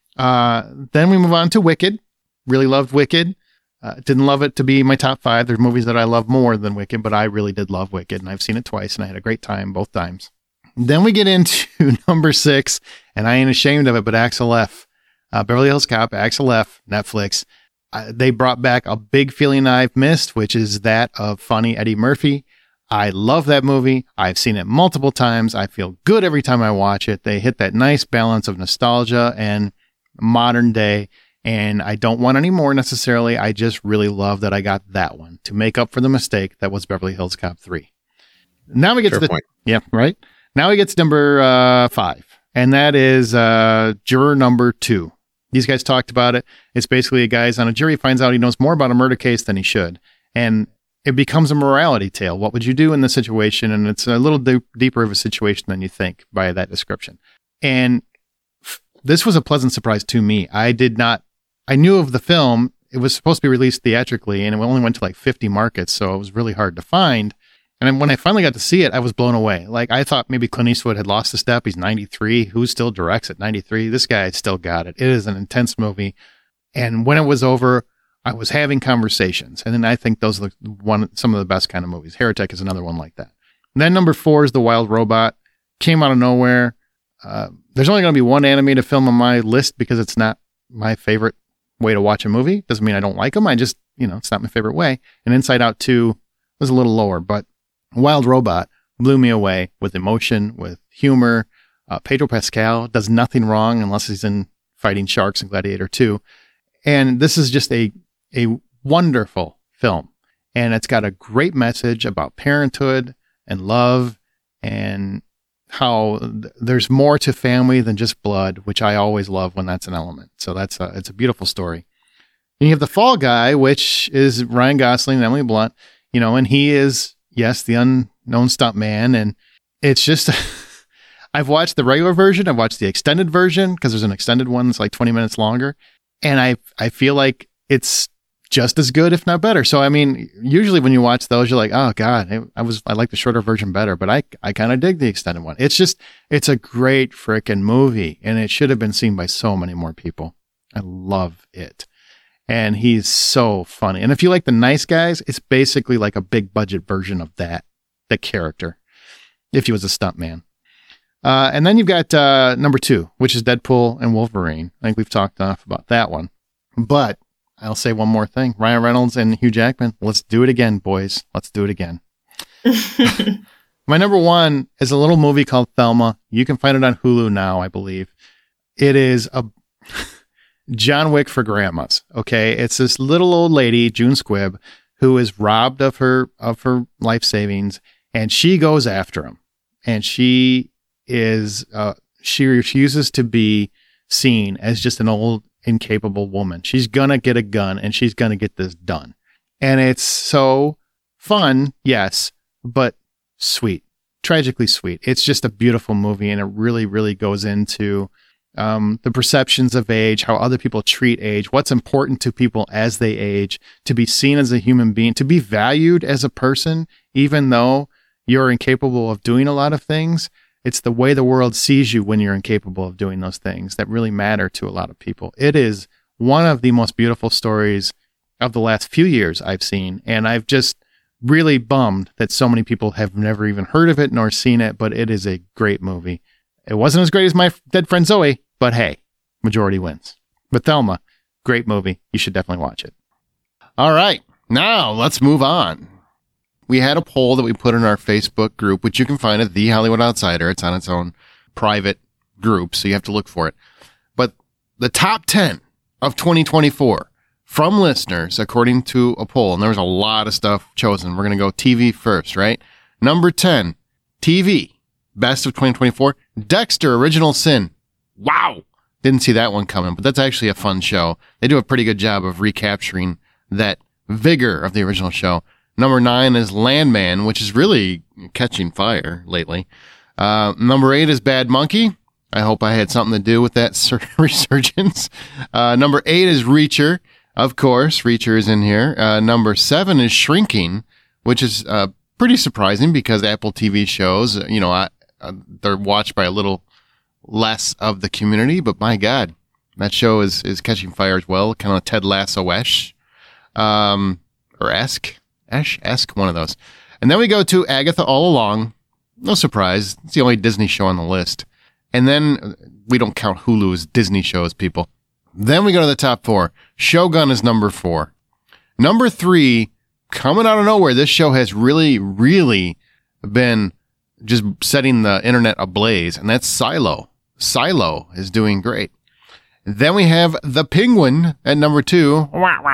Then we move on to Wicked. Really loved Wicked. Didn't love it to be my top 5. There's movies that I love more than Wicked, but I really did love Wicked, and I've seen it twice, and I had a great time both times. Then we get into number 6, and I ain't ashamed of it, but Axel F. Beverly Hills Cop, Axel F., Netflix. They brought back a big feeling I've missed, which is that of funny Eddie Murphy. I love that movie. I've seen it multiple times. I feel good every time I watch it. They hit that nice balance of nostalgia and modern day, and I don't want any more necessarily. I just really love that I got that one to make up for the mistake that was Beverly Hills Cop 3. Now we get to the point. Yeah, right. Now we get to number 5, and that is Juror Number 2. These guys talked about it. It's basically a guy's on a jury, finds out he knows more about a murder case than he should. And it becomes a morality tale. What would you do in this situation? And it's a little deeper of a situation than you think by that description. And this was a pleasant surprise to me. I knew of the film. It was supposed to be released theatrically, and it only went to like 50 markets, so it was really hard to find. And when I finally got to see it, I was blown away. Like, I thought maybe Clint Eastwood had lost a step. He's 93. Who still directs at 93? This guy still got it. It is an intense movie. And when it was over, I was having conversations. And then I think those are some of the best kind of movies. Heretic is another one like that. And then number 4 is The Wild Robot. Came out of nowhere. There's only going to be one animated film on my list because it's not my favorite way to watch a movie. Doesn't mean I don't like them. I just, it's not my favorite way. And Inside Out 2 was a little lower, but Wild Robot blew me away with emotion, with humor. Pedro Pascal does nothing wrong unless he's in Fighting Sharks and Gladiator 2. And this is just a wonderful film. And it's got a great message about parenthood and love and how there's more to family than just blood, which I always love when that's an element. So it's a beautiful story. And you have The Fall Guy, which is Ryan Gosling and Emily Blunt, and he is, yes, the unknown stuntman. And it's just, I've watched the regular version. I've watched the extended version because there's an extended one that's like 20 minutes longer. And I feel like it's just as good, if not better. So, I mean, usually when you watch those, you're like, oh God, I like the shorter version better, but I kind of dig the extended one. It's a great freaking movie, and it should have been seen by so many more people. I love it. And he's so funny. And if you like The Nice Guys, it's basically like a big budget version of the character, if he was a stuntman. And then you've got number 2, which is Deadpool and Wolverine. I think we've talked enough about that one. But I'll say one more thing. Ryan Reynolds and Hugh Jackman. Let's do it again, boys. Let's do it again. My number one is a little movie called Thelma. You can find it on Hulu now, I believe. It is a John Wick for grandmas. Okay. It's this little old lady, June Squibb, who is robbed of her life savings, and she goes after him. And she refuses to be seen as just an old, incapable woman. She's going to get a gun and she's going to get this done. And it's so fun, yes, but sweet, tragically sweet. It's just a beautiful movie, and it really, really goes into the perceptions of age, how other people treat age, what's important to people as they age, to be seen as a human being, to be valued as a person, even though you're incapable of doing a lot of things. It's the way the world sees you when you're incapable of doing those things that really matter to a lot of people. It is one of the most beautiful stories of the last few years I've seen, and I've just really bummed that so many people have never even heard of it nor seen it, but it is a great movie. It wasn't as great as My Dead Friend Zoe, but hey, majority wins. But Thelma, great movie. You should definitely watch it. All right, now let's move on. We had a poll that we put in our Facebook group, which you can find at The Hollywood Outsider. It's on its own private group, so you have to look for it. But the top 10 of 2024 from listeners, according to a poll, and there was a lot of stuff chosen. We're going to go TV first, right? Number 10, TV, best of 2024, Dexter, Original Sin. Wow. Didn't see that one coming, but that's actually a fun show. They do a pretty good job of recapturing that vigor of the original show. Number 9 is Landman, which is really catching fire lately. Number 8 is Bad Monkey. I hope I had something to do with that resurgence. Number 8 is Reacher. Of course, Reacher is in here. Number 7 is Shrinking, which is pretty surprising because Apple TV shows, they're watched by a little less of the community, but my God, that show is catching fire as well. Kind of Ted Lasso-ish, or esque, one of those. And then we go to Agatha All Along. No surprise. It's the only Disney show on the list. And then we don't count Hulu as Disney shows, people. Then we go to the top 4. Shogun is number 4. Number 3, coming out of nowhere, this show has really, really been just setting the internet ablaze, and that's Silo. Silo is doing great. Then we have The Penguin at number 2.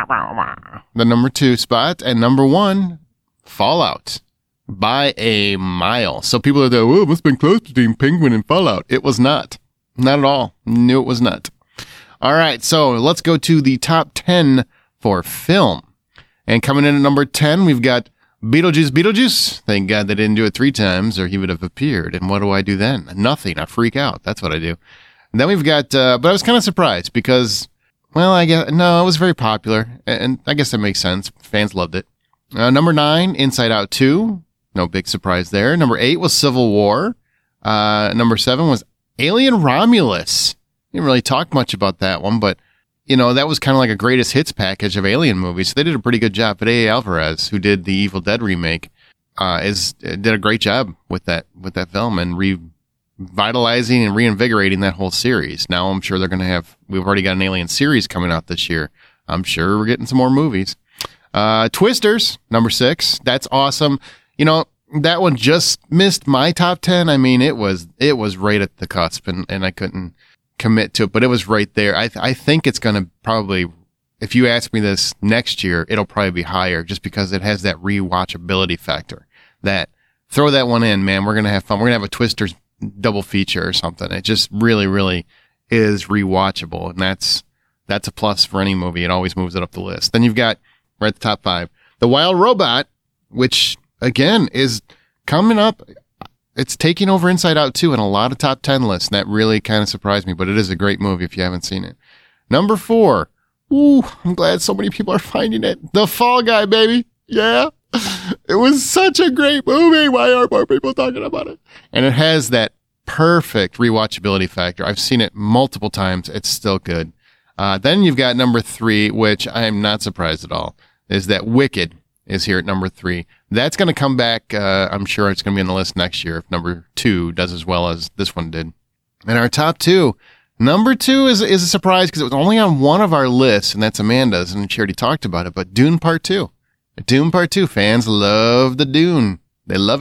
The number 2 spot. And number 1, Fallout. By a mile. So people are there, oh, it must have been close between Penguin and Fallout. It was not. Not at all. No, it was not. All right, so let's go to the top 10 for film. And coming in at number 10, we've got Beetlejuice. Thank God they didn't do it 3 times or he would have appeared. And what do I do then? Nothing. I freak out. That's what I do. And then we've got, but I was kind of surprised because, well, it was very popular. And I guess that makes sense. Fans loved it. Number 9, Inside Out 2. No big surprise there. Number 8 was Civil War. Number 7 was Alien Romulus. Didn't really talk much about that one, but that was kind of like a greatest hits package of Alien movies. So they did a pretty good job. But A. Alvarez, who did the Evil Dead remake, did a great job with that film and revitalizing and reinvigorating that whole series. Now I'm sure we've already got an Alien series coming out this year. I'm sure we're getting some more movies. Twisters, number 6. That's awesome. That one just missed my top 10. I mean, it was right at the cusp and I couldn't commit to it, but it was right there. I think it's going to probably, if you ask me this next year, it'll probably be higher just because it has that rewatchability factor. That throw that one in, man. We're going to have fun. We're going to have a Twisters double feature or something. It just really, really is rewatchable. And that's a plus for any movie. It always moves it up the list. Then you've got right at the top 5, The Wild Robot, which again is coming up. It's taking over Inside Out 2 in a lot of top 10 lists. And that really kind of surprised me, but it is a great movie if you haven't seen it. Number 4. Ooh, I'm glad so many people are finding it. The Fall Guy, baby. Yeah. It was such a great movie. Why aren't more people talking about it? And it has that perfect rewatchability factor. I've seen it multiple times. It's still good. Then you've got number 3, which I am not surprised at all, is that Wicked is here at number 3. That's going to come back. I'm sure it's going to be on the list next year if number 2 does as well as this one did. And our top 2, number 2 is a surprise because it was only on one of our lists, and that's Amanda's, and she already talked about it, but Dune Part 2. Dune Part 2. Fans love the Dune. They love it.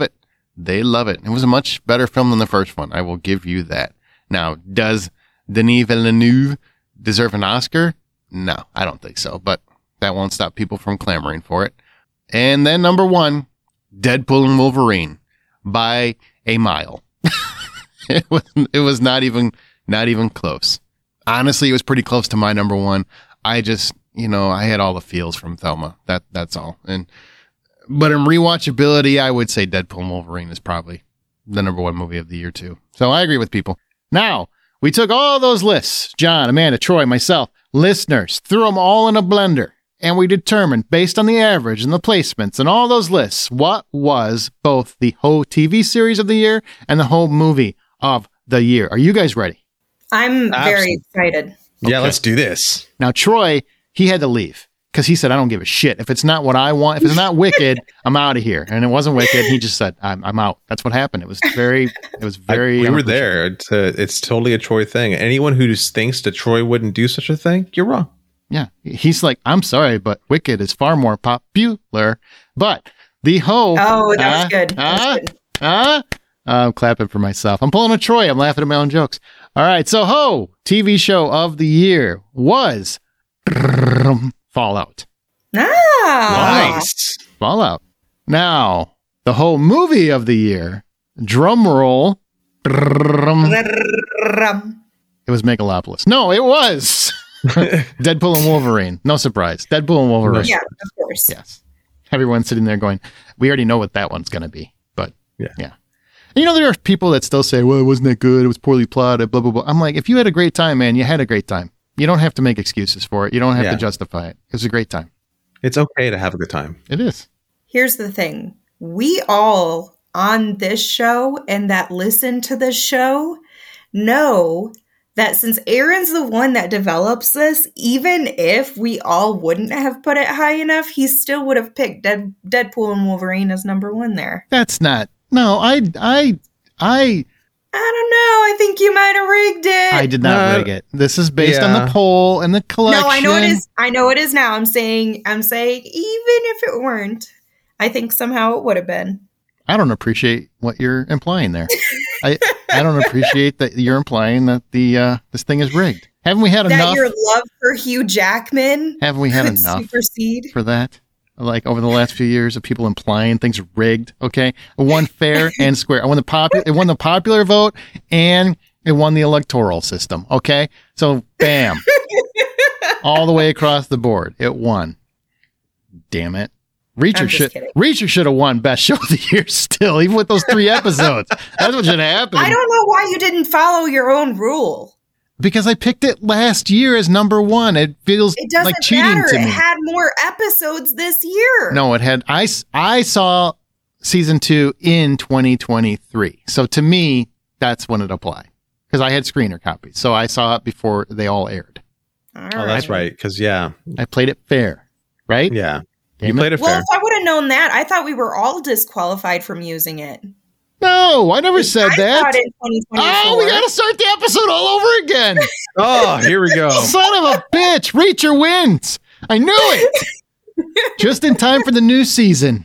They love it. It was a much better film than the first one. I will give you that. Now, does Denis Villeneuve deserve an Oscar? No, I don't think so, but that won't stop people from clamoring for it. And then number 1, Deadpool and Wolverine by a mile. It was not even close. Honestly, it was pretty close to my number 1. I just, I had all the feels from Thelma. That's all. But in rewatchability, I would say Deadpool and Wolverine is probably the number 1 movie of the year too. So I agree with people. Now, we took all those lists, John, Amanda, Troy, myself, listeners, threw them all in a blender, and we determined, based on the average and the placements and all those lists, what was both the whole TV series of the year and the whole movie of the year. Are you guys ready? I'm very excited. Yeah, let's do this. Now, Troy, he had to leave because he said, I don't give a shit. If it's not what I want, if it's not Wicked, I'm out of here. And it wasn't Wicked. He just said, I'm out. That's what happened. It was very. We were there. It's totally a Troy thing. Anyone who just thinks that Troy wouldn't do such a thing, you're wrong. Yeah. He's like, I'm sorry, but Wicked is far more popular. But the whole. Oh, that was good. I'm clapping for myself. I'm pulling a Troy. I'm laughing at my own jokes. All right. So, TV show of the year was Fallout. Nice. Fallout. Now, the whole movie of the year, drum roll. It was Megalopolis. No, it was Deadpool and Wolverine. No surprise. Deadpool and Wolverine. Yeah, of course. Yes. Everyone's sitting there going, we already know what that one's going to be. But yeah. And there are people that still say, well, it wasn't that good. It was poorly plotted, blah, blah, blah. I'm like, if you had a great time, man, you had a great time. You don't have to make excuses for it. You don't have to justify it. It was a great time. It's okay to have a good time. It is. Here's the thing. We all on this show and that listen to this show know that since Aaron's the one that develops this, even if we all wouldn't have put it high enough, he still would have picked Deadpool and Wolverine as number 1 there. That's not. No, I don't know. I think you might have rigged it. I did not rig it. This is based on the poll and the collection. No, I know it is. I know it is now. I'm saying even if it weren't, I think somehow it would have been. I don't appreciate what you're implying there. I don't appreciate that you're implying that this thing is rigged. Haven't we had enough? That your love for Hugh Jackman haven't we had enough supersede for that? Like over the last few years of people implying things are rigged. Okay, it won fair and square. It won the popular vote, and it won the electoral system. Okay, so bam, all the way across the board, it won. Damn it, Reacher should have won Best Show of the Year still, even with those 3 episodes. That's what should have happened. I don't know why you didn't follow your own rule. Because I picked it last year as number 1. It feels like cheating to me. It had more episodes this year. No, it had. I saw season 2 in 2023. So to me, that's when it applied. Because I had screener copies. So I saw it before they all aired. That's right. Because, I played it fair. Right? Yeah. You played it fair. Well, if I would have known that, I thought we were all disqualified from using it. No, I never said that. In 2024. Oh, we got to start the episode all over again. Oh, here we go. Son of a bitch. Reacher wins. I knew it. Just in time for the new season.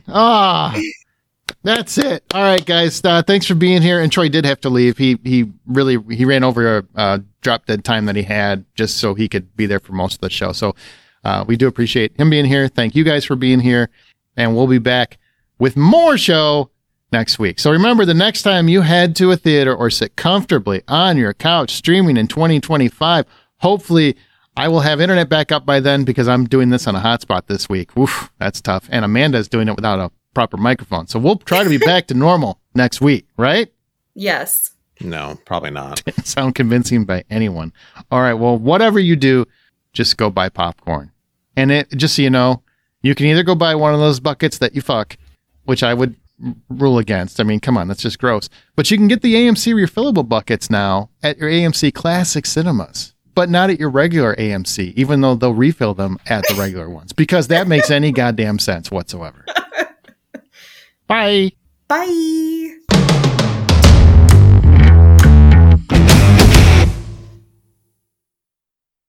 That's it. All right, guys. Thanks for being here. And Troy did have to leave. He ran over a drop dead time that he had just so he could be there for most of the show. So we do appreciate him being here. Thank you guys for being here. And we'll be back with more show next week. So remember, the next time you head to a theater or sit comfortably on your couch streaming in 2025, hopefully I will have internet back up by then because I'm doing this on a hotspot this week. Oof, that's tough. And Amanda's doing it without a proper microphone. So we'll try to be back to normal next week, right? Yes. No, probably not. Didn't sound convincing by anyone. All right. Well, whatever you do, just go buy popcorn. And just so you know, you can either go buy one of those buckets that you fuck, which I would rule against. I mean, come on, that's just gross. But you can get the AMC refillable buckets now at your AMC Classic Cinemas, but not at your regular AMC, even though they'll refill them at the regular ones, because that makes any goddamn sense whatsoever. Bye. Bye.